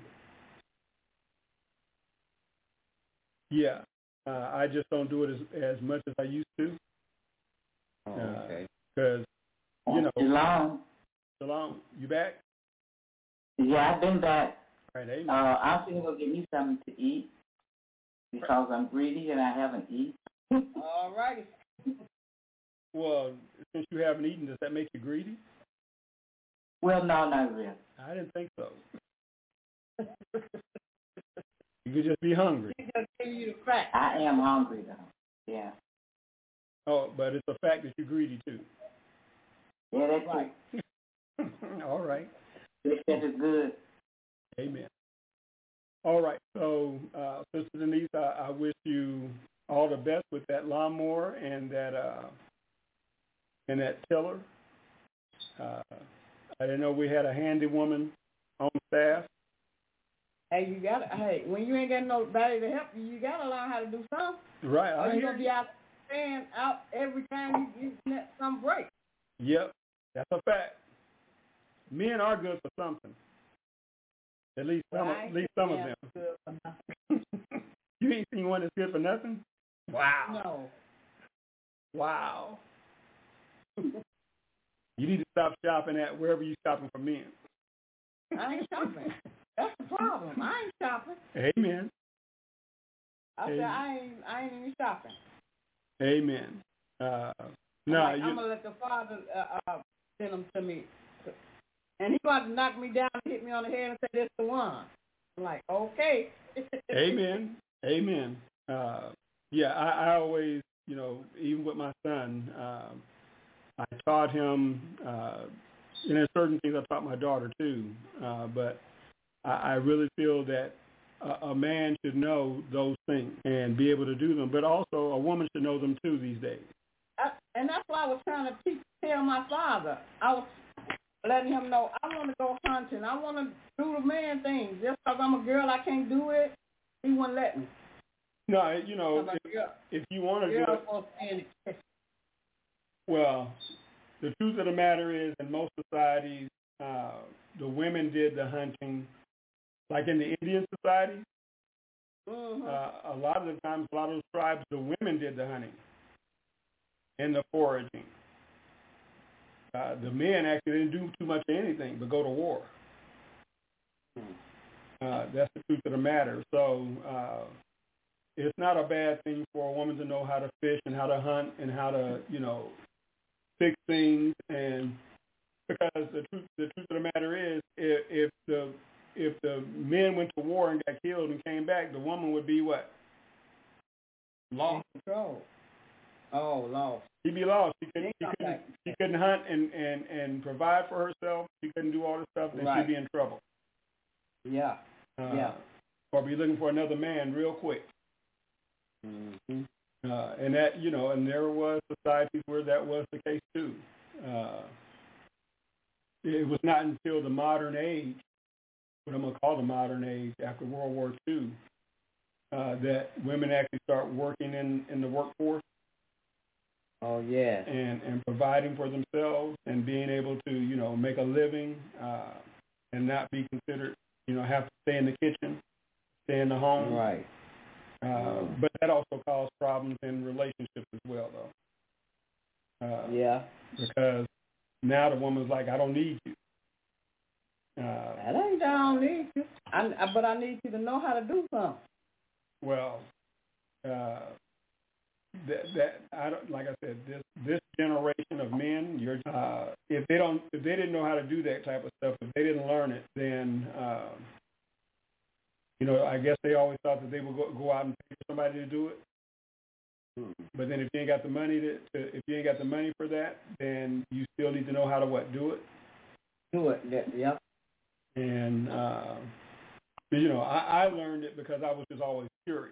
yeah, uh, I just don't do it as, as much as I used to. Oh, okay. Because, you know, Shalom. Shalom, you back? Yeah, I've been back. All right, amen. Uh, I'm going to go get me something to eat because I'm greedy and I haven't eaten. All righty. Well, since you haven't eaten, does that make you greedy? Well, no, not really. I didn't think so. You could just be hungry. He just give you the fact. I am hungry, though. Yeah. Oh, but it's a fact that you're greedy, too. Yeah, that's Right. right. All right. This is good. Amen. All right. So, uh, Sister Denise, I, I wish you all the best with that lawnmower and that uh, and that tiller. Uh, I didn't know we had a handy woman on staff. Hey, you gotta. Hey, when you ain't got nobody to help you, you gotta learn how to do something. Right. Or I you hear gonna be you. out stand out every time you, you let some break. Yep, that's a fact. Men are good for something. At least some. Well, Of, at least some of them. You ain't seen one that's good for nothing. Wow. No. Wow. You need to stop shopping at wherever you shopping for men. I ain't shopping. That's the problem. I ain't shopping. Amen. I Amen. said I ain't. I ain't even shopping. Amen. Uh, no, I'm, like, you, I'm gonna let the Father uh, uh, send them to me, and he about to knock me down and hit me on the head and say, "This the one." I'm like, okay. Amen. Amen. Uh, yeah, I, I always, you know, even with my son, uh, I taught him, uh, and there's certain things I taught my daughter too, uh, but I, I really feel that a, a man should know those things and be able to do them, but also a woman should know them too these days. I, and that's why I was trying to teach, tell my father. I was letting him know I want to go hunting. I want to do the man thing. Just because I'm a girl, I can't do it. He wouldn't let me. No, you know, I'm like, if, girl, if you want to do girl it, supposed to be in the kitchen. well, the truth of the matter is, in most societies, uh, the women did the hunting. Like in the Indian society, Mm-hmm. uh, a lot of the times, a lot of those tribes, the women did the hunting and the foraging. Uh, the men actually didn't do too much of anything but go to war. Uh, that's the truth of the matter. So uh, it's not a bad thing for a woman to know how to fish and how to hunt and how to, you know, fix things. And because the truth, the truth of the matter is, if, if the if the men went to war and got killed and came back, the woman would be what? Lost. Control. Oh, lost. She'd be lost. She couldn't, she couldn't, she couldn't hunt and, and, and provide for herself. She couldn't do all this stuff, then Right. she'd be in trouble. Yeah. Uh, yeah. Or be looking for another man real quick. Mm-hmm. Uh, and that, you know, and there was societies where that was the case too. Uh, it was not until the modern age, what I'm going to call the modern age, after World War Two, uh, that women actually start working in, in the workforce. Oh, yeah. And, and providing for themselves and being able to, you know, make a living uh, and not be considered, you know, have to stay in the kitchen, stay in the home. Right. Uh, Mm. But that also caused problems in relationships as well, though. Uh, yeah. Because now the woman's like, I don't need you. Uh, That ain't I don't need you. I, I, but I need you to know how to do something. well, uh, that, that I don't, like I said, this this generation of men, you're, uh, if they don't, if they didn't know how to do that type of stuff, if they didn't learn it, then uh, you know, I guess they always thought that they would go, go out and pay for somebody to do it. Mm-hmm. But then if you ain't got the money to, to, if you ain't got the money for that, then you still need to know how to what do it. Do it. Yeah. Yep. And uh, you know, I, I learned it because I was just always curious.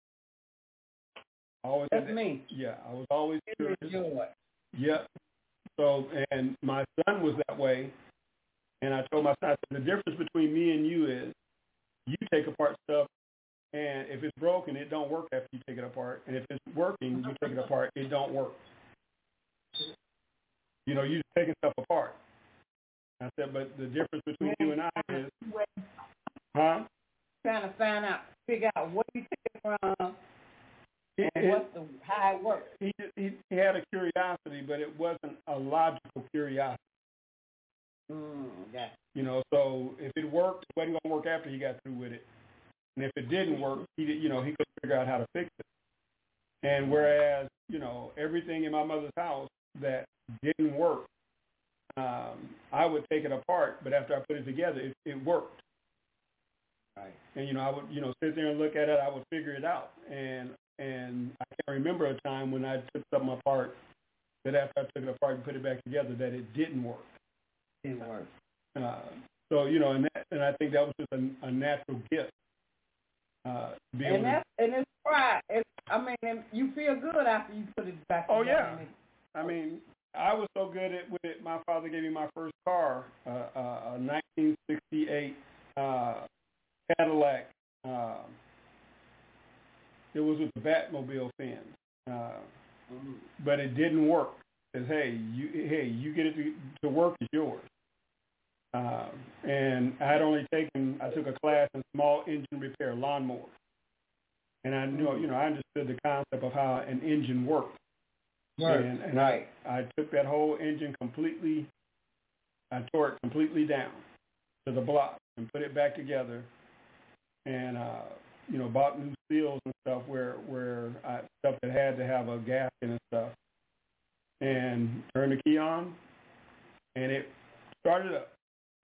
Always That's that, me. Yeah, I was always curious. Joy. Yep. So, and my son was that way. And I told my son, I said, the difference between me and you is you take apart stuff, and if it's broken, it don't work after you take it apart. And if it's working, you take it apart, it don't work. You know, you're taking stuff apart. I said, but the difference between you and I is, huh? Trying to find out, figure out what you take it from. It, and what's the, how it works. He, he he had a curiosity, but it wasn't a logical curiosity. Mm, yeah. You know, so if it worked, it wasn't going to work after he got through with it. And if it didn't work, he did, you know, he couldn't figure out how to fix it. And whereas, you know, everything in my mother's house that didn't work, um, I would take it apart, but after I put it together, it, it worked. Right. And, you know, I would, you know, sit there and look at it, I would figure it out. And And I can remember a time when I took something apart that after I took it apart and put it back together that it didn't work. Didn't work. Uh, so, you know, and, that, and I think that was just a, a natural gift. Uh, to be and, able that's, to, and it's pride. It's, I mean, you feel good after you put it back oh, together. yeah. I mean, I was so good at with it my father gave me my first car, uh, uh, a nineteen sixty-eight uh, Cadillac. Uh, it was with the Batmobile fins, uh, but it didn't work. It says, hey, you, hey, you get it to, to work, it's yours. Uh, and I had only taken, I took a class in small engine repair, lawnmower, and I knew, you know, I understood the concept of how an engine worked. Right. And, and right. I, I took that whole engine completely, I tore it completely down to the block and put it back together, and uh, you know, bought new seals and stuff where where I, stuff that had to have a gasket and stuff, and turned the key on, and it started up.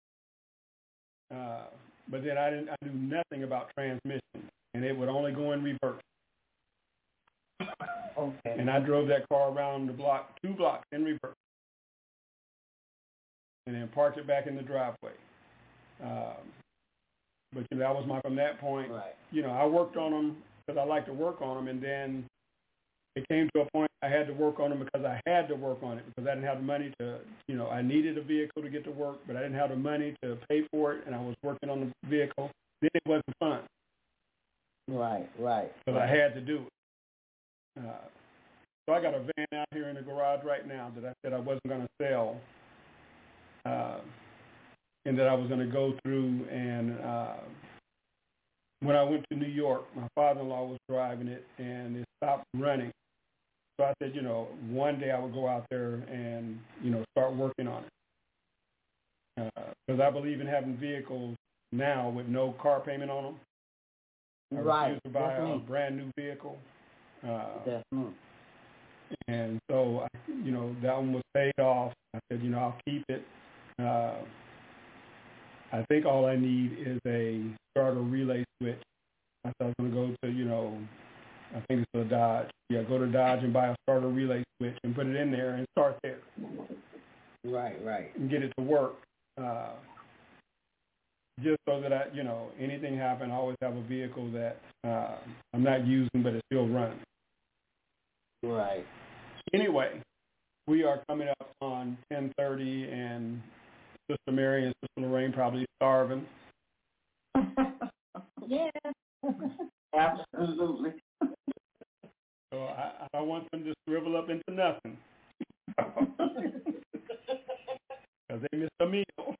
Uh, but then I didn't, I knew nothing about transmission, and it would only go in reverse. Okay. And I drove that car around the block, two blocks in reverse, and then parked it back in the driveway. Um, but you know, that was my, from that point, right. you know, I worked on them because I like to work on them, and then it came to a point I had to work on them because I had to work on it because I didn't have the money to, you know, I needed a vehicle to get to work, but I didn't have the money to pay for it, and I was working on the vehicle. Then it wasn't fun. Right, right. Because right. I had to do it. Uh, so I got a van out here in the garage right now that I said I wasn't going to sell, uh, and that I was going to go through. And uh, when I went to New York, my father-in-law was driving it, and it stopped running. So I said, you know, one day I would go out there and, you know, start working on it. Because uh, I believe in having vehicles now with no car payment on them. I right. refuse to buy Definitely. a brand new vehicle. Uh, Definitely. And so, you know, that one was paid off. I said, you know, I'll keep it. Uh, I think all I need is a starter relay switch. I thought I was going to go to, you know, I think it's a Dodge. Yeah, go to Dodge and buy a starter relay switch and put it in there and start there. Right, right. And get it to work. Uh, just so that, I, you know, anything happen, I always have a vehicle that uh, I'm not using, but it's still running. Right. Anyway, we are coming up on ten thirty, and Sister Mary and Sister Lorraine probably starving. Yeah. Absolutely. So I, I don't want them to shrivel up into nothing. Because they missed a meal.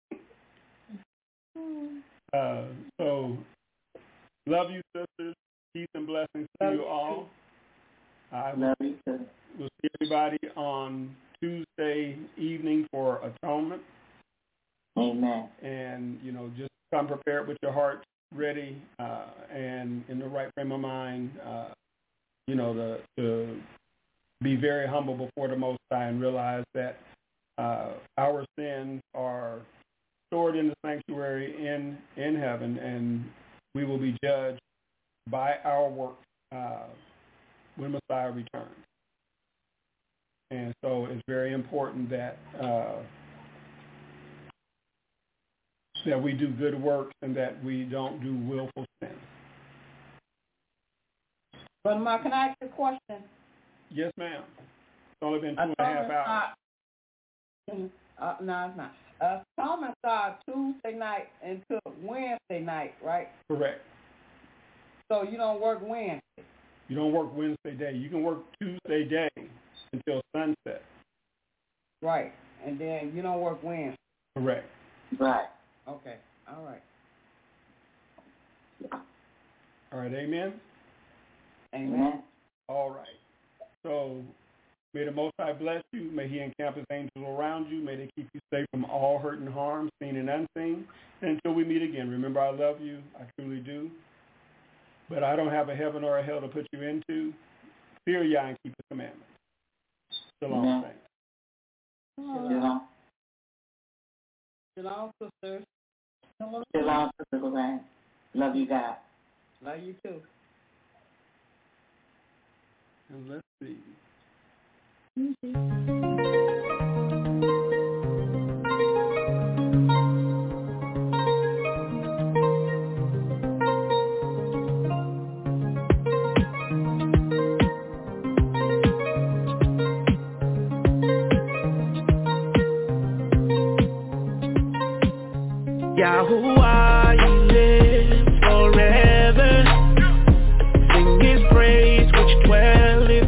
Uh, so, love you, sisters. Peace and blessings to you all. I will, love you too. We'll see everybody on Tuesday evening for Atonement. Amen. And, you know, just come prepared with your heart ready uh, and in the right frame of mind, uh, you know, to, to be very humble before the Most High and realize that uh, our sins are stored in the sanctuary in, in heaven, and we will be judged by our work uh, when Messiah returns. And so it's very important that uh, that we do good works and that we don't do willful sin. Brother Mark, can I ask you a question? Yes, ma'am. It's only been two and a half hours. Uh, no, it's not. Uh, Atonement started Tuesday night until Wednesday night, right? Correct. So you don't work Wednesday? You don't work Wednesday day. You can work Tuesday day until sunset. Right. And then you don't work Wednesday? Correct. Right. Okay. All right. All right. Amen? Amen. All right. So may the Most High bless you. May he encamp his angels around you. May they keep you safe from all hurt and harm, seen and unseen. And until we meet again, remember I love you. I truly do. But I don't have a heaven or a hell to put you into. Fear Yah and keep the commandments. Shalom. Amen. Thanks. Shalom. Shalom, sisters. Shalom, Sister Lorraine. Love you, God. Love you too. And let's see. Yahuwah, He lives forever. Sing His praise which dwelleth in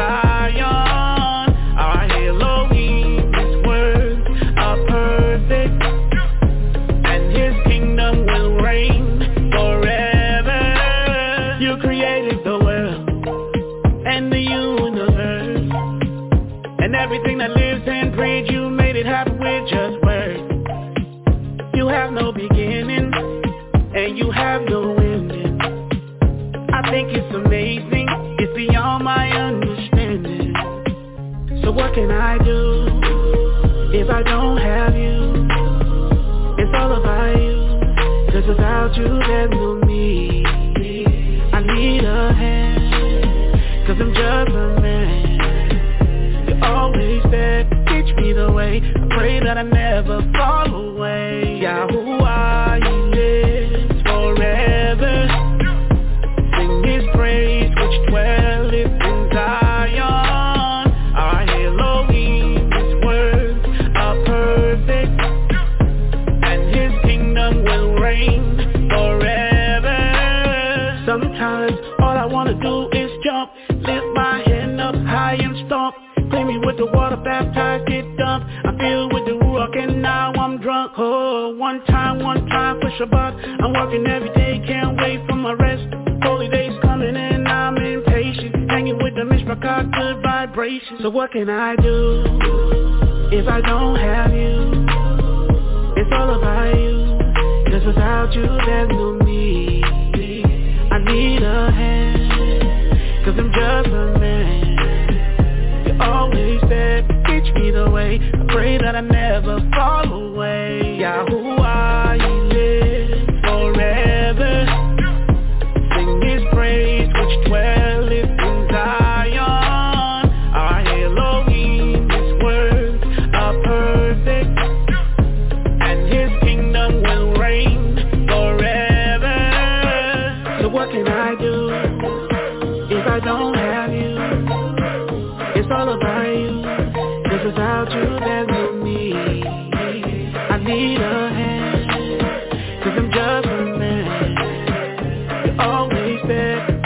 Zion. Our Elohim, His words are perfect, and His kingdom will reign forever. You created the world and the universe, and everything that lives and breathes. You made it happen with just words. You have no beginning, and you have no ending. I think it's amazing, it's beyond my understanding. So what can I do if I don't have you? It's all about you, 'cause without you there's no me. I need a hand, 'cause I'm just a man. You're always there, teach me the way. I pray that I never fall away. Yahuwah, He lives forever. Sing His praise which dwelleth in Zion. Our Elohim, His words are perfect, and His kingdom will reign forever. Sometimes all I wanna do is jump, lift my hand up high and stomp. Clean me with the water, baptized, get dumped. I'm filled with the Ruach and now I'm drunk. Oh, one time, one time for Shabbat. I'm working every day, can't wait for my rest. Holy days coming and I'm impatient. Hanging with the Mishpachah, good vibrations. So what can I do if I don't have you? It's all about you, 'cause without you there's no me. I need a hand, 'cause I'm just a man. Always there, teach me the way. I pray that I never fall away. Yahuwah, He lives forever. Sing His praise which dwelleth in Zion. Our Elohim, His words are perfect, and His kingdom will reign forever. So what can I do if I don't have you? It's all about you, 'cause without you there's no me. I need a hand, 'cause I'm just a man. You're always there,